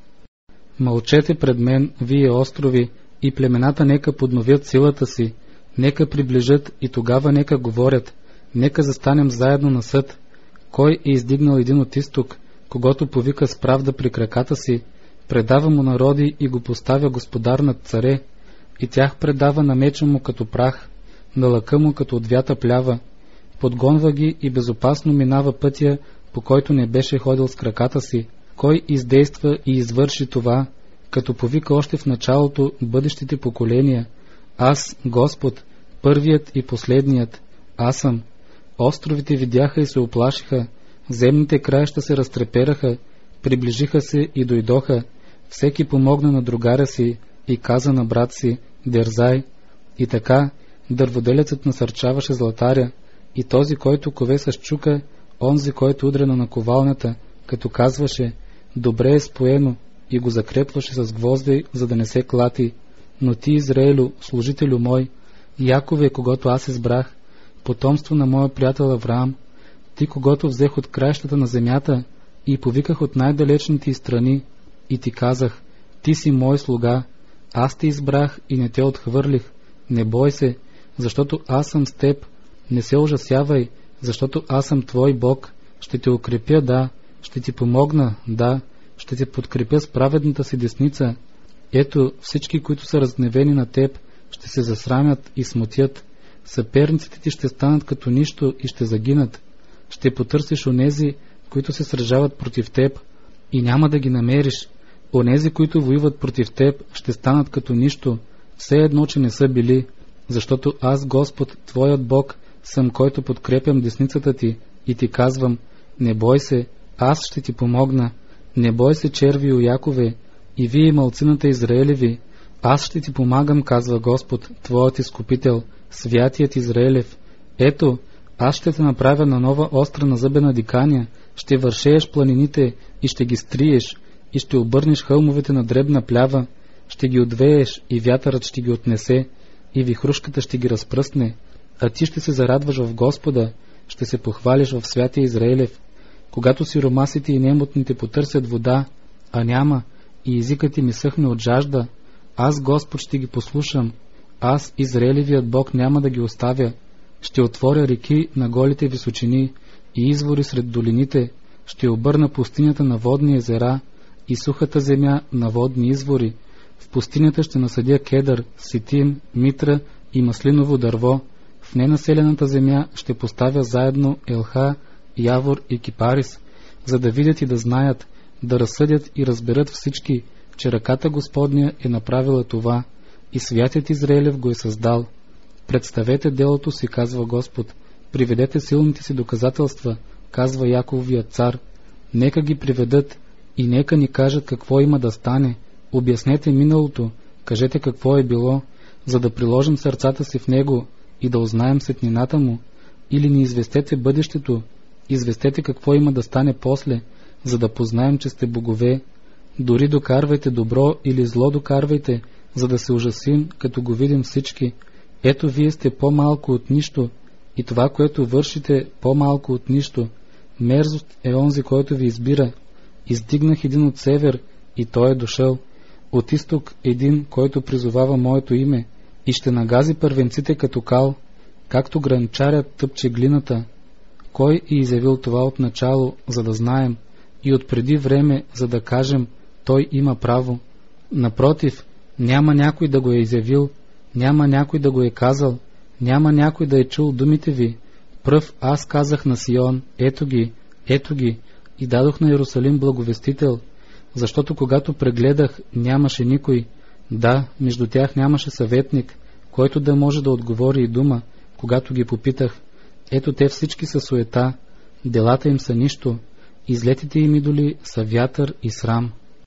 Мълчете пред мен, вие острови, и племената нека подновят силата си, нека приближат и тогава нека говорят, нека застанем заедно на съд. Кой е издигнал един от изток, когато повика с правда при краката си, предава му народи и го поставя господар над царе, и тях предава на меча му като прах, на лъка му като отвята плява, подгонва ги и безопасно минава пътя, по който не беше ходил с краката си. Кой издейства и извърши това, като повика още в началото бъдещите поколения? Аз, Господ, първият и последният, аз съм. Островите видяха и се оплашиха, земните краища се разтрепераха, приближиха се и дойдоха, всеки помогна на другаря си и каза на брат си, дързай. И така дърводелецът насърчаваше златаря, и този, който кове с чука, онзи, който удря на наковалнята, като казваше, добре е споено, и го закрепваше с гвозди, за да не се клати. Но ти, Израелю, служителю мой, Якове, когото аз избрах, потомство на моя приятел Авраам, ти, когото взех от краищата на земята и повиках от най-далечните страни, и ти казах, ти си мой слуга, аз те избрах и не те отхвърлих. Не бой се, защото аз съм с теб, не се ужасявай, защото аз съм твой Бог, ще те укрепя, да, ще ти помогна, да, ще те подкрепя с праведната си десница. Ето, всички, които са разгневени на теб, ще се засрамят и смутят. Съперниците ти ще станат като нищо и ще загинат. Ще потърсиш онези, които се сражават против теб, и няма да ги намериш. Онези, които воюват против теб, ще станат като нищо, все едно, че не са били, защото аз, Господ, твоят Бог, съм, който подкрепям десницата ти, и ти казвам, не бой се, аз ще ти помогна. Не бой се, червио Якове, и вие, малцината Израелеви, аз ще ти помагам, казва Господ, твоят изкупител, святият Израелев. Ето, аз ще те направя на нова остра назъбена диканя, ще вършееш планините и ще ги стриеш, и ще обърнеш хълмовете на дребна плява, ще ги отвееш и вятърът ще ги отнесе, и вихрушката ще ги разпръсне, а ти ще се зарадваш в Господа, ще се похвалиш в святия Израелев. Когато сиромасите и немотните потърсят вода, а няма, и езикът им изсъхне от жажда, аз, Господ, ще ги послушам, аз, Израелевият Бог, няма да ги оставя. Ще отворя реки на голите височини и извори сред долините, ще обърна пустинята на водни езера и сухата земя на водни извори. В пустинята ще насадя кедър, ситим, митра и маслиново дърво. В ненаселената земя ще поставя заедно елха, явор и кипарис, за да видят и да знаят, да разсъдят и разберат всички, че ръката Господня е направила това и святият Израелев го е създал. Представете делото си, казва Господ, приведете силните си доказателства, казва Якововият цар. Нека ги приведат и нека ни кажат какво има да стане. Обяснете миналото, кажете какво е било, за да приложим сърцата си в него и да узнаем сетнината му, или ни известете бъдещето, известете какво има да стане после, за да познаем, че сте богове. Дори докарвайте добро или зло докарвайте, за да се ужасим, като го видим всички. Ето, вие сте по-малко от нищо, и това, което вършите, по-малко от нищо. Мерзост е онзи, който ви избира. Издигнах един от север, и той е дошъл. От изток един, който призовава моето име, и ще нагази първенците като кал, както гранчарят тъпче глината. Кой е изявил това от начало, за да знаем, и от преди време, за да кажем, той има право? Напротив, няма някой да го е изявил, няма някой да го е казал, няма някой да е чул думите ви. Пръв аз казах на Сион, ето ги, и дадох на Иерусалим благовестител, защото когато прегледах, нямаше никой. Да, между тях нямаше съветник, който да може да отговори и дума, когато ги попитах. Ето те всички са суета, делата им са нищо, излетите им идоли са вятър и срам.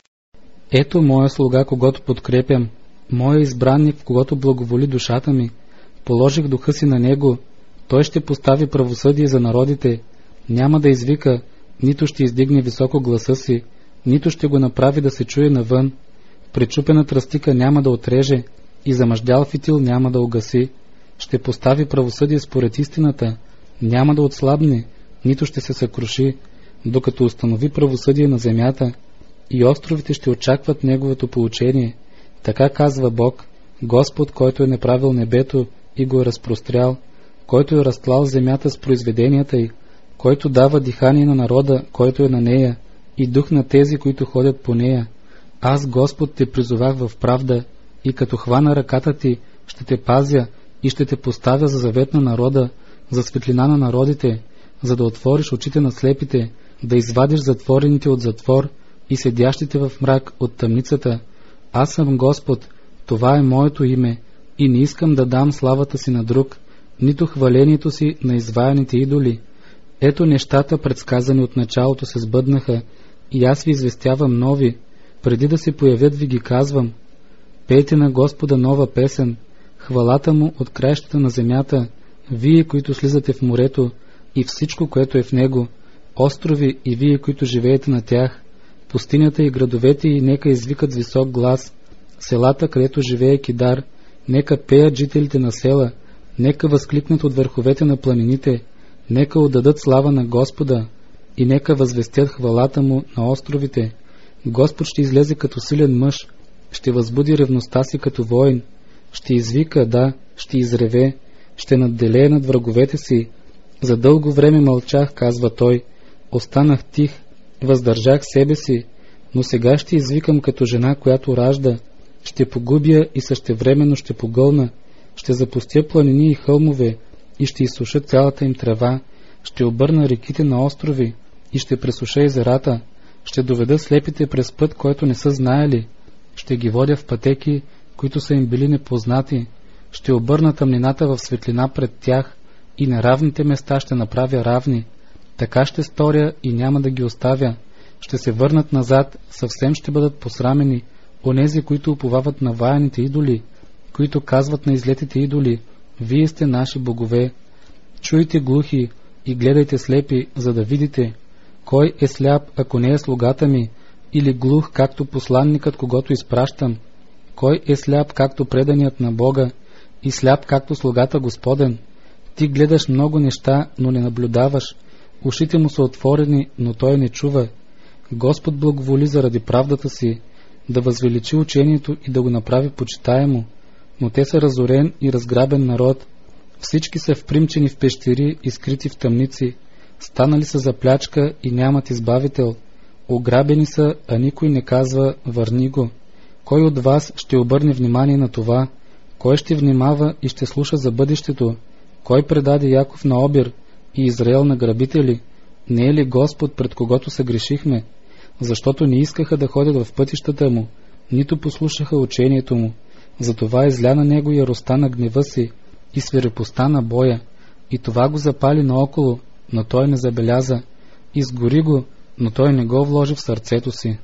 Ето моя слуга, когото подкрепям, моя избранник, в когото благоволи душата ми. Положих духа си на него, той ще постави правосъдие за народите, няма да извика, нито ще издигне високо гласа си, нито ще го направи да се чуе навън. Пречупена тръстика няма да отреже и замъждял фитил няма да угаси. Ще постави правосъдие според истината, няма да отслабне, нито ще се съкруши, докато установи правосъдие на земята, и островите ще очакват неговото поучение. Така казва Бог, Господ, който е направил небето и го е разпрострял, който е разтлал земята с произведенията й, който дава дихание на народа, който е на нея, и дух на тези, които ходят по нея. Аз, Господ, те призовах в правда, и като хвана ръката ти, ще те пазя и ще те поставя за завет на народа, за светлина на народите, за да отвориш очите на слепите, да извадиш затворените от затвор и седящите в мрак от тъмницата. Аз съм Господ, това е моето име, и не искам да дам славата си на друг, нито хвалението си на изваяните идоли. Ето нещата, предсказани от началото, се сбъднаха, и аз ви известявам нови, преди да се появят ви ги казвам. Пейте на Господа нова песен, хвалата му от краищата на земята, вие, които слизате в морето, и всичко, което е в него, острови и вие, които живеете на тях, пустинята и градовете и нека извикат с висок глас, селата, където живее Кидар, нека пеят жителите на села, нека възкликнат от върховете на планините, нека отдадат слава на Господа и нека възвестят хвалата му на островите. Господ ще излезе като силен мъж, ще възбуди ревността си като воин, ще извика, да, ще изреве, ще надделее над враговете си. За дълго време мълчах, казва той, останах тих, въздържах себе си, но сега ще извикам като жена, която ражда, ще погубя и същевременно ще погълна, ще запустя планини и хълмове и ще изсуша цялата им трева, ще обърна реките на острови и ще пресуша езерата, ще доведа слепите през път, който не са знаели, ще ги водя в пътеки, които са им били непознати, ще обърна тъмнината в светлина пред тях и неравните места ще направя равни. Така ще сторя и няма да ги оставя. Ще се върнат назад, съвсем ще бъдат посрамени онези, които уповават на ваяните идоли, които казват на излетите идоли, вие сте наши богове. Чуйте глухи и гледайте слепи, за да видите. Кой е сляп, ако не е слугата ми, или глух, както посланникът, когото изпращам? Кой е сляп, както преданият на Бога, и сляп, както слугата Господен? Ти гледаш много неща, но не наблюдаваш. Ушите му са отворени, но той не чува. Господ благоволи заради правдата си, да възвеличи учението и да го направи почитаемо, но те са разорен и разграбен народ. Всички са впримчени в пещери и скрити в тъмници, станали са за плячка и нямат избавител. Ограбени са, а никой не казва, върни го. Кой от вас ще обърне внимание на това? Кой ще внимава и ще слуша за бъдещето? Кой предаде Яков на обир и Израел на грабители? Не е ли Господ, пред когото се грешихме? Защото не искаха да ходят в пътищата му, нито послушаха учението му. Затова изля на него яростта на гнева си и свирепостта на боя, и това го запали наоколо, но той не забеляза. Изгори го, но той не го вложи в сърцето си.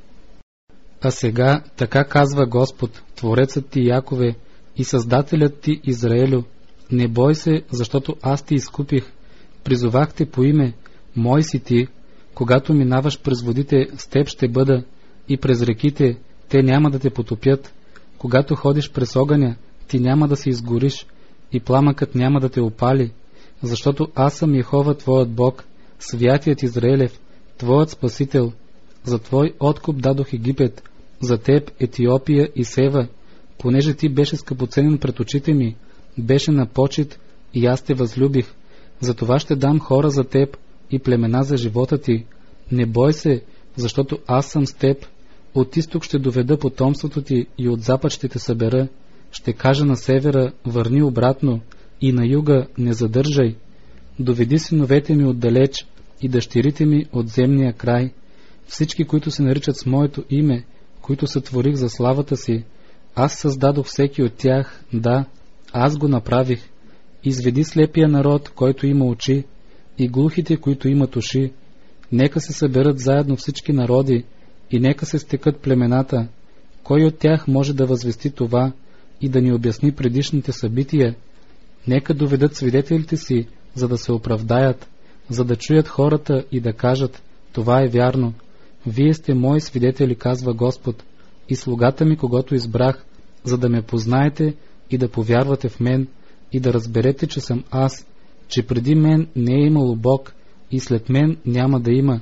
А сега така казва Господ, Творецът ти Якове и Създателят ти Израелю: не бой се, защото аз ти изкупих. Призовах те по име, мой си ти. Когато минаваш през водите, с теб ще бъда, и през реките, те няма да те потопят. Когато ходиш през огъня, ти няма да се изгориш, и пламъкът няма да те опали, защото аз съм Йехова твоят Бог, святият Израелев, твоят Спасител. За твой откуп дадох Египет, за теб Етиопия и Сева, понеже ти беше скъпоценен пред очите ми, беше на почит и аз те възлюбих. Затова ще дам хора за теб и племена за живота ти. Не бой се, защото аз съм с теб. От изток ще доведа потомството ти и от запад ще те събера. Ще кажа на севера, върни обратно, и на юга не задържай. доведи синовете ми отдалеч и дъщерите ми от земния край, всички, които се наричат с моето име, които сътворих за славата си. Аз създадох всеки от тях, да, аз го направих. Изведи слепия народ, който има очи, и глухите, които имат уши. Нека се съберат заедно всички народи и нека се стекат племената. Кой от тях може да възвести това и да ни обясни предишните събития? Нека доведат свидетелите си, за да се оправдаят, за да чуят хората и да кажат: това е вярно. Вие сте мои свидетели, казва Господ, и слугата ми, когото избрах, за да ме познаете и да повярвате в мен и да разберете, че съм аз, че преди мен не е имало Бог и след мен няма да има.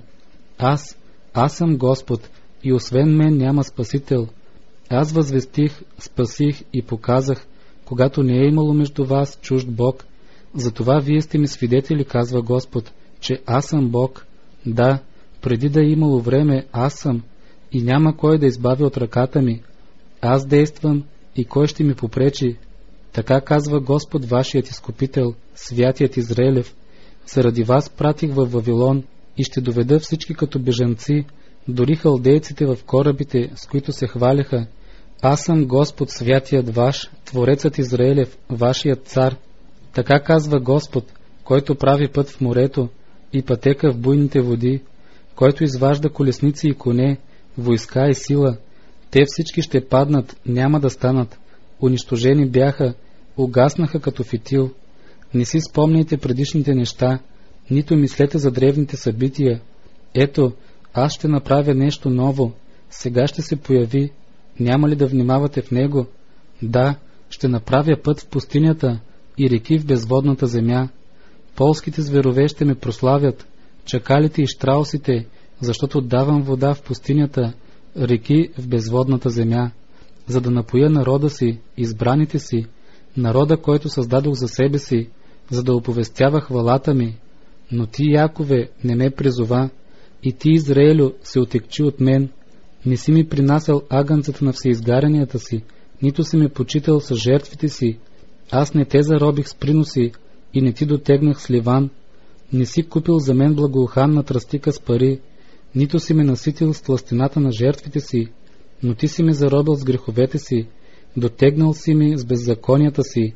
Аз съм Господ и освен мен няма Спасител. Аз възвестих, спасих и показах, когато не е имало между вас чужд Бог. Затова вие сте ми свидетели, казва Господ, че аз съм Бог. Да, преди да е имало време, аз съм и няма кой да избави от ръката ми. Аз действам и кой ще ми попречи? Така казва Господ, вашият изкупител, святият Израилев. Заради вас пратих във Вавилон и ще доведа всички като бежанци, дори халдейците в корабите, с които се хваляха. Аз съм Господ, святият ваш, Творецът Израилев, вашият цар. Така казва Господ, който прави път в морето и пътека в буйните води, който изважда колесници и коне, войска и сила. Те всички ще паднат, няма да станат. Унищожени бяха, угаснаха като фитил. Не си спомняйте предишните неща, нито мислете за древните събития. Ето, аз ще направя нещо ново, сега ще се появи. Няма ли да внимавате в него? Да, ще направя път в пустинята и реки в безводната земя. Полските зверове ще ме прославят, чакалите и щраусите, защото давам вода в пустинята, реки в безводната земя, за да напоя народа си, избраните си, народа, който създадох за себе си, за да оповестява хвалата ми. Но ти, Якове, не ме призова, и ти, Израелю, се отекчи от мен. Не си ми принасял агънцата на всеизгарянията си, нито си ме почитал с жертвите си. Аз не те заробих с приноси и не ти дотегнах с ливан. Не си купил за мен благоуханна тръстика с пари, нито си ме наситил с тлъстината на жертвите си, но ти си ме заробил с греховете си, дотегнал си ми с беззаконията си.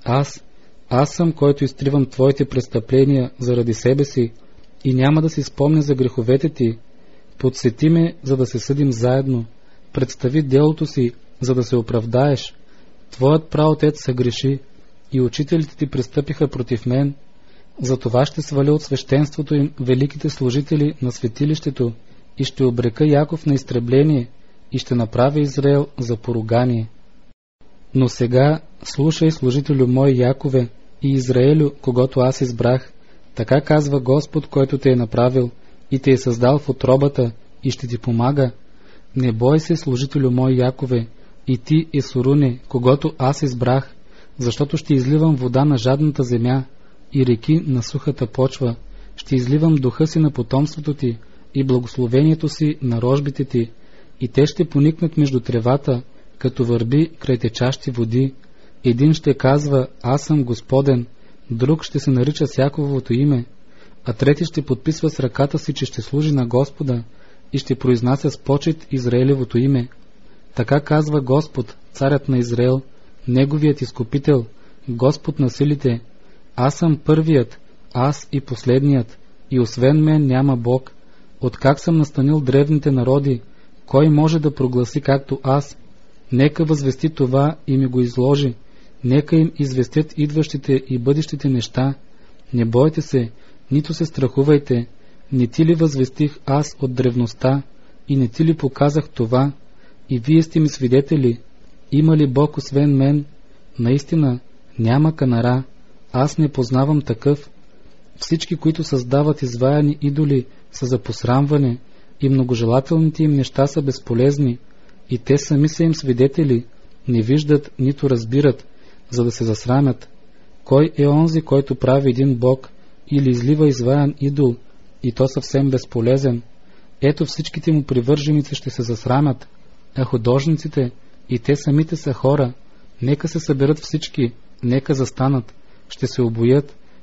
Аз съм, който изтривам твоите престъпления заради себе си и няма да си спомня за греховете ти. Подсети ме, за да се съдим заедно. Представи делото си, за да се оправдаеш. Твоят праотец съгреши и учителите ти престъпиха против мен. Затова ще сваля от свещенството им великите служители на светилището и ще обрека Яков на изтребление и ще направя Израел за поругание. Но сега слушай, служителю мой Якове и Израелю, когото аз избрах. Така казва Господ, който те е направил и те е създал в утробата и ще ти помага. Не бой се, служителю мой Якове, и ти, Есуруне, когото аз избрах, защото ще изливам вода на жадната земя и реки на сухата почва. Ще изливам духа си на потомството ти и благословението си на рожбите ти, и те ще поникнат между тревата, като върби край течащи води. Един ще казва: аз съм Господен, друг ще се нарича с Якововото име, а трети ще подписва с ръката си, че ще служи на Господа и ще произнася с почет Израилевото име. Така казва Господ, царят на Израел, неговият изкупител, Господ на силите. Аз съм първият, аз и последният, и освен мен няма Бог. Откак съм настанил древните народи, кой може да прогласи както аз? Нека възвести това и ми го изложи. Нека им известят идващите и бъдещите неща. Не бойте се, нито се страхувайте. Не ти ли възвестих аз от древността и не ти ли показах това? И вие сте ми свидетели. Има ли Бог освен мен? Наистина няма канара. Аз не познавам такъв. Всички, които създават изваяни идоли, са за посрамване и многожелателните им неща са безполезни. И те сами са им свидетели, не виждат, нито разбират, за да се засрамят. Кой е онзи, който прави един бог или излива изваян идол, и то съвсем безполезен? Ето всичките му привърженици ще се засрамят, а художниците, и те самите са хора. Нека се съберат всички, нека застанат, ще се обоят,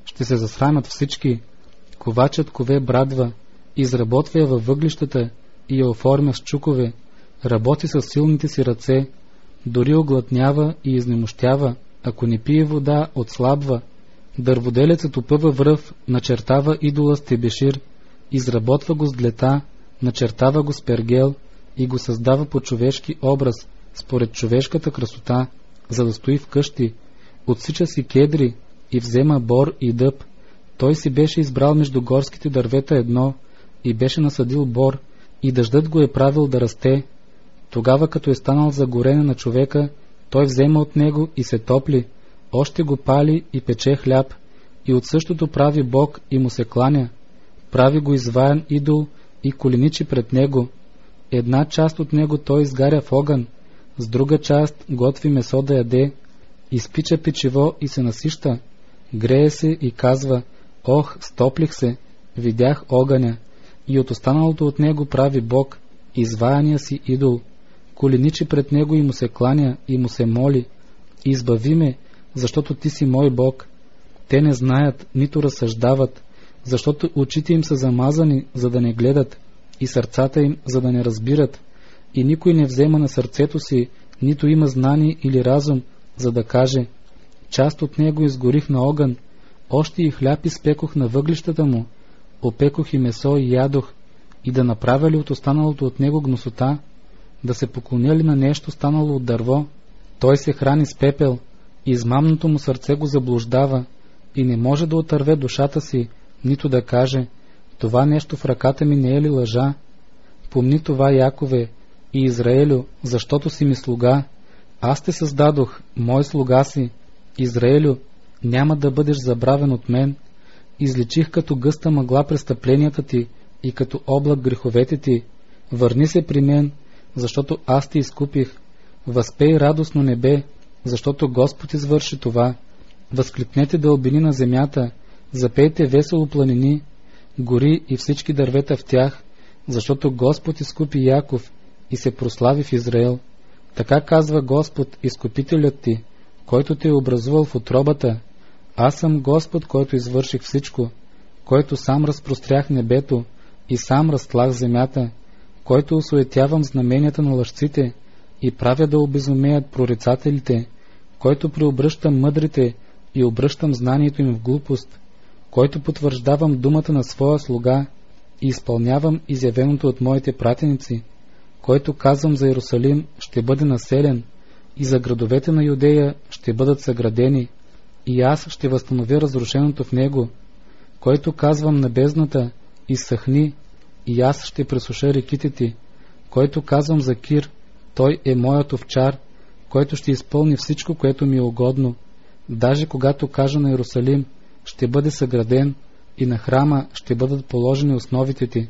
ще се засрамят всички. Ковачът кове брадва, изработва я във въглищата и я оформя с чукове, работи с силните си ръце, дори оглътнява и изнемощява, ако не пие вода, отслабва. Дърводелецът опъва връв, начертава идола с тебешир, изработва го с длета, начертава го с пергел и го създава по човешки образ, според човешката красота, за да стои в къщи. Отсича си кедри и взема бор и дъб. Той си беше избрал между горските дървета едно и беше насадил бор, и дъждът го е правил да расте. Тогава, като е станал за горене на човека, той взема от него и се топли, още го пали и пече хляб, и от същото прави Бог и му се кланя. Прави го изваян идол и коленичи пред него. Една част от него той изгаря в огън, с друга част готви месо да яде, изпича печиво и се насища, грее се и казва: ох, стоплих се, видях огъня, и от останалото от него прави Бог, изваяния си идол, коленичи пред него и му се кланя и му се моли: избави ме, защото ти си мой Бог. Те не знаят, нито разсъждават, защото очите им са замазани, за да не гледат, и сърцата им, за да не разбират, и никой не взема на сърцето си, нито има знание или разум, за да каже: част от него изгорих на огън, още и хляб изпекох на въглищата му, опекох и месо и ядох, и да направя ли от останалото от него гносота, да се поклоня ли на нещо станало от дърво? Той се храни с пепел, и измамното му сърце го заблуждава, и не може да отърве душата си, нито да каже: това нещо в ръката ми не е ли лъжа? Помни това, Якове, и Израелю, защото си ми слуга. Аз те създадох, мой слуга си. Израелю, няма да бъдеш забравен от мен. Изличих като гъста мъгла престъпленията ти и като облак греховете ти. Върни се при мен, защото аз те изкупих. Възпей радостно небе, защото Господ извърши това. Възкликнете дълбини на земята, запейте весело планини, гори и всички дървета в тях, защото Господ изкупи Яков и се прослави в Израел. Така казва Господ, изкупителят ти, който те е образувал в утробата. Аз съм Господ, който извърших всичко, който сам разпрострях небето и сам разтлах земята, който осуетявам знаменията на лъжците и правя да обезумеят прорицателите, който преобръщам мъдрите и обръщам знанието им в глупост, който потвърждавам думата на своя слуга и изпълнявам изявеното от моите пратеници, който казвам за Иерусалим ще бъде населен и за градовете на Юдея ще бъдат съградени и аз ще възстановя разрушеното в него, който казвам на бездната изсъхни и аз ще пресуша реките ти, който казвам за Кир, той е моят овчар, който ще изпълни всичко, което ми е угодно. Даже когато кажа на Иерусалим ще бъде съграден и на храма ще бъдат положени основите ти.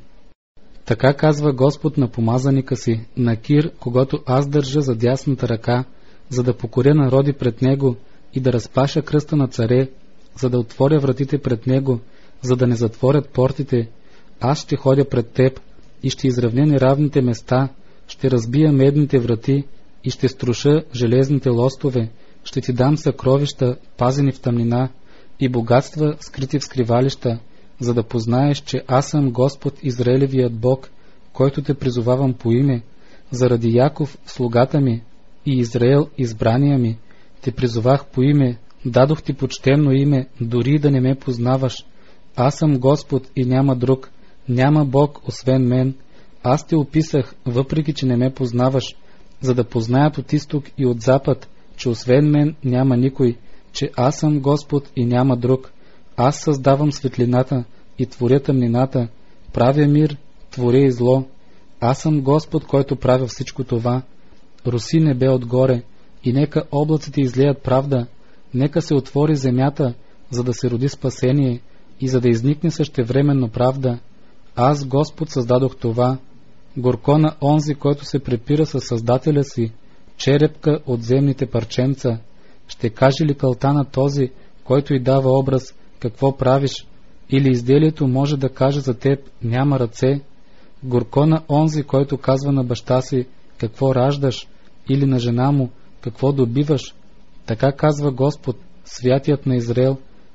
Така казва Господ на помазаника си, на Кир, когато аз държа за дясната ръка, за да покоря народи пред него и да разпаша кръста на царе, за да отворя вратите пред него, за да не затворят портите. Аз ще ходя пред теб и ще изравня неравните места, ще разбия медните врати и ще струша железните лостове, ще ти дам съкровища, пазени в тъмнина, и богатства, скрити в скривалища, за да познаеш, че аз съм Господ, Израелевият Бог, който те призовавам по име, заради Яков, слугата ми, и Израел, избрания ми. Те призовах по име, дадох ти почтено име, дори да не ме познаваш. Аз съм Господ и няма друг, няма Бог освен мен. Аз те описах, въпреки че не ме познаваш, за да познаят от изток и от запад, че освен мен няма никой, че аз съм Господ и няма друг. Аз създавам светлината и творя тъмнината, правя мир, творя и зло. Аз съм Господ, който правя всичко това. Роси небе отгоре, и нека облаците излеят правда, нека се отвори земята, за да се роди спасение и за да изникне същевременно правда. Аз, Господ, създадох това. Горко на онзи, който се препира със Създателя си, черепка от земните парченца. Ще каже ли кълта на този, който й дава образ, какво правиш? Или изделието може да каже за теб, няма ръце? Горко на онзи, който казва на баща си, какво раждаш? Или на жена му, какво добиваш? Така казва Господ, святият на Израел.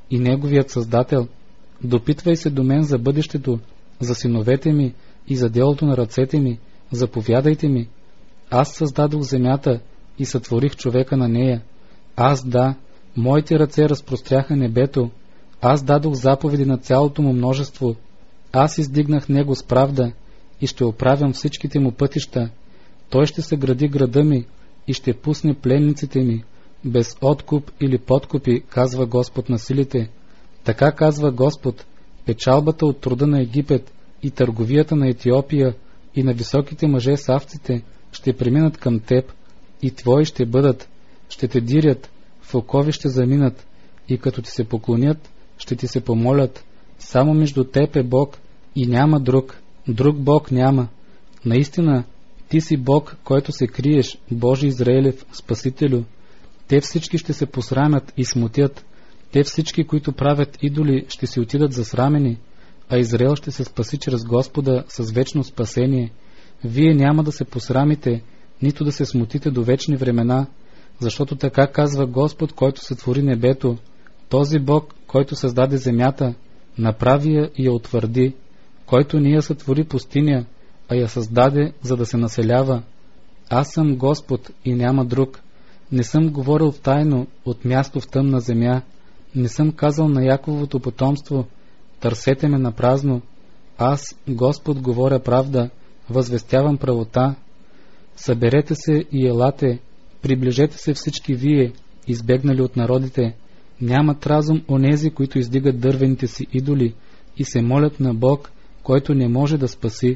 и неговият Създател. Допитвай се до мен за бъдещето, за синовете ми и за делото на ръцете ми. Заповядайте ми. Аз създадох земята и сътворих човека на нея. Аз, да, моите ръце разпростряха небето. Аз дадох заповеди на цялото му множество. Аз издигнах него с правда и ще оправям всичките му пътища. Той ще съгради града ми и ще пусне пленниците ми, без откуп или подкупи, казва Господ на силите. Така казва Господ: печалбата от труда на Египет и търговията на Етиопия и на високите мъже с овците ще преминат към теб, и твои ще бъдат, ще те дирят, в окови ще заминат, и като ти се поклонят, ще ти се помолят. Само между теб е Бог и няма друг Бог няма. Наистина, ти си Бог, който се криеш, Божи Израилев, Спасителю. Те всички ще се посрамят и смутят. Те всички, които правят идоли, ще си отидат засрамени, а Израил ще се спаси чрез Господа с вечно спасение. Вие няма да се посрамите, нито да се смутите до вечни времена, защото така казва Господ, който сътвори небето, този Бог, който създаде земята, направи я и я утвърди, който не я сътвори пустиня, а я създаде, за да се населява. Аз съм Господ и няма друг. Не съм говорил в тайно от място в тъмна земя. Не съм казал на Яковото потомство: търсете ме на празно. Аз, Господ, говоря правда, възвестявам правота. Съберете се и елате, приближете се всички вие, избегнали от народите. Нямат разум онези, които издигат дървените си идоли и се молят на Бог, който не може да спаси.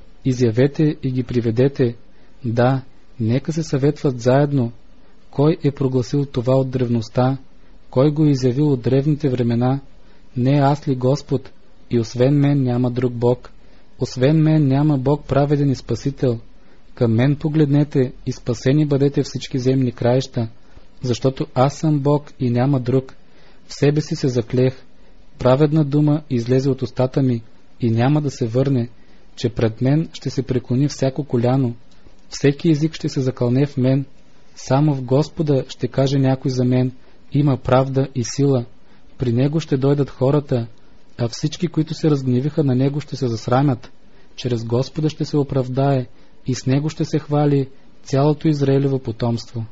Изявете и ги приведете. Да, нека се съветват заедно. Кой е прогласил това от древността? Кой го е изявил от древните времена? Не аз ли Господ? И освен мен няма друг Бог. Освен мен няма Бог праведен и Спасител. Към мен погледнете и спасени бъдете всички земни краища, защото аз съм Бог и няма друг. В себе си се заклех. Праведна дума излезе от устата ми и няма да се върне, че пред мен ще се преклони всяко коляно. Всеки език ще се закълне в мен. Само в Господа ще каже някой за мен: има правда и сила. При Него ще дойдат хората, а всички, които се разгневиха на Него, ще се засрамят. Чрез Господа ще се оправдае и с Него ще се хвали цялото Израилево потомство.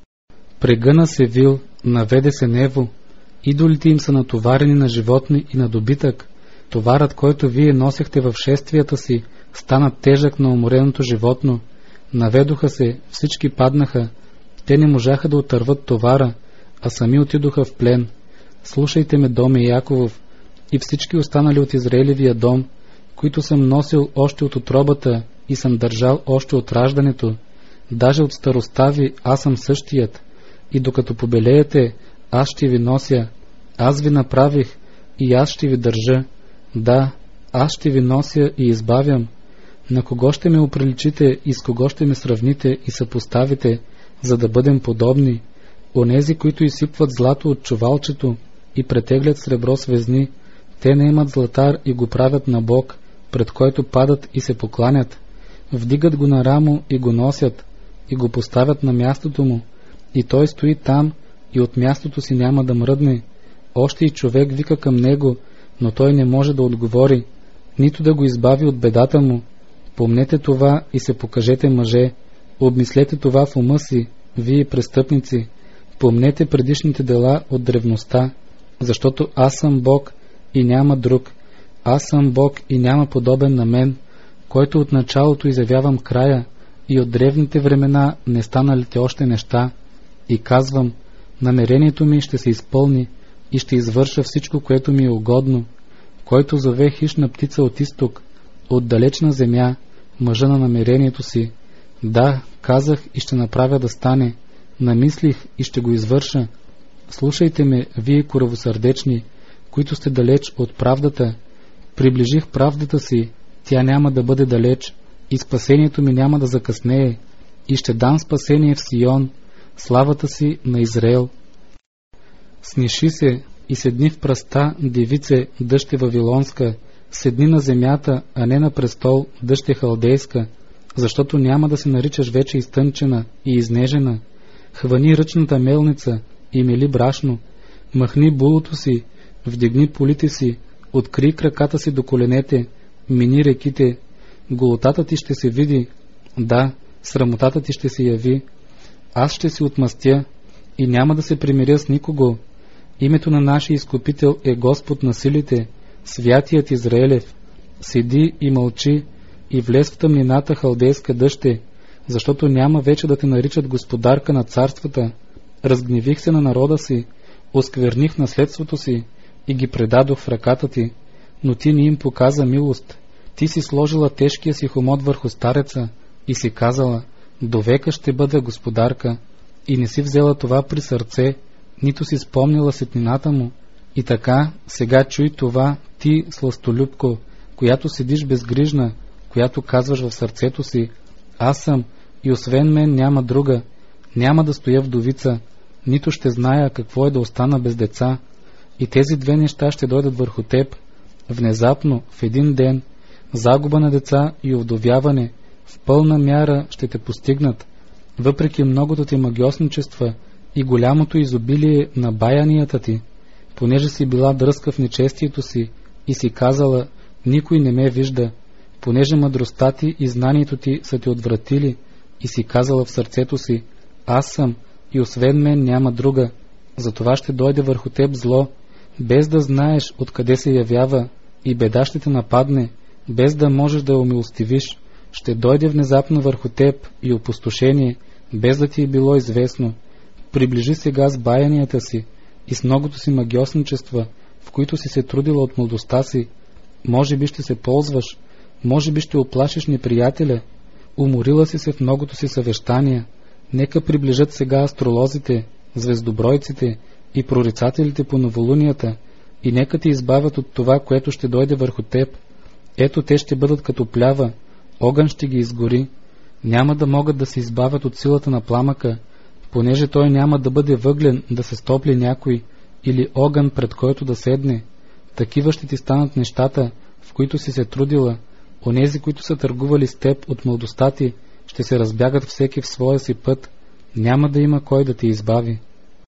Прегъна се вил, наведе се нево. Идолите им са натоварени на животни и на добитък. Товарът, който вие носехте в шествията си, стана тежък на умореното животно. Наведоха се, всички паднаха. Те не можаха да отърват товара, а сами отидоха в плен. Слушайте ме, доме Яковов, и всички останали от Израилевия дом, които съм носил още от утробата и съм държал още от раждането. Даже от старостта ви аз съм същият, и докато побелеете, аз ще ви нося. Аз ви направих и аз ще ви държа. Да, аз ще ви нося и избавям. На кого ще ме оприличите и с кого ще ме сравните и съпоставите, за да бъдем подобни? Онези, които изсипват злато от чувалчето и претеглят сребро с везни, те не имат златар и го правят на Бог, пред който падат и се покланят. Вдигат го на рамо и го носят, и го поставят на мястото му, и той стои там и от мястото си няма да мръдне. Още и човек вика към него, но той не може да отговори, нито да го избави от бедата му. Помнете това и се покажете мъже. Обмислете това в ума си, вие престъпници. Помнете предишните дела от древността, защото аз съм Бог и няма друг. Аз съм Бог и няма подобен на мен, който от началото изявявам края и от древните времена не станалите още неща. И казвам: намерението ми ще се изпълни и ще извърша всичко, което ми е угодно. Който зове хищна птица от изток, от далечна земя, мъжа на намерението си. Да, казах и ще направя да стане. Намислих и ще го извърша. Слушайте ме, вие коравосърдечни, които сте далеч от правдата. Приближих правдата си, тя няма да бъде далеч, и спасението ми няма да закъснее, и ще дам спасение в Сион, славата си на Израел. Сниши се и седни в пръста, девице, дъще Вавилонска, седни на земята, а не на престол, дъще Халдейска, защото няма да се наричаш вече изтънчена и изнежена. Хвани ръчната мелница и мели брашно, махни булото си вдигни полите си, откри краката си до коленете, мини реките, голотата ти ще се види, да, срамотата ти ще се яви, аз ще си отмъстя и няма да се примиря с никого. Името на нашия изкупител е Господ на силите, святият Израелев. Седи и мълчи и влез в тъмнината халдейска дъще, защото няма вече да те наричат господарка на царствата. Разгневих се на народа си, оскверних наследството си и ги предадох в ръката ти, но ти не им показа милост. Ти си сложила тежкия си хомот върху стареца и си казала, довека ще бъда господарка, и не си взела това при сърце, нито си спомнила сетнината му. И така, сега чуй това, ти, сластолюбко, която седиш безгрижна, която казваш в сърцето си, аз съм и освен мен няма друга, няма да стоя вдовица, нито ще зная какво е да остана без деца. И тези две неща ще дойдат върху теб, внезапно, в един ден, загуба на деца и овдовяване, в пълна мяра ще те постигнат, въпреки многото ти магиосничества и голямото изобилие на баянията ти, понеже си била дръзка в нечестието си и си казала, никой не ме вижда, понеже мъдростта ти и знанието ти са те отвратили и си казала в сърцето си, аз съм и освен мен няма друга, затова ще дойде върху теб зло, без да знаеш откъде се явява, и беда ще те нападне, без да можеш да я умилостивиш, ще дойде внезапно върху теб и опустошение, без да ти е било известно. Приближи сега с баянията си и с многото си магиосничества, в които си се трудила от младостта си. Може би ще се ползваш, може би ще оплашиш неприятеля, уморила си се в многото си съвещания. Нека приближат сега астролозите, звездобройците и прорицателите по новолунията и нека те избавят от това, което ще дойде върху теб. Ето те ще бъдат като плява, огън ще ги изгори. Няма да могат да се избавят от силата на пламъка, понеже той няма да бъде въглен да се стопли някой или огън, пред който да седне. Такива ще ти станат нещата, в които си се трудила. Онези, които са търгували с теб от младостта ти, ще се разбягат всеки в своя си път. Няма да има кой да те избави.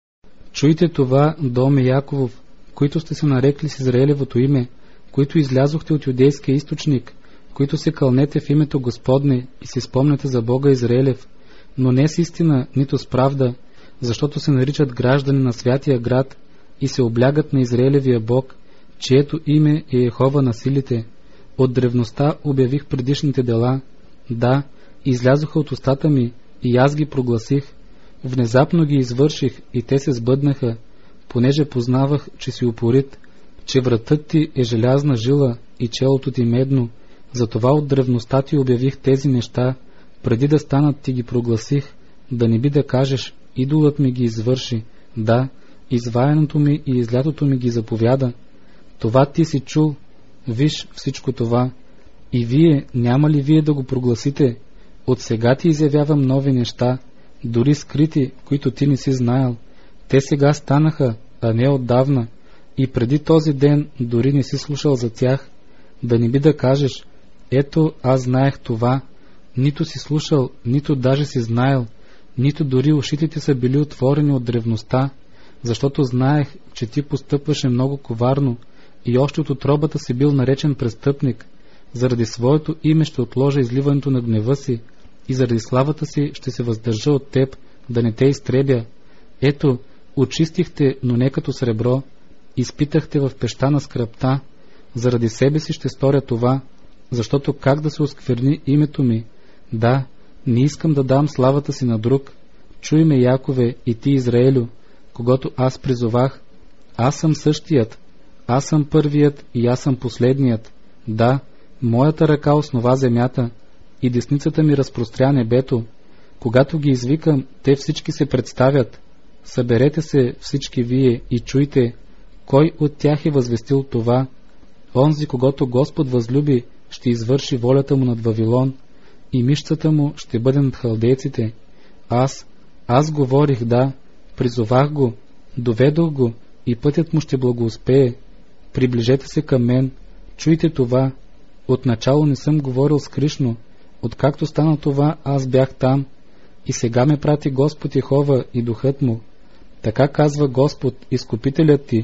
Чуйте това, доме Яковов, които сте се нарекли с Израелевото име, които излязохте от юдейския източник, които се кълнете в името Господне и си спомнете за Бога Израелев, но не с истина, нито с правда, защото се наричат граждани на святия град и се облягат на Израелевия Бог, чието име е Йехова на силите. От древността обявих предишните дела, да, излязоха от устата ми и аз ги прогласих, внезапно ги извърших и те се сбъднаха, понеже познавах, че си упорит, че вратът ти е желязна жила и челото ти медно, затова от древността ти обявих тези неща, преди да станат ти ги прогласих, да не би да кажеш, идолът ми ги извърши, да, изваяното ми и излятото ми ги заповяда. Това ти си чул, виж всичко това. И вие, няма ли вие да го прогласите? От сега ти изявявам нови неща, дори скрити, които ти не си знаел. Те сега станаха, а не отдавна, и преди този ден дори не си слушал за тях, да не би да кажеш, ето аз знаех това, нито си слушал, нито даже си знаел, нито дори ушите ти са били отворени от древността, защото знаех, че ти постъпваше много коварно и още от утробата си бил наречен престъпник. Заради своето име ще отложа изливането на гнева си и заради славата си ще се въздържа от теб, да не те изтребя. Ето, очистихте, но не като сребро, изпитахте в пеща на скръбта, заради себе си ще сторя това, защото как да се оскверни името ми? Да, не искам да дам славата си на друг. Чуй ме, Якове, и ти, Израелю, когато аз призовах, аз съм същият, аз съм първият и аз съм последният. Да, моята ръка основа земята и десницата ми разпростря небето. Когато ги извикам, те всички се представят. Съберете се всички вие и чуйте, кой от тях е възвестил това. Онзи, когато Господ възлюби, ще извърши волята му над Вавилон и мишцата му ще бъде над халдейците. Аз говорих, да, призовах го, доведох го и пътят му ще благоуспее. Приближете се към мен, чуйте това. Отначало не съм говорил скришно, откакто стана това, аз бях там и сега ме прати Господ Йехова и духът му. Така казва Господ, изкупителят ти,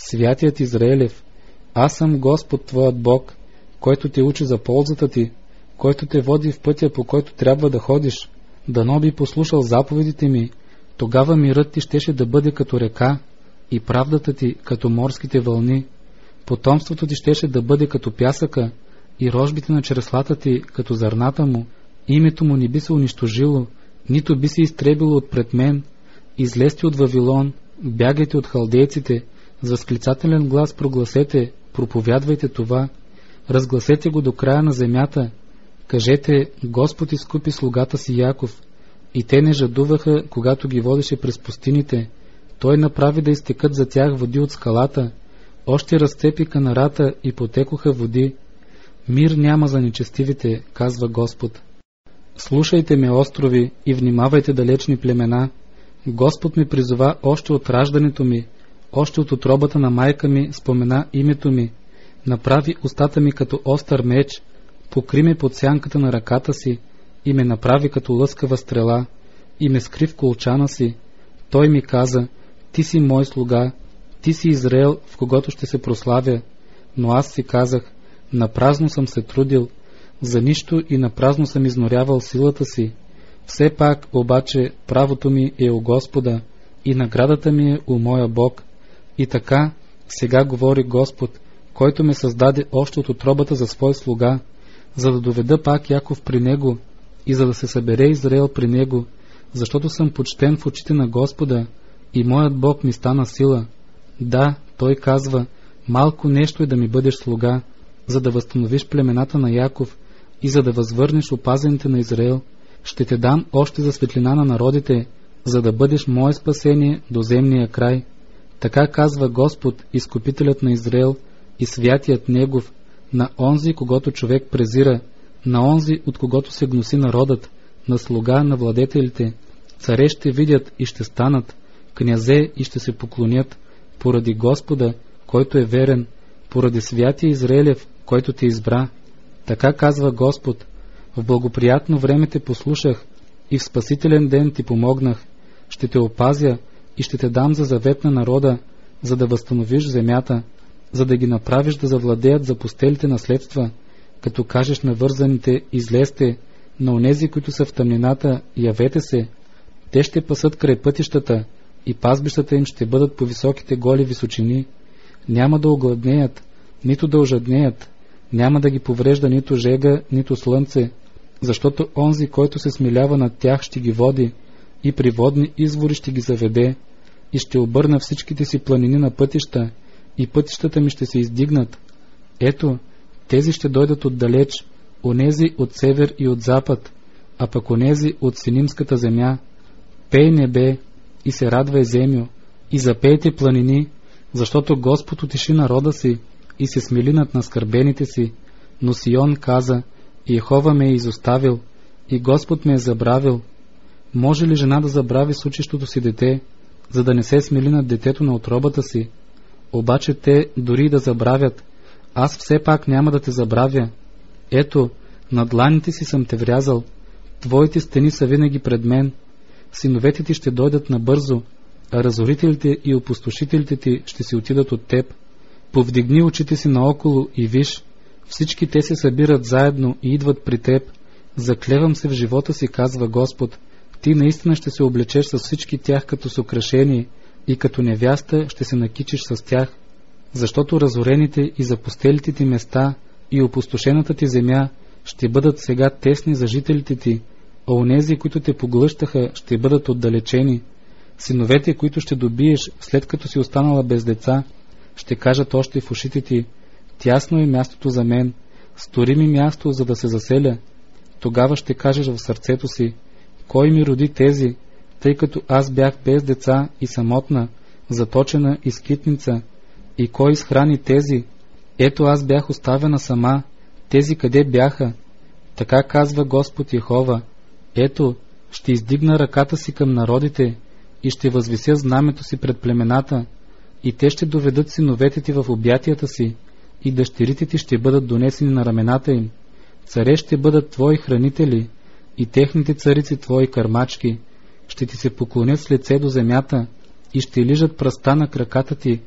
святият Израелев: аз съм Господ твоят Бог, който те учи за ползата ти, който те води в пътя, по който трябва да ходиш. Дано би послушал заповедите ми, тогава мирът ти щеше да бъде като река и правдата ти като морските вълни. Потомството ти щеше да бъде като пясъка и рожбите на чреслата ти като зърната му. Името му не би се унищожило, нито би се изтребило отпред мен. Излезте от Вавилон, бягайте от халдейците, с възклицателен глас прогласете, проповядвайте това, разгласете го до края на земята. Кажете: Господ изкупи слугата си Яков. И те не жадуваха, когато ги водеше през пустините. Той направи да изтекат за тях води от скалата. Още разцепи канарата и потекоха води. Мир няма за нечестивите, казва Господ. Слушайте ме, острови, и внимавайте, далечни племена. Господ ме призова още от раждането ми, още от утробата на майка ми спомена името ми. Направи устата ми като остър меч, покри ме под сянката на ръката си и ме направи като лъскава стрела и ме скри в колчана си. Той ми каза: ти си мой слуга, ти си Израел, в когото ще се прославя. Но аз си казах: напразно съм се трудил, за нищо и напразно съм изнорявал силата си. Все пак обаче правото ми е у Господа и наградата ми е у моя Бог. И така сега говори Господ, който ме създаде още от утробата за свой слуга, за да доведа пак Яков при него и за да се събере Израел при него, защото съм почтен в очите на Господа и моят Бог ми стана сила. Да, той казва: малко нещо е да ми бъдеш слуга, за да възстановиш племената на Яков и за да възвърнеш опазените на Израел. Ще те дам още за светлина на народите, за да бъдеш мое спасение до земния край. Така казва Господ, изкупителят на Израел и святият негов, на онзи, когото човек презира, на онзи, от когото се гноси народът, на слуга на владетелите. Царе ще видят и ще станат, князе и ще се поклонят, поради Господа, който е верен, поради святия Израелев, който те избра. Така казва Господ: в благоприятно време те послушах и в спасителен ден ти помогнах. Ще те опазя и ще те дам за завет на народа, за да възстановиш земята, за да ги направиш да завладеят запустелите наследства, като кажеш на вързаните: излезте, на онези, които са в тъмнината, явете се. Те ще пасат край пътищата и пазбищата им ще бъдат по високите голи височини. Няма да огладнеят, нито да ожаднеят, няма да ги поврежда нито жега, нито слънце, защото онзи, който се смилява над тях, ще ги води и при водни извори ще ги заведе и ще обърна всичките си планини на пътища и пътищата ми ще се издигнат. Ето, тези ще дойдат отдалеч, онези от север и от запад, а пък онези от Синимската земя. Пей, небе, и се радвай, земю, и запейте, планини, защото Господ утеши народа си и се смили над наскърбените си. Но Сион каза: Йехова ме е изоставил и Господ ме е забравил. Може ли жена да забрави с учещото си дете, за да не се смили над детето на утробата си? Обаче те дори да забравят, аз все пак няма да те забравя. Ето, на дланите си съм те врязал, твоите стени са винаги пред мен. Синовете ти ще дойдат набързо, а разорителите и опустошителите ти ще си отидат от теб. Повдигни очите си наоколо и виж, всички те се събират заедно и идват при теб. Заклевам се в живота си, казва Господ, ти наистина ще се облечеш с всички тях като с украшение и като невяста ще се накичиш с тях, защото разорените и запустелите ти места и опустошената ти земя ще бъдат сега тесни за жителите ти, а онези, които те поглъщаха, ще бъдат отдалечени. Синовете, които ще добиеш, след като си останала без деца, ще кажат още в ушите ти: тясно е мястото за мен, стори ми място, за да се заселя. Тогава ще кажеш в сърцето си: кой ми роди тези, тъй като аз бях без деца и самотна, заточена и скитница, и кой изхрани тези? Ето аз бях оставена сама, тези къде бяха? Така казва Господ Йехова: ето, ще издигна ръката си към народите и ще възвися знамето си пред племената, и те ще доведат синовете ти в обятията си, и дъщерите ти ще бъдат донесени на рамената им. Царе ще бъдат твои хранители, и техните царици твои кърмачки. Ще ти се поклонят с лице до земята и ще лижат пръста на краката ти,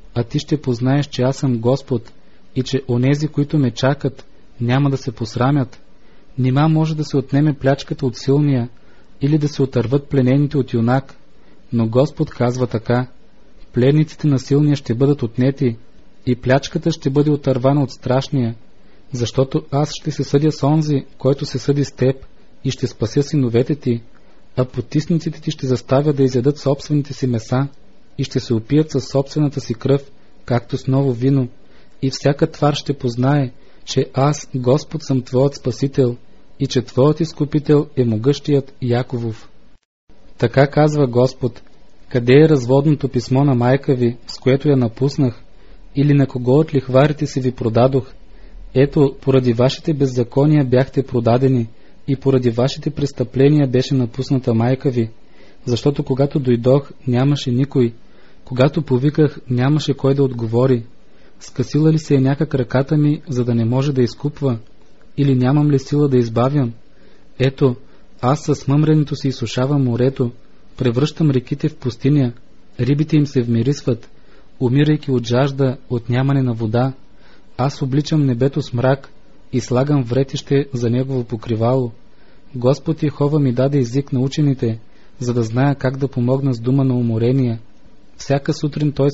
а ти ще познаеш, че аз съм Господ и че онези, които ме чакат, няма да се посрамят. Нима може да се отнеме плячката от силния или да се отърват пленените от юнак, но Господ казва така: пленниците на силния ще бъдат отнети и плячката ще бъде отървана от страшния, защото аз ще се съдя с онзи, който се съди с теб, и ще спася синовете ти, а потисниците ти ще заставя да изядат собствените си меса и ще се опият със собствената си кръв, както с ново вино, и всяка твар ще познае, че аз, Господ, съм твоят Спасител и че твоят Изкупител е могъщият Яковов. Така казва Господ: къде е разводното писмо на майка ви, с което я напуснах, или на кого от лихварите си ви продадох? Ето, поради вашите беззакония бяхте продадени и поради вашите престъпления беше напусната майка ви, защото когато дойдох, нямаше никой, когато повиках, нямаше кой да отговори. Скъсила ли се е някак ръката ми, за да не може да изкупва? Или нямам ли сила да избавям? Ето, аз с мъмренето си изсушавам морето, превръщам реките в пустиня, рибите им се вмирисват, умирайки от жажда, от нямане на вода. Аз обличам небето с мрак и слагам вретище за негово покривало. Господ Йехова ми даде език на учените, за да зная как да помогна с дума на уморения. Всяка сутрин той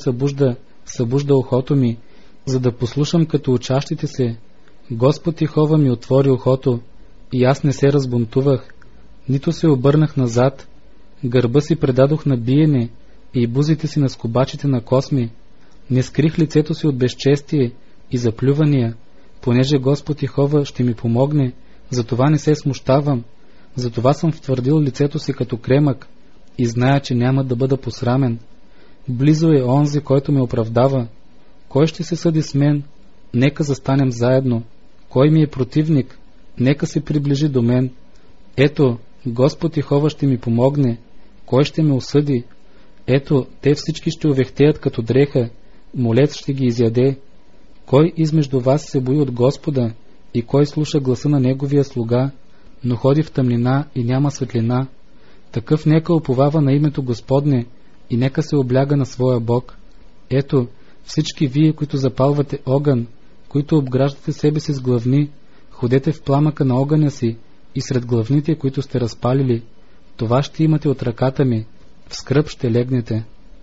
събужда ухото ми, за да послушам като учащите се. Господ Йехова ми отвори ухото и аз не се разбунтувах, нито се обърнах назад, гърба си предадох на биене и бузите си на скобачите на косми. Не скрих лицето си от безчестие и заплювания, понеже Господ Йехова ще ми помогне, затова не се смущавам, затова съм втвърдил лицето си като кремък и зная, че няма да бъда посрамен. Близо е онзи, който ме оправдава. Кой ще се съди с мен? Нека застанем заедно. Кой ми е противник? Нека се приближи до мен. Ето, Господ Йехова ще ми помогне. Кой ще ме осъди? Ето, те всички ще увехтеят като дреха, молец ще ги изяде. Кой измежду вас се бои от Господа и кой слуша гласа на неговия слуга, но ходи в тъмнина и няма светлина? Такъв нека уповава на името Господне и нека се обляга на своя Бог. Ето, всички вие, които запалвате огън, които обграждате себе си с главни, ходете в пламъка на огъня си и сред главните, които сте разпалили. Това ще имате от ръката ми, в скръб ще легнете.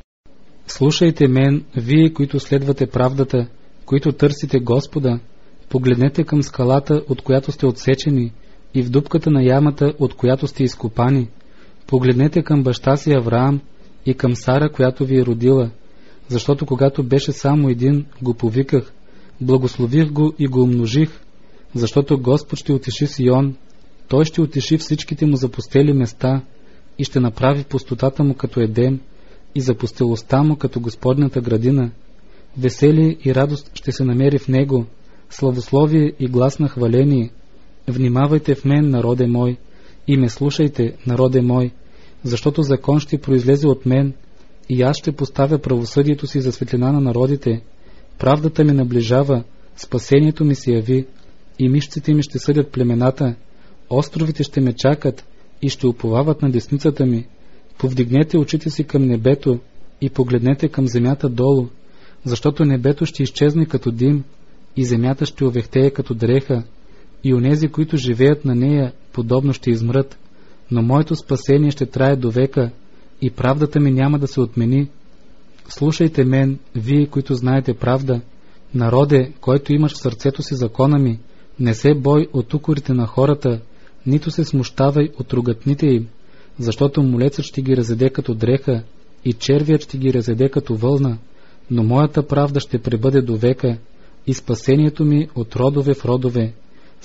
Слушайте мен, вие, които следвате правдата, които търсите Господа, погледнете към скалата, от която сте отсечени, и в дупката на ямата, от която сте изкопани. Погледнете към баща си Авраам и към Сара, която ви е родила, защото когато беше само един, го повиках, благослових го и го умножих, защото Господ ще утеши Сион, той ще утеши всичките му запустели места и ще направи пустотата му като Едем и запустелостта му като Господната градина. Веселие и радост ще се намери в него, славословие и глас на хваление. Внимавайте в мен, народе мой, и ме слушайте, народе мой, защото закон ще произлезе от мен, и аз ще поставя правосъдието си за светлина на народите. Правдата ми наближава, спасението ми се яви, и мишците ми ще съдят племената, островите ще ме чакат и ще уповават на десницата ми. Повдигнете очите си към небето и погледнете към земята долу, защото небето ще изчезне като дим и земята ще увехтее като дреха, и онези, които живеят на нея, подобно ще измрат, но моето спасение ще трае до века и правдата ми няма да се отмени. Слушайте мен, вие, които знаете правда, народе, който имаш в сърцето си закона ми, не се бой от укорите на хората, нито се смущавай от ругатните им, защото молецът ще ги разеде като дреха и червият ще ги разеде като вълна, но моята правда ще пребъде до века и спасението ми от родове в родове.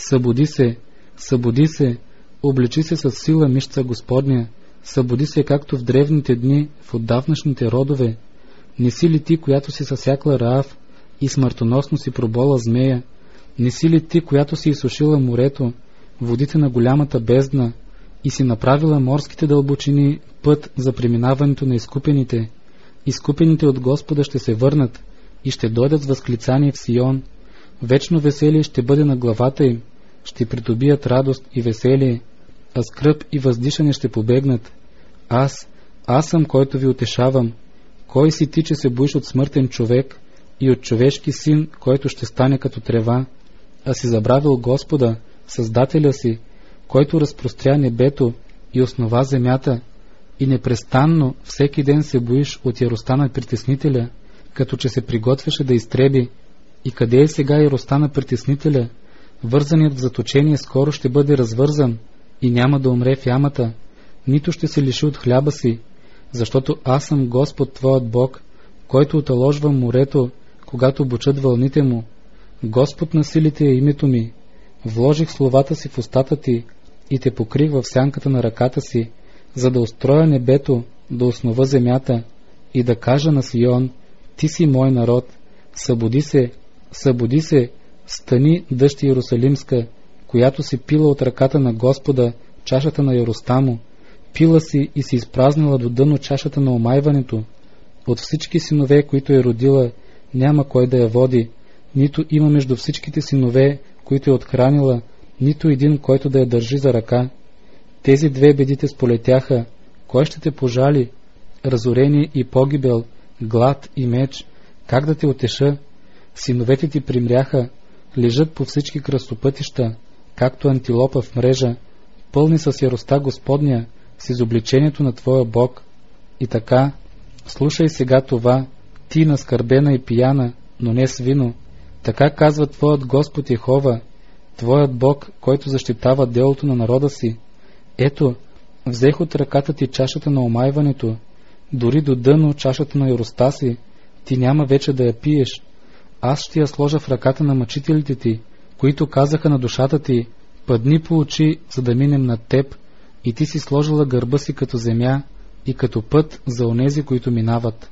Събуди се, облечи се с сила мишца Господня, събуди се както в древните дни, в отдавнашните родове. Не си ли ти, която си съсякла Раав и смъртоносно си пробола змея? Не си ли ти, която си изсушила морето, водите на голямата бездна, и си направила морските дълбочини път за преминаването на изкупените? Изкупените от Господа ще се върнат и ще дойдат с възклицание в Сион. Вечно веселие ще бъде на главата им, ще придобият радост и веселие, а скръб и въздишане ще побегнат. Аз съм, който ви утешавам. Кой си ти, че се боиш от смъртен човек и от човешки син, който ще стане като трева, а си забравил Господа, Създателя си, който разпростря небето и основа земята, и непрестанно всеки ден се боиш от яростта на притеснителя, като че се приготвяше да изтреби. И къде е сега яростта на притеснителя? Вързаният в заточение скоро ще бъде развързан и няма да умре в ямата, нито ще се лиши от хляба си, защото аз съм Господ твоят Бог, който оталожвам морето, когато бучат вълните му. Господ на силите е името ми. Вложих словата си в устата ти и те покрих в сянката на ръката си, за да устроя небето, да основа земята и да кажа на Сион: ти си мой народ. Събуди се, събуди се, стани, дъщ Иерусалимска, която си пила от ръката на Господа чашата на яроста му. Пила си и си изпразнила до дъно чашата на омайването. От всички синове, които е родила, няма кой да я води, нито има между всичките синове, които е отхранила, нито един, който да я държи за ръка. Тези две бедите сполетяха. Кой ще те пожали? Разорение и погибел, глад и меч. Как да те утеша? Синовете ти примряха, лежат по всички кръстопътища, както антилопа в мрежа, пълни с яроста Господня, с изобличението на твоя Бог. И така, слушай сега това, ти наскърбена и пияна, но не с вино. Така казва твоят Господ Йехова, твоят Бог, който защитава делото на народа си. Ето, взех от ръката ти чашата на омайването, дори до дъно чашата на яроста си, ти няма вече да я пиеш. Аз ще я сложа в ръката на мъчителите ти, които казаха на душата ти: падни по очи, за да минем над теб, и ти си сложила гърба си като земя и като път за онези, които минават.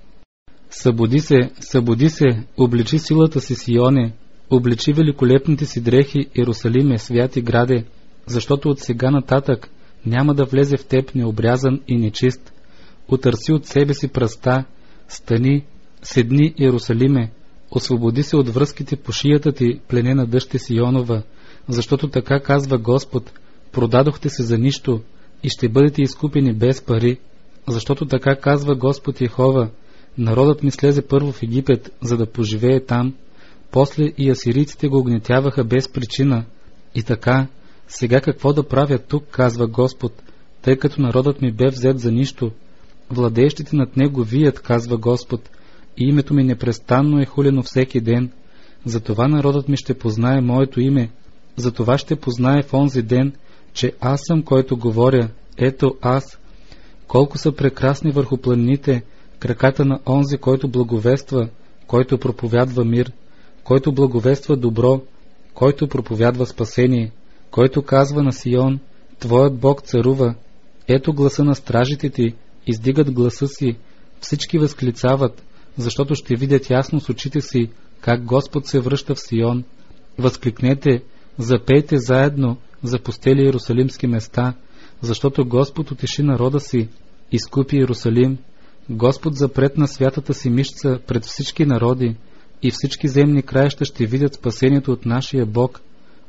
Събуди се, обличи силата си, Сионе, обличи великолепните си дрехи, Иерусалиме, святи граде, защото от сега нататък няма да влезе в теб необрязан и нечист. Отърси от себе си пръста, стани, седни, Иерусалиме, освободи се от връзките по шията ти, пленена дъще Сионова, защото така казва Господ: продадохте се за нищо и ще бъдете изкупени без пари, защото така казва Господ Йехова: народът ми слезе първо в Египет, за да поживее там, после и асирийците го огнетяваха без причина. И така, сега какво да правя тук, казва Господ, тъй като народът ми бе взет за нищо. Владеещите над него вият, казва Господ, и името ми непрестанно е хулено всеки ден. Затова народът ми ще познае моето име, затова ще познае в онзи ден, че аз съм, който говоря, ето аз. Колко са прекрасни върху планините краката на онзи, който благовества, който проповядва мир, който благовества добро, който проповядва спасение, който казва на Сион: твоят Бог царува. Ето гласа на стражите ти, издигат гласа си, всички възклицават, защото ще видят ясно с очите си как Господ се връща в Сион. Възкликнете, запейте заедно, запустели иерусалимски места, защото Господ утеши народа си, изкупи Иерусалим. Господ запретна святата си мишца пред всички народи, и всички земни краища ще видят спасението от нашия Бог.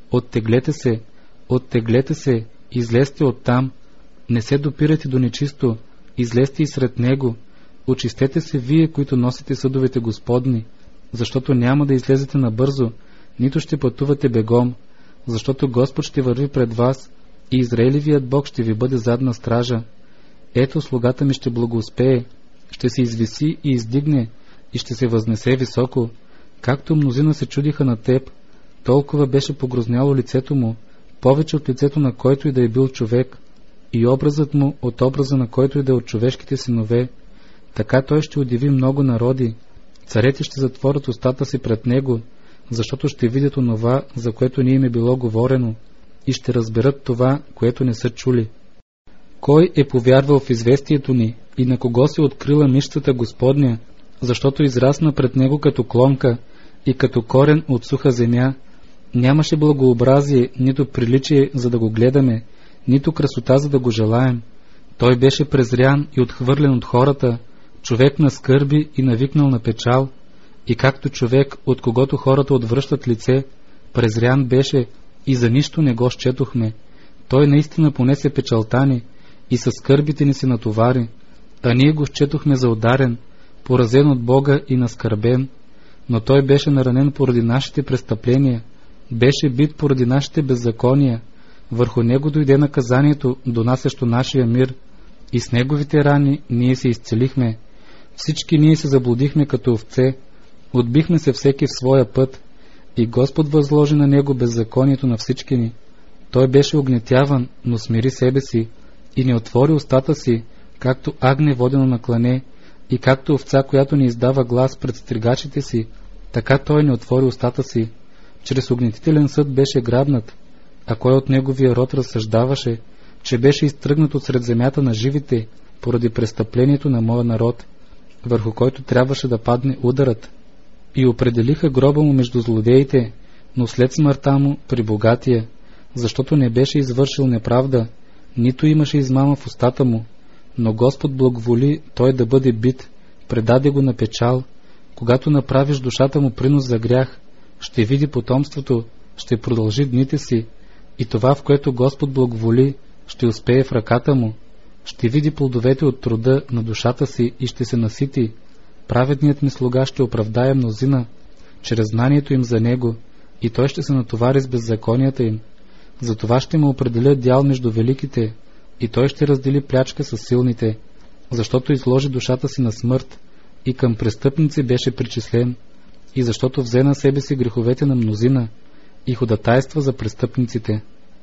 Оттеглете се, излезте оттам, не се допирайте до нечисто, излезте и сред него, очистете се вие, които носите съдовете Господни, защото няма да излезете набързо, нито ще пътувате бегом, защото Господ ще върви пред вас и Израилевият Бог ще ви бъде задна стража. Ето, слугата ми ще благоуспее, ще се извиси и издигне и ще се възнесе високо. Както мнозина се чудиха на теб, толкова беше погрозняло лицето му, повече от лицето на който и да е бил човек, и образът му от образа на който и да е от човешките синове. Така той ще удиви много народи. Царете ще затворят устата си пред него, защото ще видят онова, за което не им е било говорено, и ще разберат това, което не са чули. Кой е повярвал в известието ни и на кого се открила мишцата Господня, защото израсна пред него като клонка и като корен от суха земя? Нямаше благообразие, нито приличие, за да го гледаме, нито красота, за да го желаем. Той беше презрян и отхвърлен от хората, човек на скърби и навикнал на печал, и както човек, от когото хората отвръщат лице, презрян беше и за нищо не го счетохме. Той наистина понесе печалта ни и със скърбите ни се натовари, а ние го счетохме за ударен, поразен от Бога и наскърбен, но той беше наранен поради нашите престъпления, беше бит поради нашите беззакония, върху него дойде наказанието, донасящо нашия мир, и с неговите рани ние се изцелихме. Всички ние се заблудихме като овце, отбихме се всеки в своя път, и Господ възложи на него беззаконието на всички ни. Той беше огнетяван, но смири себе си, и не отвори устата си, както агне водено на клане, и както овца, която не издава глас пред стригачите си, така той не отвори устата си. Чрез огнетителен съд беше грабнат, а кой от неговия род разсъждаваше, че беше изтръгнат от сред земята на живите, поради престъплението на моя народ, върху който трябваше да падне ударът. И определиха гроба му между злодеите, но след смъртта му при богатия, защото не беше извършил неправда, нито имаше измама в устата му, но Господ благоволи той да бъде бит, предаде го на печал. Когато направиш душата му принос за грях, ще види потомството, ще продължи дните си, и това, в което Господ благоволи, ще успее в ръката му, ще види плодовете от труда на душата си и ще се насити. Праведният ми слуга ще оправдае мнозина, чрез знанието им за него, и той ще се натовари с беззаконията им. Затова ще му определя дял между великите, и той ще раздели плячка с силните, защото изложи душата си на смърт, и към престъпници беше причислен, и защото взе на себе си греховете на мнозина, и ходатайства за престъпниците.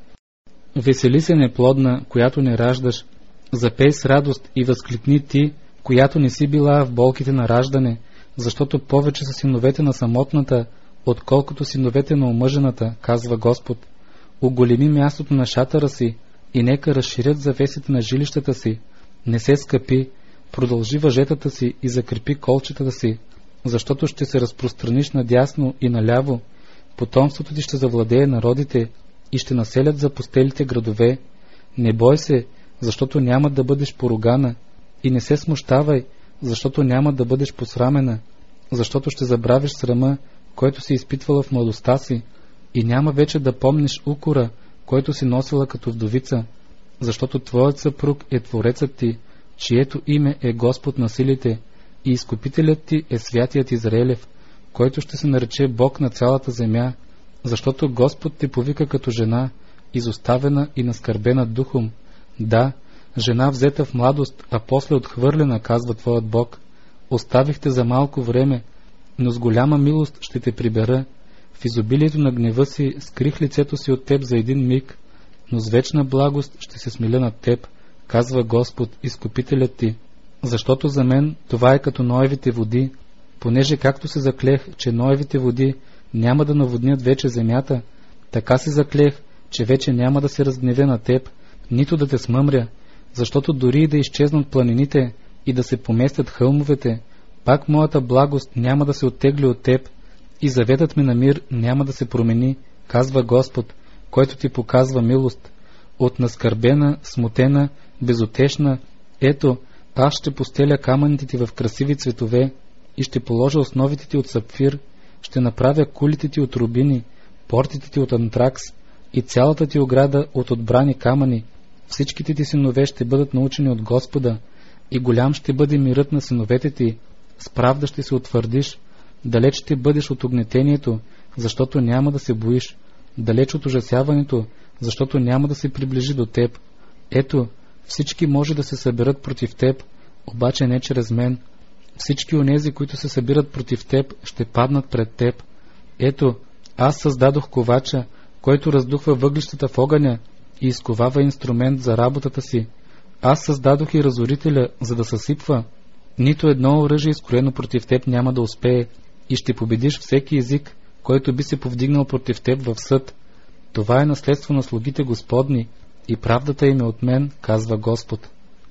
Весели се неплодна, която не раждаш, запей с радост и възкликни ти, която не си била в болките на раждане, защото повече са синовете на самотната, отколкото синовете на омъжената, казва Господ. Оголеми мястото на шатъра си и нека разширят завесите на жилищата си. Не се скъпи, продължи въжетата си и закрепи колчетата си, защото ще се разпространиш надясно и наляво. Потомството ти ще завладее народите и ще населят запустелите градове. Не бой се, защото няма да бъдеш поругана, и не се смущавай, защото няма да бъдеш посрамена, защото ще забравиш срама, който си изпитвала в младостта си, и няма вече да помниш укора, който си носила като вдовица, защото твоят съпруг е Творецът ти, чието име е Господ на силите, и Изкупителят ти е Святият Израелев, който ще се нарече Бог на цялата земя, защото Господ те повика като жена, изоставена и наскърбена духом. Да, жена взета в младост, а после отхвърлена, казва твоят Бог. Оставих те за малко време, но с голяма милост ще те прибера. В изобилието на гнева си скрих лицето си от теб за един миг, но с вечна благост ще се смиля над теб, казва Господ, Изкупителят ти. Защото за мен това е като Ноевите води, понеже както се заклех, че Ноевите води няма да наводнят вече земята, така се заклех, че вече няма да се разгневя на теб, нито да те смъмря, защото дори и да изчезнат планините и да се поместят хълмовете, пак моята благост няма да се оттегли от теб и заветът ми на мир няма да се промени, казва Господ, който ти показва милост. От наскърбена, смутена, безутешна, ето, аз ще постеля камъните ти в красиви цветове и ще положа основите ти от сапфир, ще направя кулите ти от рубини, портите ти от антракс и цялата ти ограда от отбрани камъни. Всичките ти синове ще бъдат научени от Господа, и голям ще бъде мирът на синовете ти. С правда ще се утвърдиш, далеч ще бъдеш от огнетението, защото няма да се боиш, далеч от ужасяването, защото няма да се приближи до теб. Ето, всички може да се съберат против теб, обаче не чрез мен. Всички онези, които се събират против теб, ще паднат пред теб. Ето, аз създадох ковача, който раздухва въглищата в огъня и изковава инструмент за работата си. Аз създадох и разорителя, за да съсипва. Нито едно оръжие, изкроено против теб, няма да успее, и ще победиш всеки език, който би се повдигнал против теб в съд. Това е наследство на слугите Господни, и правдата им е от мен, казва Господ.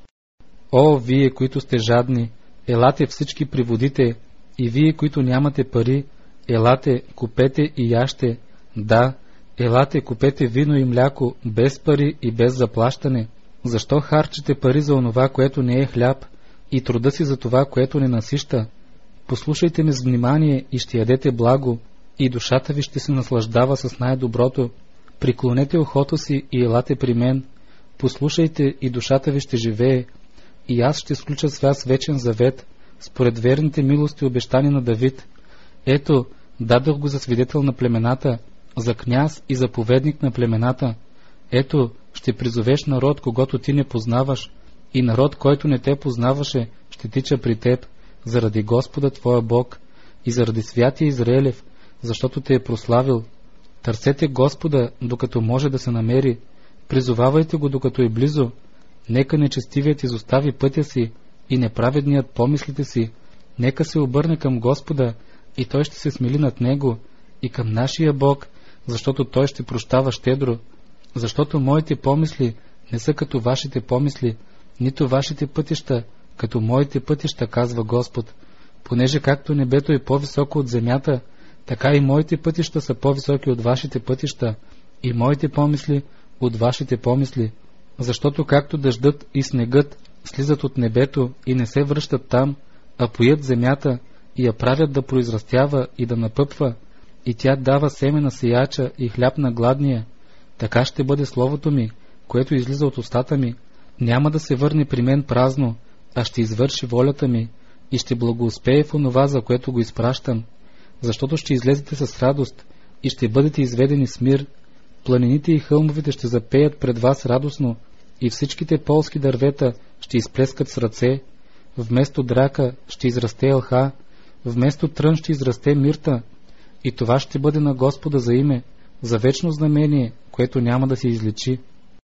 О, вие, които сте жадни, елате всички при водите, и вие, които нямате пари, елате, купете и яще. Да, елате, купете вино и мляко, без пари и без заплащане. Защо харчите пари за онова, което не е хляб, и труда си за това, което не насища? Послушайте ме с внимание и ще ядете благо, и душата ви ще се наслаждава с най-доброто. Приклонете ухото си и елате при мен. Послушайте и душата ви ще живее, и аз ще сключа с вас вечен завет, според верните милости обещани на Давид. Ето, дадох го за свидетел на племената, за княз и заповедник на племената. Ето, ще призовеш народ, когато ти не познаваш, и народ, който не те познаваше, ще тича при теб, заради Господа твоя Бог и заради святия Израелев, защото те е прославил. Търсете Господа, докато може да се намери, призовавайте го, докато е близо. Нека нечестивият изостави пътя си и неправедният помислите си. Нека се обърне към Господа и Той ще се смили над него, и към нашия Бог, защото Той ще прощава щедро. Защото моите помисли не са като вашите помисли, нито вашите пътища като моите пътища, казва Господ. Понеже както небето е по-високо от земята, така и моите пътища са по-високи от вашите пътища, и моите помисли от вашите помисли. Защото както дъждът и снегът слизат от небето и не се връщат там, а поят земята и я правят да произрастява и да напъпва, и тя дава семе на сеяча и хляб на гладния, така ще бъде словото ми, което излиза от устата ми. Няма да се върне при мен празно, а ще извърши волята ми и ще благоуспее в онова, за което го изпращам. Защото ще излезете с радост и ще бъдете изведени с мир. Планините и хълмовете ще запеят пред вас радостно и всичките полски дървета ще изплескат с ръце. Вместо драка ще израсте елха, вместо трън ще израсте мирта. И това ще бъде на Господа за име, за вечно знамение, което няма да се изличи.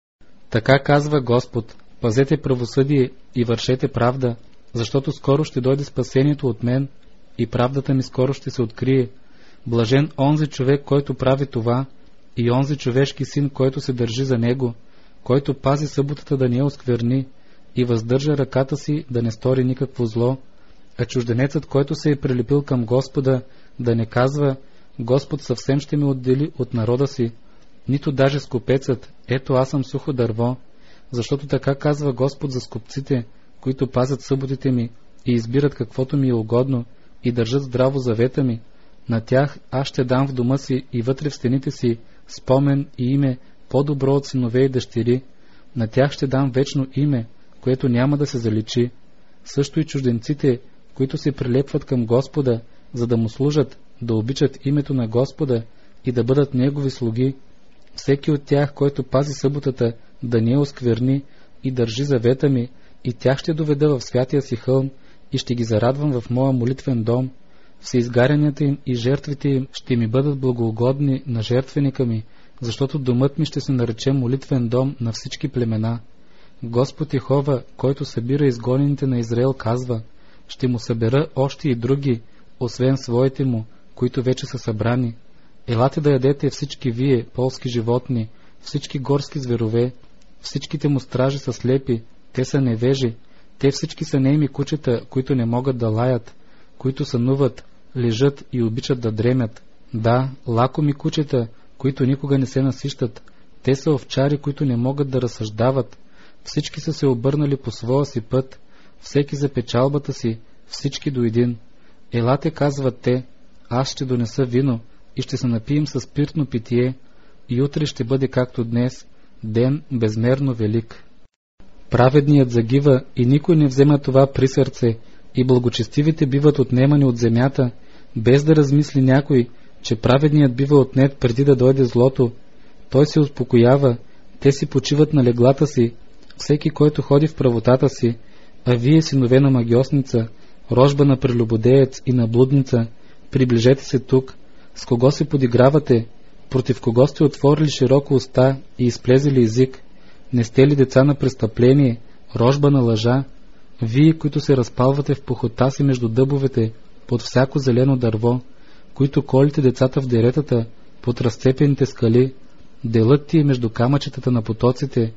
Така казва Господ: пазете правосъдие и вършете правда, защото скоро ще дойде спасението от мен и правдата ми скоро ще се открие. Блажен онзи човек, който прави това, и онзи човешки син, който се държи за него, който пази съботата да не я оскверни и въздържа ръката си да не стори никакво зло. А чужденецът, който се е прилепил към Господа, да не казва: Господ съвсем ще ме отдели от народа си, нито даже скопецът: ето аз съм сухо дърво. Защото така казва Господ за скопците, които пазят съботите ми и избират каквото ми е угодно и държат здраво завета ми. На тях аз ще дам в дома си и вътре в стените си спомен и име по-добро от синове и дъщери. На тях ще дам вечно име, което няма да се заличи. Също и чужденците, които се прилепват към Господа, за да му служат, да обичат името на Господа и да бъдат негови слуги. Всеки от тях, който пази съботата, да не я оскверни и държи завета ми, и тях ще доведа в святия си хълм и ще ги зарадвам в моя молитвен дом. Всеизгарянията им и жертвите им ще ми бъдат благоугодни на жертвеника ми, защото домът ми ще се нарече молитвен дом на всички племена. Господ Йехова, който събира изгонените на Израел, казва: ще му събера още и други, освен своите му, които вече са събрани. Елате да ядете всички вие, полски животни, всички горски зверове, всичките му стражи са слепи, те са невежи, те всички са нейми кучета, които не могат да лаят, които сънуват, лежат и обичат да дремят. Да, лакоми кучета, които никога не се насищат, те са овчари, които не могат да разсъждават. Всички са се обърнали по своя си път, всеки за печалбата си, всички до един. Елате, казват те, аз ще донеса вино и ще се напием със спиртно питие, и утре ще бъде както днес, ден безмерно велик. Праведният загива и никой не взема това при сърце, и благочестивите биват отнемани от земята, без да размисли някой, че праведният бива отнет преди да дойде злото. Той се успокоява, те си почиват на леглата си, всеки, който ходи в правотата си. А вие, синове на магьосница, рожба на прелюбодеец и на блудница, приближете се тук. С кого се подигравате? Против кого сте отворили широко уста и изплезили език? Не сте ли деца на престъпление, рожба на лъжа? Вие, които се разпалвате в похота си между дъбовете, под всяко зелено дърво, които колите децата в деретата, под разцепените скали, делът ти между камъчетата на потоците,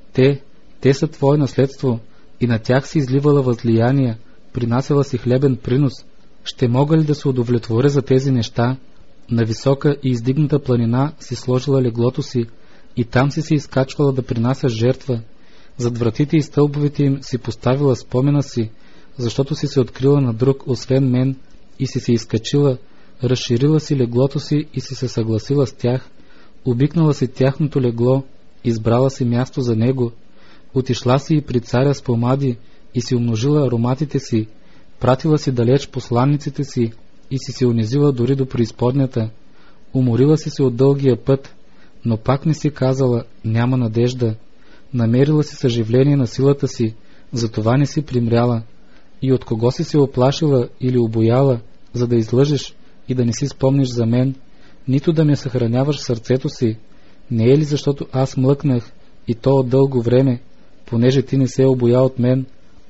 те са твое наследство, и на тях си изливала възлияния, принасяла си хлебен принос. Ще мога ли да се удовлетворя за тези неща? На висока и издигната планина си сложила леглото си, и там си се изкачвала да принася жертва. Зад вратите и стълбовете им си поставила спомена си, защото си се открила на друг, освен мен, и си се изкачила, разширила си леглото си и си се съгласила с тях, обикнала си тяхното легло, избрала си място за него, отишла си и при царя с помади и си умножила ароматите си, изпратила си далеч посланниците си и си се унизила дори до преизподнята. Уморила си се от дългия път, но пак не си казала: няма надежда. Намерила си съживление на силата си, затова не си примряла. И от кого си се оплашила или обояла, за да излъжеш и да не си спомниш за мен, нито да ме съхраняваш в сърцето си? Не е ли защото аз млъкнах, и то от дълго време, понеже ти не се обоя от мен?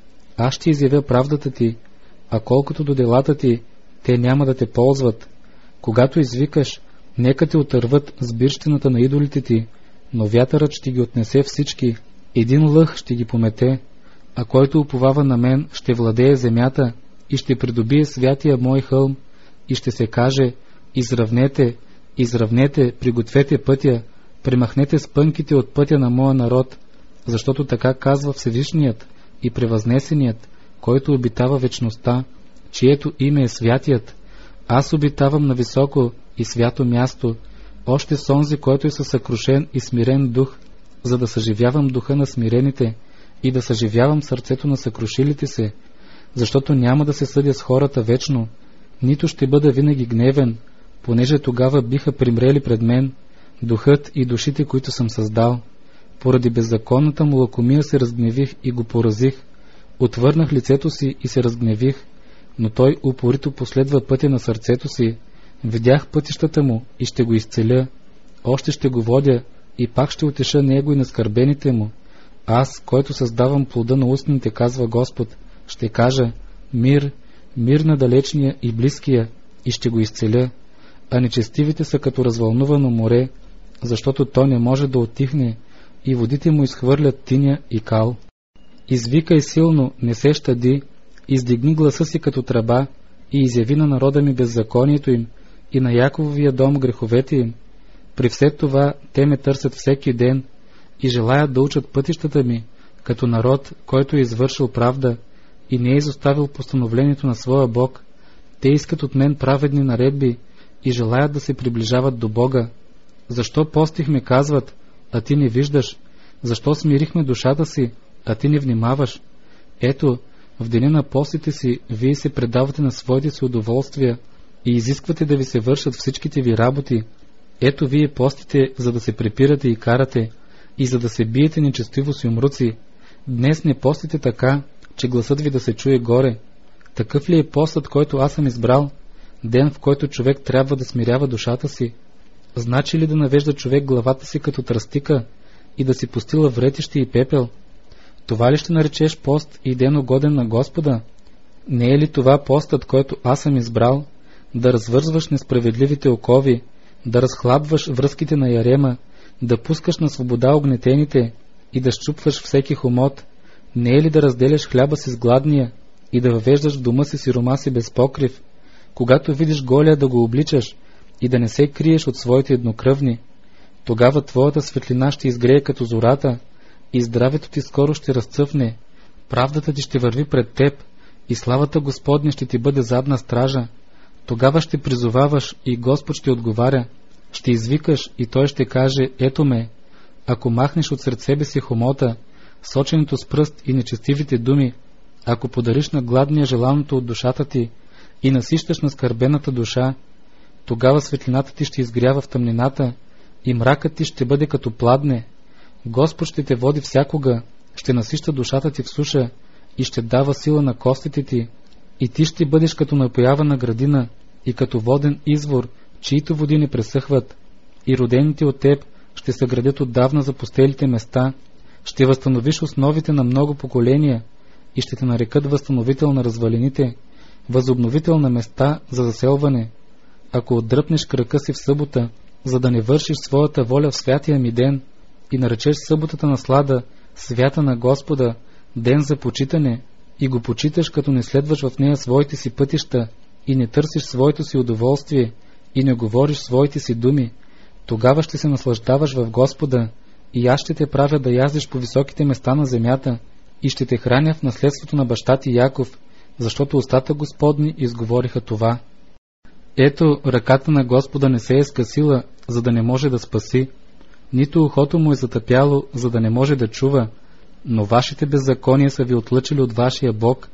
Аз ще изявя правдата ти, а колкото до делата ти, те няма да те ползват. Когато извикаш, нека те отърват сбирщината на идолите ти, но вятърът ще ги отнесе всички, един лъх ще ги помете, а който уповава на мен, ще владее земята и ще придобие святия мой хълм, и ще се каже: изравнете, изравнете, пригответе пътя, премахнете спънките от пътя на моя народ, защото така казва Всевишният и Превъзнесеният, който обитава вечността, чието име е Святият. Аз обитавам на високо и свято място, още с онзи, който е със съкрушен и смирен дух, за да съживявам духа на смирените и да съживявам сърцето на съкрушилите се, защото няма да се съдя с хората вечно, нито ще бъда винаги гневен, понеже тогава биха примрели пред мен духът и душите, които съм създал. Поради беззаконната му лакомия се разгневих и го поразих, отвърнах лицето си и се разгневих, но той упорито последва пътя на сърцето си. Видях пътищата му и ще го изцеля, още ще го водя и пак ще утеша него и наскърбените му. Аз, който създавам плода на устните, казва Господ, ще кажа: мир, мир на далечния и близкия, и ще го изцеля. А нечестивите са като развълнувано море, защото то не може да отихне, и водите му изхвърлят тиня и кал. Извикай силно, не се щади, издигни гласа си като тръба и изяви на народа ми беззаконието им и на Якововия дом греховете им. При все това те ме търсят всеки ден и желаят да учат пътищата ми, като народ, който е извършил правда и не е изоставил постановлението на своя Бог. Те искат от мен праведни наредби и желаят да се приближават до Бога. Защо постихме, казват, а ти не виждаш? Защо смирихме душата си, а ти не внимаваш? Ето, в деня на постите си вие се предавате на своите си удоволствия и изисквате да ви се вършат всичките ви работи. Ето вие постите, за да се препирате и карате, и за да се биете нечестиво с юмруци. Днес не постите така, че гласът ви да се чуе горе. Такъв ли е постът, който аз съм избрал? Ден, в който човек трябва да смирява душата си. Значи ли да навежда човек главата си като тръстика и да си постила вретище и пепел? Това ли ще наречеш пост и ден угоден на Господа? Не е ли това постът, който аз съм избрал? Да развързваш несправедливите окови, да разхлабваш връзките на ярема, да пускаш на свобода огнетените и да счупваш всеки хомот? Не е ли да разделяш хляба си с гладния и да въвеждаш в дома си сиромаси без покрив? Когато видиш голия, да го обличаш и да не се криеш от своите еднокръвни? Тогава твоята светлина ще изгрее като зората и здравето ти скоро ще разцъфне. Правдата ти ще върви пред теб и славата Господня ще ти бъде задна стража. Тогава ще призоваваш и Господ ще отговаря. Ще извикаш и Той ще каже: ето ме. Ако махнеш от сред себе си хомота, соченето с пръст и нечестивите думи, ако подариш на гладния желаното от душата ти и насищаш на скърбената душа, тогава светлината ти ще изгрява в тъмнината и мракът ти ще бъде като пладне. Господ ще те води всякога, ще насища душата ти в суша и ще дава сила на костите ти, и ти ще бъдеш като напоявана градина и като воден извор, чието води не пресъхват, и родените от теб ще съградят отдавна запустелите места, ще възстановиш основите на много поколения и ще те нарекат възстановител на развалините, възобновител на места за заселване. Ако отдръпнеш крака си в събота, за да не вършиш своята воля в святия ми ден и наречеш съботата наслада, свята на Господа, ден за почитане, и го почиташ, като не следваш в нея своите си пътища и не търсиш своето си удоволствие и не говориш своите си думи, тогава ще се наслаждаваш в Господа и аз ще те правя да яздиш по високите места на земята и ще те храня в наследството на баща ти Яков, защото устата Господни изговориха това. Ето, ръката на Господа не се е скъсила, за да не може да спаси, нито ухото му е затъпяло, за да не може да чува, но вашите беззакония са ви отлъчили от вашия Бог,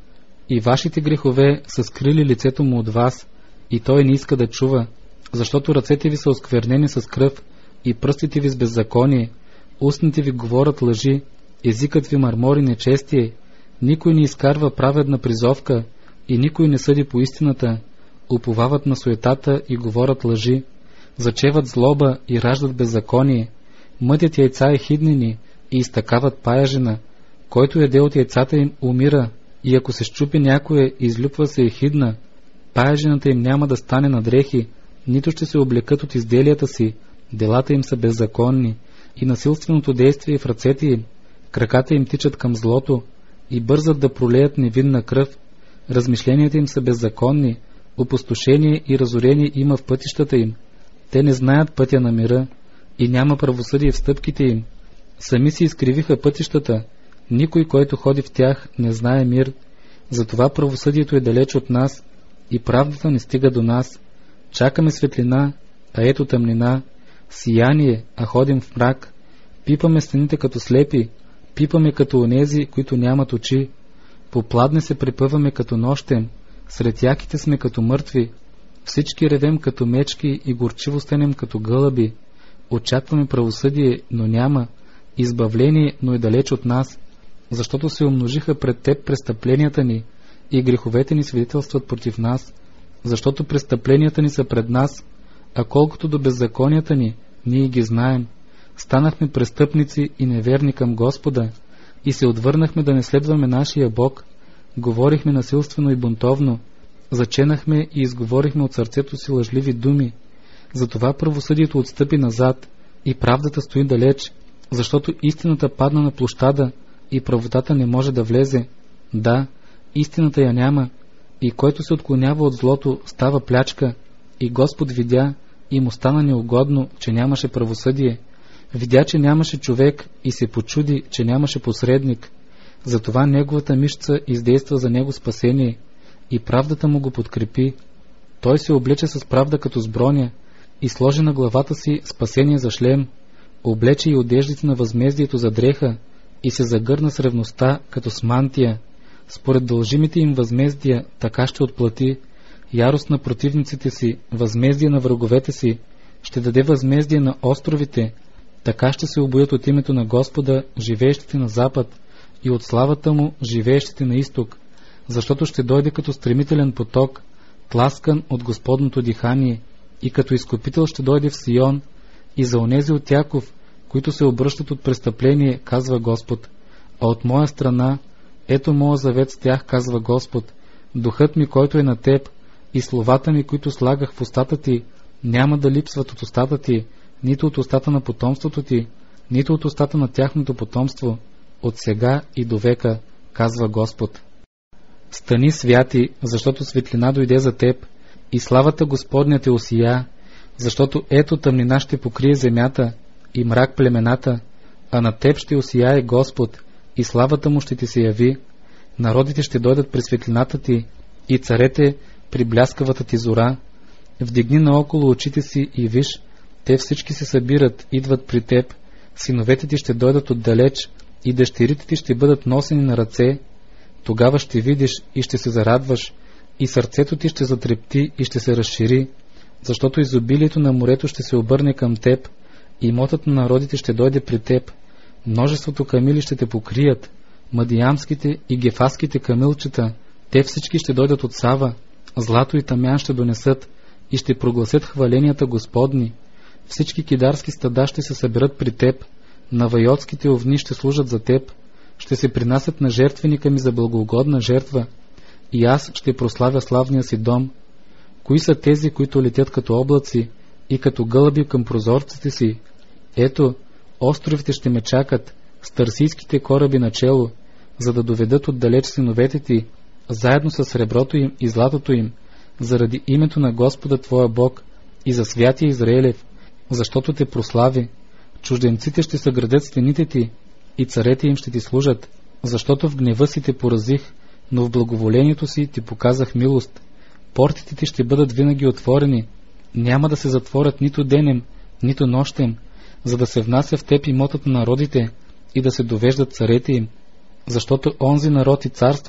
и вашите грехове са скрили лицето му от вас, и той не иска да чува, защото ръцете ви са осквернени с кръв и пръстите ви с беззаконие, устните ви говорят лъжи, езикът ви мърмори нечестие, никой не изкарва праведна призовка и никой не съди по истината, уповават на суетата и говорят лъжи, зачеват злоба и раждат беззаконие, мъдят яйца и хиднини и изтъкават паяжина, който яде от яйцата им умира, и ако се щупи някое, излюпва се и хидна, паяжината им няма да стане на дрехи, нито ще се облекат от изделията си, делата им са беззаконни, и насилственото действие в ръцете им, краката им тичат към злото, и бързат да пролеят невинна кръв, размишленията им са беззаконни, опустошение и разорение има в пътищата им, те не знаят пътя на мира, и няма правосъдие в стъпките им, сами си изкривиха пътищата, никой, който ходи в тях, не знае мир, затова правосъдието е далеч от нас, и правдата не стига до нас, чакаме светлина, а ето тъмнина, сияние, а ходим в мрак, пипаме стените като слепи, пипаме като онези, които нямат очи, по пладне се препъваме като нощем, сред яките сме като мъртви, всички ревем като мечки и горчиво стенем като гълъби, очакваме правосъдие, но няма, избавление, но е далеч от нас, защото се умножиха пред теб престъпленията ни и греховете ни свидетелстват против нас, защото престъпленията ни са пред нас, а колкото до беззаконията ни, ние ги знаем. Станахме престъпници и неверни към Господа и се отвърнахме да не следваме нашия Бог, говорихме насилствено и бунтовно, заченахме и изговорихме от сърцето си лъжливи думи, затова правосъдието отстъпи назад и правдата стои далеч, защото истината падна на площада и правотата не може да влезе. Да, истината я няма, и който се отклонява от злото, става плячка, и Господ видя, и му стана неугодно, че нямаше правосъдие. Видя, че нямаше човек, и се почуди, че нямаше посредник. Затова неговата мишца издейства за него спасение, и правдата му го подкрепи. Той се облече с правда като с броня, и сложи на главата си спасение за шлем, облече и одеждите на възмездието за дреха, и се загърна с ревността като с мантия. Според дължимите им възмездия така ще отплати, ярост на противниците си, възмездие на враговете си, ще даде възмездие на островите, така ще се обоят от името на Господа живеещите на запад и от славата му живеещите на изток, защото ще дойде като стремителен поток, тласкан от Господното дихание, и като изкупител ще дойде в Сион, и за онези от Яков, които се обръщат от престъпление, казва Господ, а от моя страна, ето моя завет с тях, казва Господ, духът ми, който е на теб, и словата ми, които слагах в устата ти, няма да липсват от устата ти, нито от устата на потомството ти, нито от устата на тяхното потомство, от сега и до века, казва Господ. Стани, святи, защото светлина дойде за теб, и славата Господня те осия, защото ето тъмнина ще покрие земята и мрак племената, а на теб ще осияе Господ, и славата му ще ти се яви. Народите ще дойдат при светлината ти, и царете при бляскавата ти зора. Вдигни наоколо очите си и виж, те всички се събират, идват при теб, синовете ти ще дойдат отдалеч, и дъщерите ти ще бъдат носени на ръце. Тогава ще видиш и ще се зарадваш, и сърцето ти ще затрепти и ще се разшири, защото изобилието на морето ще се обърне към теб, и имотът на народите ще дойде при теб. Множеството камили ще те покрият, мадиямските и гефаските камилчета, те всички ще дойдат от Сава, злато и тамян ще донесат, и ще прогласят хваленията Господни. Всички кидарски стада ще се съберат при теб, навайотските овни ще служат за теб, ще се принасят на жертвеника ми за благоугодна жертва, и аз ще прославя славния си дом. Кои са тези, които летят като облаци и като гълъби към прозорците си? Ето, островите ще ме чакат, с търсийските кораби начело, за да доведат отдалеч синовете ти, заедно с среброто им и златото им, заради името на Господа твоя Бог и за святия Израелев, защото те прослави. Чужденците ще съградят стените ти, и царете им ще ти служат, защото в гнева си те поразих, но в благоволението си ти показах милост. Портите ти ще бъдат винаги отворени, няма да се затворят нито денем, нито нощем, за да се внася в теб имотът на народите и да се довеждат царете им, защото онзи народ и царство,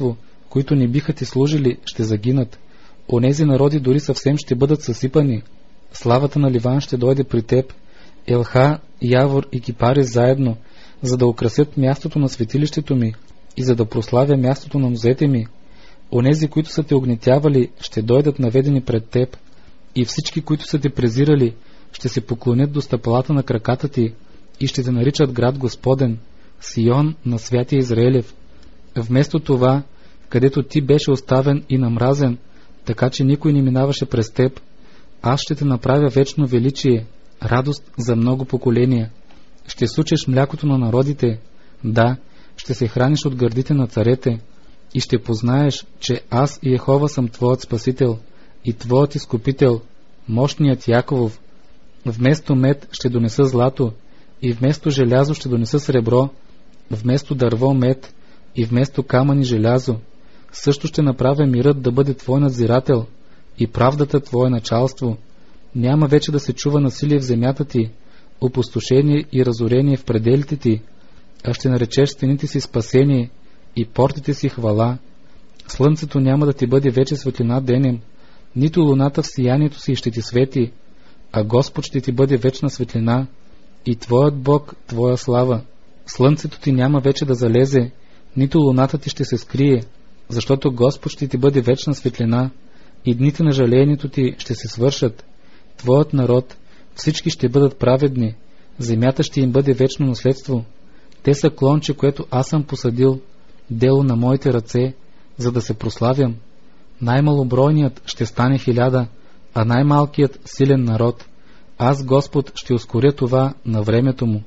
които не биха ти служили, ще загинат. Онези народи дори съвсем ще бъдат съсипани. Славата на Ливан ще дойде при теб. Елха, Явор и Кипари заедно, за да украсят мястото на светилището ми и за да прославя мястото на нозете ми. Онези, които са те огнетявали, ще дойдат наведени пред теб, и всички, които са те презирали, ще се поклонят до стъпалата на краката ти и ще те наричат град Господен, Сион на святия Израелев. Вместо това, където ти беше оставен и намразен, така че никой не минаваше през теб, аз ще те направя вечно величие, радост за много поколения. Ще сучеш млякото на народите, да, ще се храниш от гърдите на царете, и ще познаеш, че аз Йехова съм твоят Спасител и твоят Изкупител, мощният Яковов. Вместо мед ще донеса злато, и вместо желязо ще донеса сребро, вместо дърво мед и вместо камъни желязо. Също ще направя мирът да бъде твой надзирател и правдата твое началство. Няма вече да се чува насилие в земята ти, опустошение и разорение в пределите ти, а ще наречеш стените си спасение и портите си хвала. Слънцето няма да ти бъде вече светлина денем, нито луната в сиянието си ще ти свети, а Господ ще ти бъде вечна светлина и твоят Бог твоя слава. Слънцето ти няма вече да залезе, нито луната ти ще се скрие, защото Господ ще ти бъде вечна светлина и дните на жалението ти ще се свършат. Твоят народ, всички ще бъдат праведни, земята ще им бъде вечно наследство. Те са клонче, което аз съм посадил, дело на моите ръце, за да се прославям. Най-малобройният ще стане 1000, а най-малкият силен народ. Аз, Господ, ще ускоря това на времето му.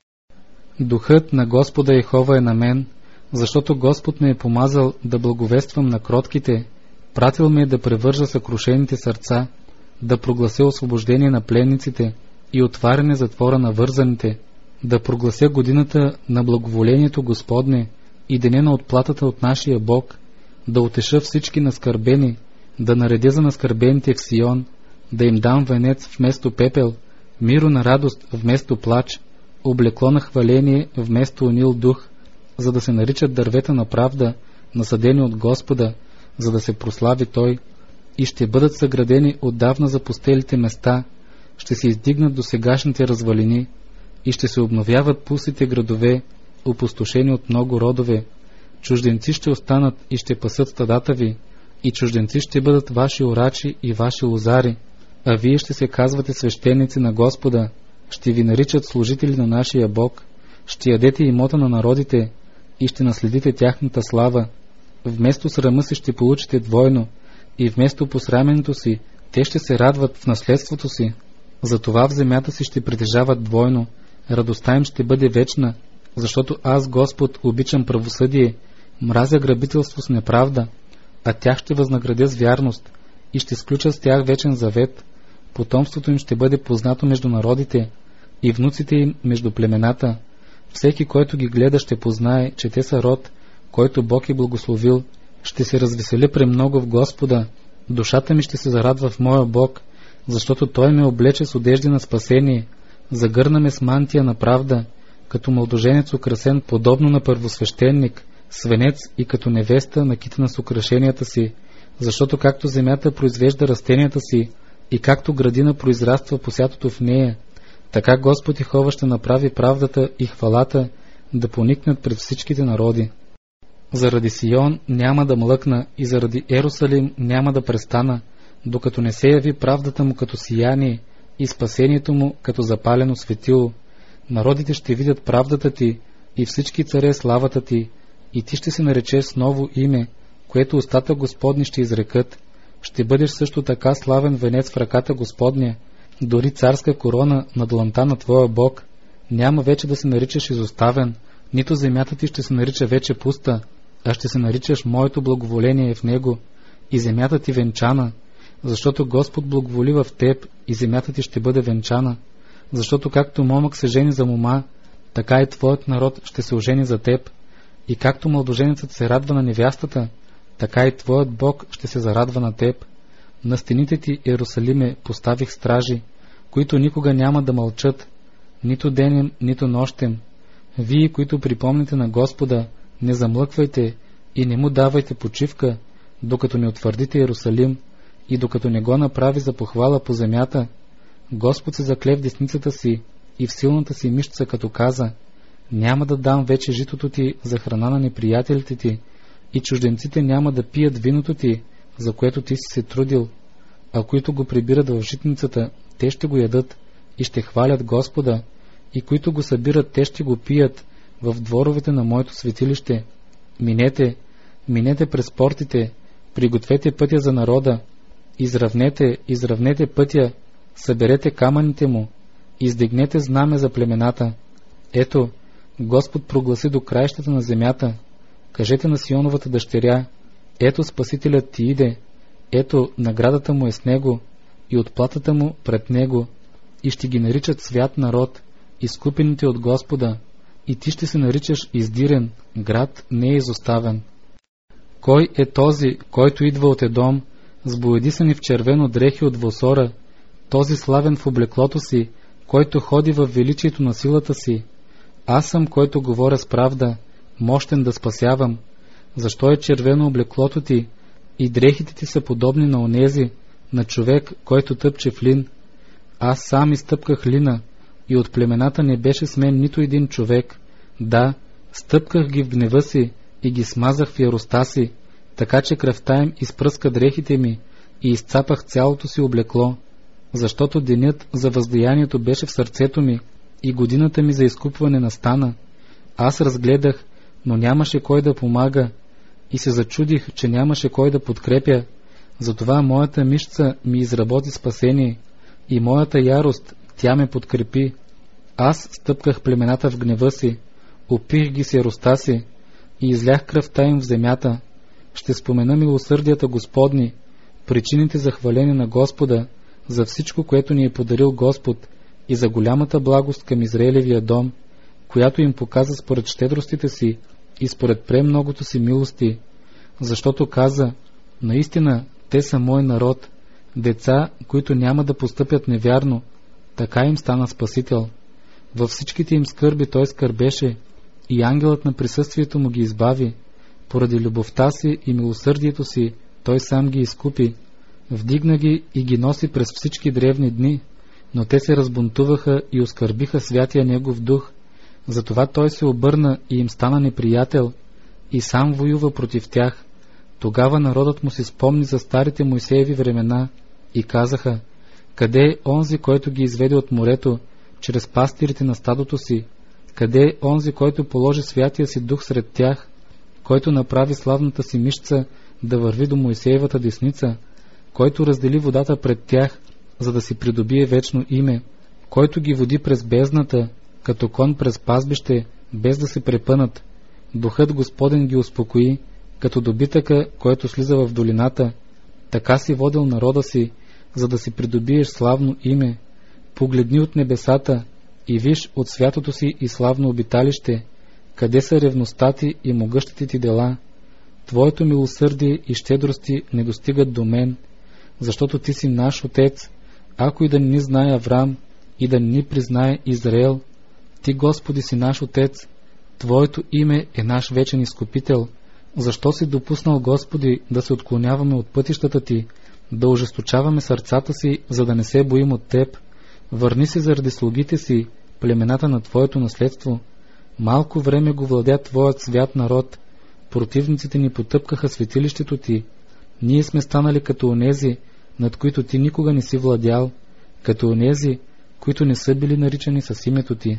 Духът на Господа Йехова е на мен, защото Господ ме е помазал да благовествам на кротките, пратил ме да превържа съкрушените сърца, да проглася освобождение на пленниците и отваряне затвора на вързаните, да проглася годината на благоволението Господне и деня на отплатата от нашия Бог, да утеша всички наскърбени, да наредя за наскърбените в Сион, да им дам венец вместо пепел, миро на радост вместо плач, облекло на хваление вместо унил дух, за да се наричат дървета на правда, насадени от Господа, за да се прослави Той, и ще бъдат съградени отдавна запустелите места, ще се издигнат до сегашните развалини и ще се обновяват пустите градове, опустошени от много родове. Чужденци ще останат и ще пасат стадата ви, и чужденци ще бъдат ваши орачи и ваши лозари, а вие ще се казвате свещеници на Господа, ще ви наричат служители на нашия Бог, ще ядете имота на народите и ще наследите тяхната слава. Вместо срама си ще получите двойно, и вместо посраменето си, те ще се радват в наследството си. Затова в земята си ще притежават двойно, радостта им ще бъде вечна, защото аз, Господ, обичам правосъдие, мразя грабителство с неправда, а тях ще възнаградя с вярност и ще сключа с тях вечен завет. Потомството им ще бъде познато между народите и внуците им между племената. Всеки, който ги гледа, ще познае, че те са род, който Бог е благословил. Ще се развеселя премного в Господа, душата ми ще се зарадва в моя Бог, защото Той ме облече с одежди на спасение, загърна ме с мантия на правда, като младоженец украсен подобно на първосвещеник, свенец и като невеста накитана с украшенията си, защото както земята произвежда растенията си и както градина произраства посятото в нея, така Господ Йехова ще направи правдата и хвалата да поникнат пред всичките народи. Заради Сион няма да млъкна и заради Ерусалим няма да престана, докато не се яви правдата му като сияние и спасението му като запалено светило. Народите ще видят правдата ти и всички царе славата ти, и ти ще се наречеш с ново име, което устата Господни ще изрекат. Ще бъдеш също така славен венец в ръката Господня, дори царска корона на дланта на твоя Бог. Няма вече да се наричаш изоставен, нито земята ти ще се нарича вече пуста, а ще се наричаш моето благоволение в него, и земята ти венчана, защото Господ благоволи в теб, и земята ти ще бъде венчана, защото както момък се жени за мома, така и твоят народ ще се ожени за теб, и както младоженецът се радва на невястата, така и твоят Бог ще се зарадва на теб. На стените ти, Иерусалиме, поставих стражи, които никога няма да мълчат, нито денем, нито нощем. Вие, които припомните на Господа, не замлъквайте и не му давайте почивка, докато не утвърдите Иерусалим и докато не го направи за похвала по земята. Господ се закле в десницата си и в силната си мишца, като каза: няма да дам вече житото ти за храна на неприятелите ти, и чужденците няма да пият виното ти, за което ти си се трудил, а които го прибират в житницата, те ще го ядат и ще хвалят Господа, и които го събират, те ще го пият в дворовете на моето светилище. Минете през портите, пригответе пътя за народа, изравнете пътя, съберете камъните му, издигнете знаме за племената. Ето, Господ прогласи до краищата на земята. Кажете на Сионовата дъщеря: ето Спасителят ти иде, ето наградата му е с него и отплатата му пред него, и ще ги наричат свят народ, изкупените от Господа, и ти ще се наричаш издирен, град не е изоставен. Кой е този, който идва от Едом, с боядисани в червено дрехи от Восора, този славен в облеклото си, който ходи в величието на силата си? Аз съм, който говоря с правда, мощен да спасявам. Защо е червено облеклото ти и дрехите ти са подобни на онези, на човек, който тъпче в лин? Аз сам изтъпках лина, и от племената не беше с мен нито един човек. Да, стъпках ги в гнева си и ги смазах в яростта си, така че кръвта им изпръска дрехите ми и изцапах цялото си облекло, защото денят за въздаянието беше в сърцето ми и годината ми за изкупване настана. Аз разгледах, но нямаше кой да помага, и се зачудих, че нямаше кой да подкрепя. Затова моята мишца ми изработи спасение и моята ярост, тя ме подкрепи. Аз стъпках племената в гнева си, опих ги с яростта си и излях кръвта им в земята. Ще спомена милосърдията Господни, причините за хваление на Господа, за всичко, което ни е подарил Господ, и за голямата благост към Израилевия дом, която им показа според щедростите си и според премногото си милости, защото каза: наистина те са мой народ, деца, които няма да постъпят невярно. Така им стана Спасител. Във всичките им скърби той скърбеше, и ангелът на присъствието му ги избави. Поради любовта си и милосърдието си той сам ги изкупи. Вдигна ги и ги носи през всички древни дни, но те се разбунтуваха и оскърбиха святия негов дух. Затова той се обърна и им стана неприятел, и сам воюва против тях. Тогава народът му си спомни за старите Мойсееви времена и казаха: къде е онзи, който ги изведе от морето, чрез пастирите на стадото си? Къде е онзи, който положи святия си дух сред тях, който направи славната си мишца да върви до Мойсеевата десница, който раздели водата пред тях, за да си придобие вечно име, който ги води през бездната, като кон през пазбище, без да се препънат? Духът Господен ги успокои, като добитъка, който слиза в долината. Така си водил народа си, за да си придобиеш славно име. Погледни от небесата и виж от святото си и славно обиталище, къде са ревността ти и могъщите ти дела. Твоето милосърдие и щедрости не достигат до мен, защото ти си наш отец. Ако и да не ни знае Аврам и да не ни признае Израел, ти, Господи, си наш отец. Твоето име е наш вечен изкупител. Защо си допуснал, Господи, да се отклоняваме от пътищата ти, да ожесточаваме сърцата си, за да не се боим от теб? Върни се заради слугите си, племената на твоето наследство. Малко време го владя твоят свят народ. Противниците ни потъпкаха светилището ти. Ние сме станали като онези, над които ти никога не си владял, като онези, които не са били наричани с името ти.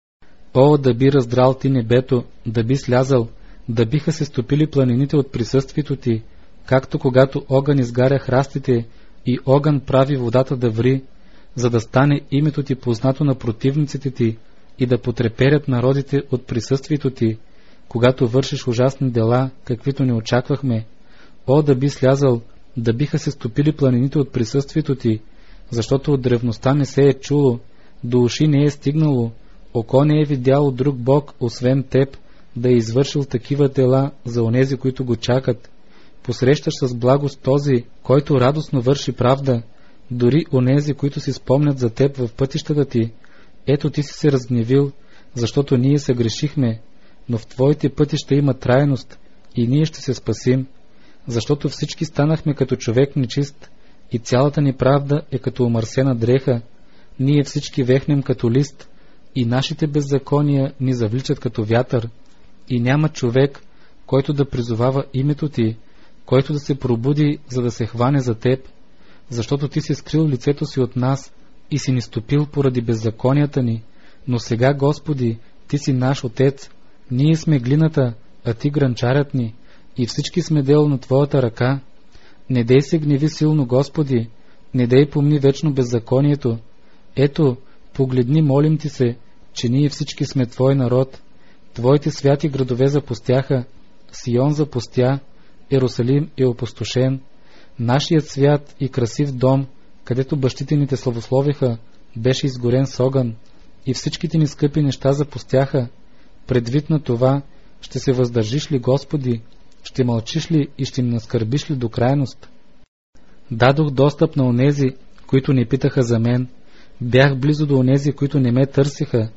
О, да би раздрал ти небето, да би слязал, да биха се стопили планините от присъствието ти, както когато огън изгаря храстите и огън прави водата да ври, за да стане името ти познато на противниците ти и да потреперят народите от присъствието ти, когато вършиш ужасни дела, каквито не очаквахме. О, да би слязал, да биха се стопили планините от присъствието ти, защото от древността не се е чуло, до уши не е стигнало, око не е видяло друг Бог, освен теб, да е извършил такива дела за онези, които го чакат. Посрещаш с благост този, който радостно върши правда, дори онези, които си спомнят за теб в пътищата ти. Ето ти си се разгневил, защото ние се грешихме, но в твоите пътища има трайност и ние ще се спасим, защото всички станахме като човек нечист и цялата ни правда е като омърсена дреха, ние всички вехнем като лист и нашите беззакония ни завличат като вятър и няма човек, който да призовава името ти, който да се пробуди, за да се хване за теб, защото ти си скрил лицето си от нас и си ни стопил поради беззаконията ни, но сега, Господи, ти си наш Отец, ние сме глината, а ти гранчарят ни, и всички сме дело на твоята ръка. Не дей се гневи силно, Господи, не дей помни вечно беззаконието. Ето, погледни, молим ти се, че ние всички сме твой народ. Твоите святи градове запустяха, Сион запустя, Иерусалим е опустошен. Нашият свят и красив дом, където бащите ни те славословиха, беше изгорен с огън, и всичките ни скъпи неща запустяха. Предвид на това, ще се въздържиш ли, Господи? Ще мълчиш ли и ще ни наскърбиш ли до крайност? Дадох достъп на онези, които не питаха за мен. Бях близо до онези, които не ме търсиха.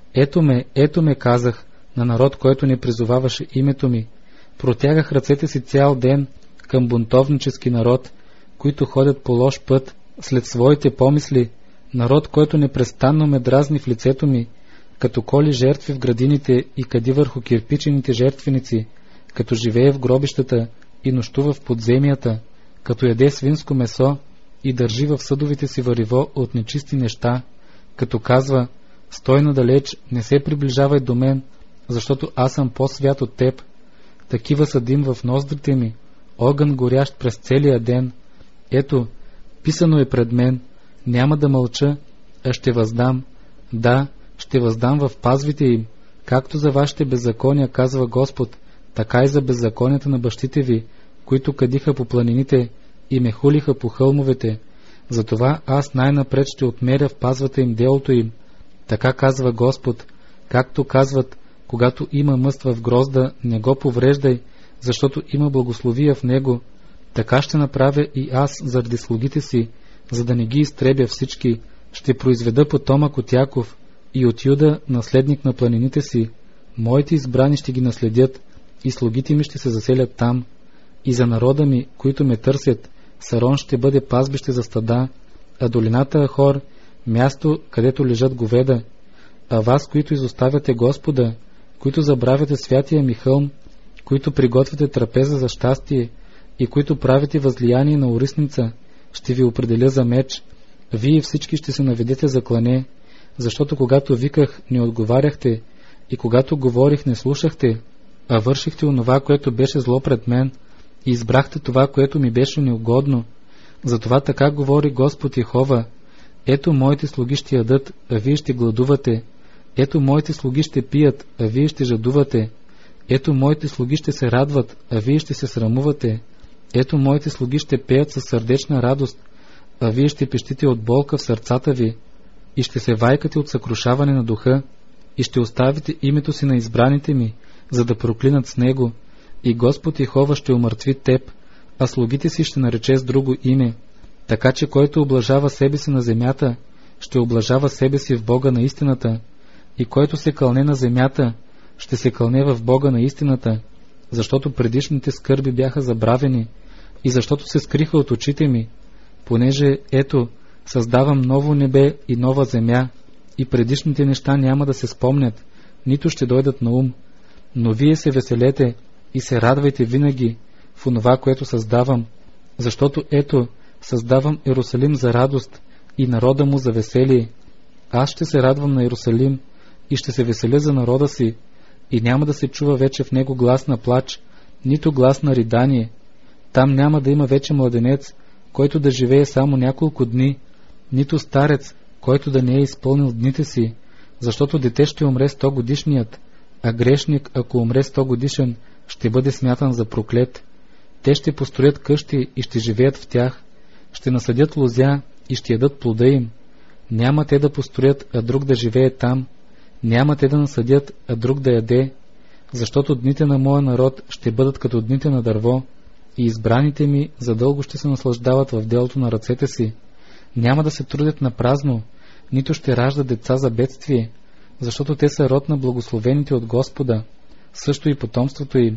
Ето ме, казах, на народ, който не призоваваше името ми. Протягах ръцете си цял ден към бунтовнически народ, които ходят по лош път, след своите помисли, народ, който непрестанно ме дразни в лицето ми, като коли жертви в градините и кади върху кирпичените жертвеници, като живее в гробищата и нощува в подземията, като яде свинско месо и държи в съдовите си вариво от нечисти неща, като казва: стой надалеч, не се приближавай до мен, защото аз съм по-свят от теб. Такива са дим в ноздрите ми, огън горящ през целия ден. Ето, писано е пред мен, няма да мълча, а ще въздам. Да, ще въздам в пазвите им, както за вашите беззакония, казва Господ, така и за беззаконията на бащите ви, които кадиха по планините и ме хулиха по хълмовете. Затова аз най-напред ще отмеря в пазвата им делото им. Така казва Господ, както казват: когато има мъст в грозда, не го повреждай, защото има благословия в него. Така ще направя и аз заради слугите си, за да не ги изтребя всички. Ще произведа потомък от Яков и от Юда наследник на планините си. Моите избрани ще ги наследят и слугите ми ще се заселят там. И за народа ми, които ме търсят, Сарон ще бъде пазбище за стада, а долината Ахор място, където лежат говеда. А вас, които изоставяте Господа, които забравяте святия ми хълм, които приготвяте трапеза за щастие и които правите възлияние на орисница, ще ви определя за меч. Вие всички ще се наведете за клане, защото когато виках, не отговаряхте, и когато говорих, не слушахте, а вършихте онова, което беше зло пред мен, и избрахте това, което ми беше неугодно. Затова така говори Господ Йехова: ето моите слуги ще ядат, а вие ще гладувате. Ето моите слуги ще пият, а вие ще жадувате. Ето моите слуги ще се радват, а вие ще се срамувате. Ето моите слуги ще пеят със сърдечна радост, а вие ще пещите от болка в сърцата ви, и ще се вайкате от съкрушаване на духа, и ще оставите името си на избраните ми, за да проклинат с него, и Господ Йехова ще умъртви теб, а слугите си ще нарече с друго име. Така че който облажава себе си на земята, ще облажава себе си в Бога на истината, и който се кълне на земята, ще се кълне в Бога на истината, защото предишните скърби бяха забравени и защото се скриха от очите ми, понеже, ето, създавам ново небе и нова земя, и предишните неща няма да се спомнят, нито ще дойдат на ум. Но вие се веселете и се радвайте винаги в онова, което създавам, защото, ето, създавам Иерусалим за радост и народа му за веселие. Аз ще се радвам на Иерусалим и ще се веселя за народа си, и няма да се чува вече в него глас на плач, нито глас на ридание. Там няма да има вече младенец, който да живее само няколко дни, нито старец, който да не е изпълнил дните си, защото дете ще умре 100 годишният, а грешник, ако умре 100 годишен, ще бъде смятан за проклет. Те ще построят къщи и ще живеят в тях, ще насадят лозя и ще ядат плода им. Няма те да построят, а друг да живее там. Няма те да насадят, а друг да яде, защото дните на моя народ ще бъдат като дните на дърво, и избраните ми задълго ще се наслаждават в делото на ръцете си. Няма да се трудят на празно, нито ще раждат деца за бедствие, защото те са род на благословените от Господа, също и потомството им.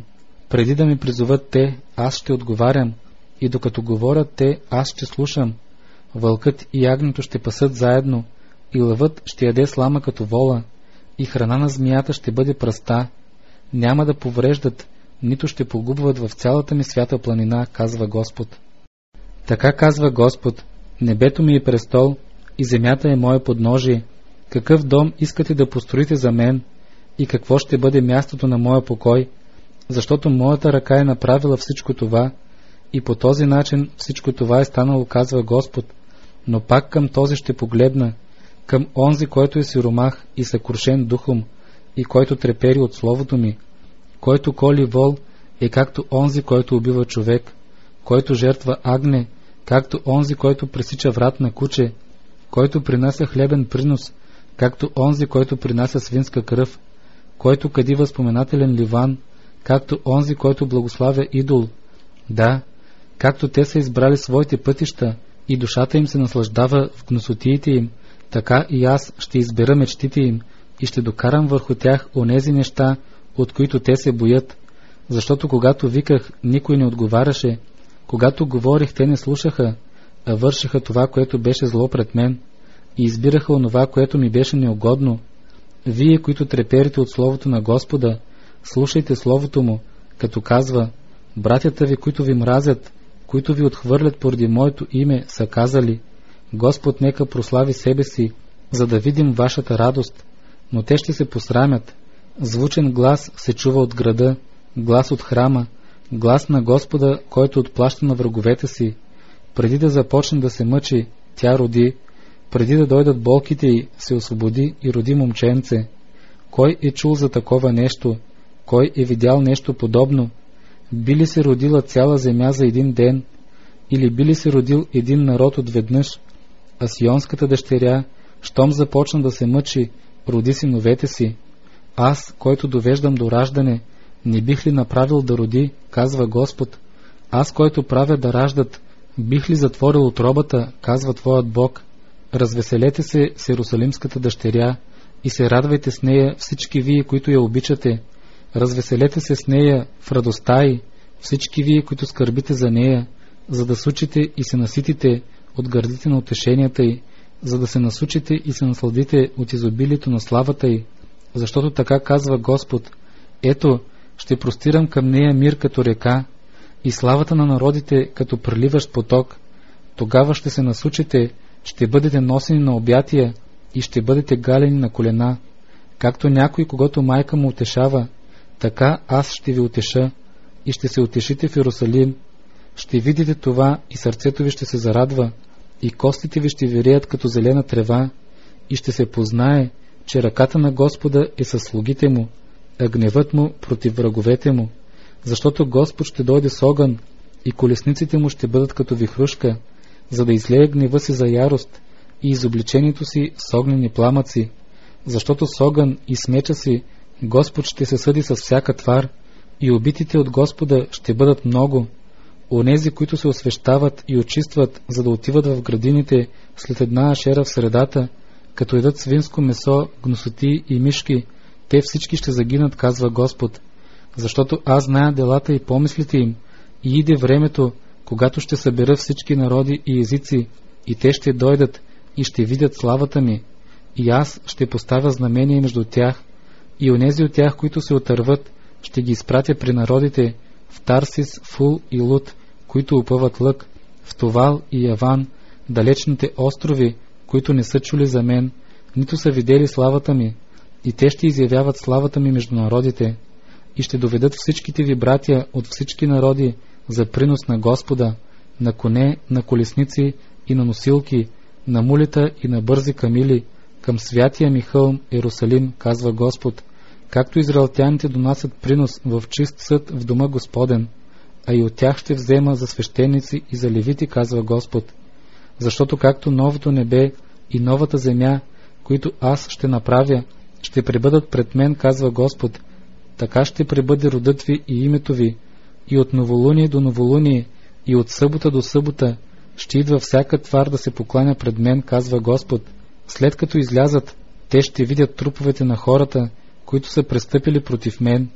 Преди да ме призоват те, аз ще отговарям, и докато говорят те, аз ще слушам. Вълкът и ягнето ще пасат заедно, и лъвът ще яде слама като вола, и храна на змията ще бъде пръста. Няма да повреждат, нито ще погубват в цялата ми свята планина, казва Господ. Така казва Господ: небето ми е престол, и земята е мое подножие. Какъв дом искате да построите за мен, и какво ще бъде мястото на моя покой? Защото моята ръка е направила всичко това, и по този начин всичко това е станало, казва Господ. Но пак към този ще погледна, към онзи, който е сиромах и съкрушен духом, и който трепери от словото ми. Който коли вол е както онзи, който убива човек, който жертва агне, както онзи, който пресича врат на куче, който принася хлебен принос, както онзи, който принася свинска кръв, който кади възпоменателен ливан, както онзи, който благославя идол. Да, както те са избрали своите пътища и душата им се наслаждава в гносотиите им, така и аз ще избера мечтите им и ще докарам върху тях онези неща, от които те се боят. Защото когато виках, никой не отговаряше, когато говорих, те не слушаха, а вършиха това, което беше зло пред мен, и избираха онова, което ми беше неугодно. Вие, които треперите от Словото на Господа, слушайте Словото Му, като казва: братята ви, които ви мразят, които ви отхвърлят поради моето име, са казали: Господ нека прослави себе си, за да видим вашата радост. Но те ще се посрамят. Звучен глас се чува от града, глас от храма, глас на Господа, който отплаща на враговете си. Преди да започне да се мъчи, тя роди, преди да дойдат болките й, се освободи и роди момченце. Кой е чул за такова нещо? Кой е видял нещо подобно? Би ли се родила цяла земя за един ден? Или би ли се родил един народ отведнъж? А сионската дъщеря, щом започна да се мъчи, роди синовете си. Аз, който довеждам до раждане, не бих ли направил да роди, казва Господ. Аз, който правя да раждат, бих ли затворил утробата, казва твоят Бог. Развеселете се с Иерусалимската дъщеря и се радвайте с нея всички вие, които я обичате. Развеселете се с нея в радостта й, всички вие, които скърбите за нея, за да сучите и се наситите от гърдите на утешенията й, за да се насучите и се насладите от изобилието на славата й. Защото така казва Господ: ето, ще простирам към нея мир като река и славата на народите като преливащ поток. Тогава ще се насучите, ще бъдете носени на обятия и ще бъдете галени на колена. Както някой, когато майка му утешава, така аз ще ви утеша и ще се утешите в Иерусалим. Ще видите това и сърцето ви ще се зарадва, и костите ви ще виреят като зелена трева, и ще се познае, че ръката на Господа е със слугите му, а гневът му против враговете му. Защото Господ ще дойде с огън, и колесниците му ще бъдат като вихрушка, за да излее гнева си за ярост и изобличението си с огнени пламъци. Защото с огън и с меча си Господ ще се съди с всяка твар, и убитите от Господа ще бъдат много. Онези, които се освещават и очистват, за да отиват в градините след една ашера в средата, като едат свинско месо, гносоти и мишки, те всички ще загинат, казва Господ. Защото аз зная делата и помислите им, и иде времето, когато ще събера всички народи и езици, и те ще дойдат и ще видят славата ми, и аз ще поставя знамение между тях, и онези от тях, които се отърват, ще ги изпратя при народите, в Тарсис, Фул и Луд, които опъват лък, в Товал и Яван, далечните острови, които не са чули за мен, нито са видели славата ми, и те ще изявяват славата ми между народите, и ще доведат всичките ви братя от всички народи за принос на Господа, на коне, на колесници и на носилки, на мулета и на бързи камили, към святия ми хълм Иерусалим, казва Господ, както израелтяните донасят принос в чист съд в дома Господен, а и от тях ще взема за свещеници и за левити, казва Господ. Защото както новото небе и новата земя, които аз ще направя, ще пребъдат пред мен, казва Господ, така ще пребъде родът ви и името ви, и от новолуние до новолуние, и от събота до събота, ще идва всяка твар да се покланя пред мен, казва Господ. След като излязат, те ще видят труповете на хората, които са престъпили против мен,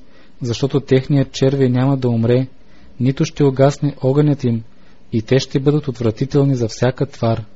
защото техният червей няма да умре, нито ще угасне огънят им, и те ще бъдат отвратителни за всяка твар.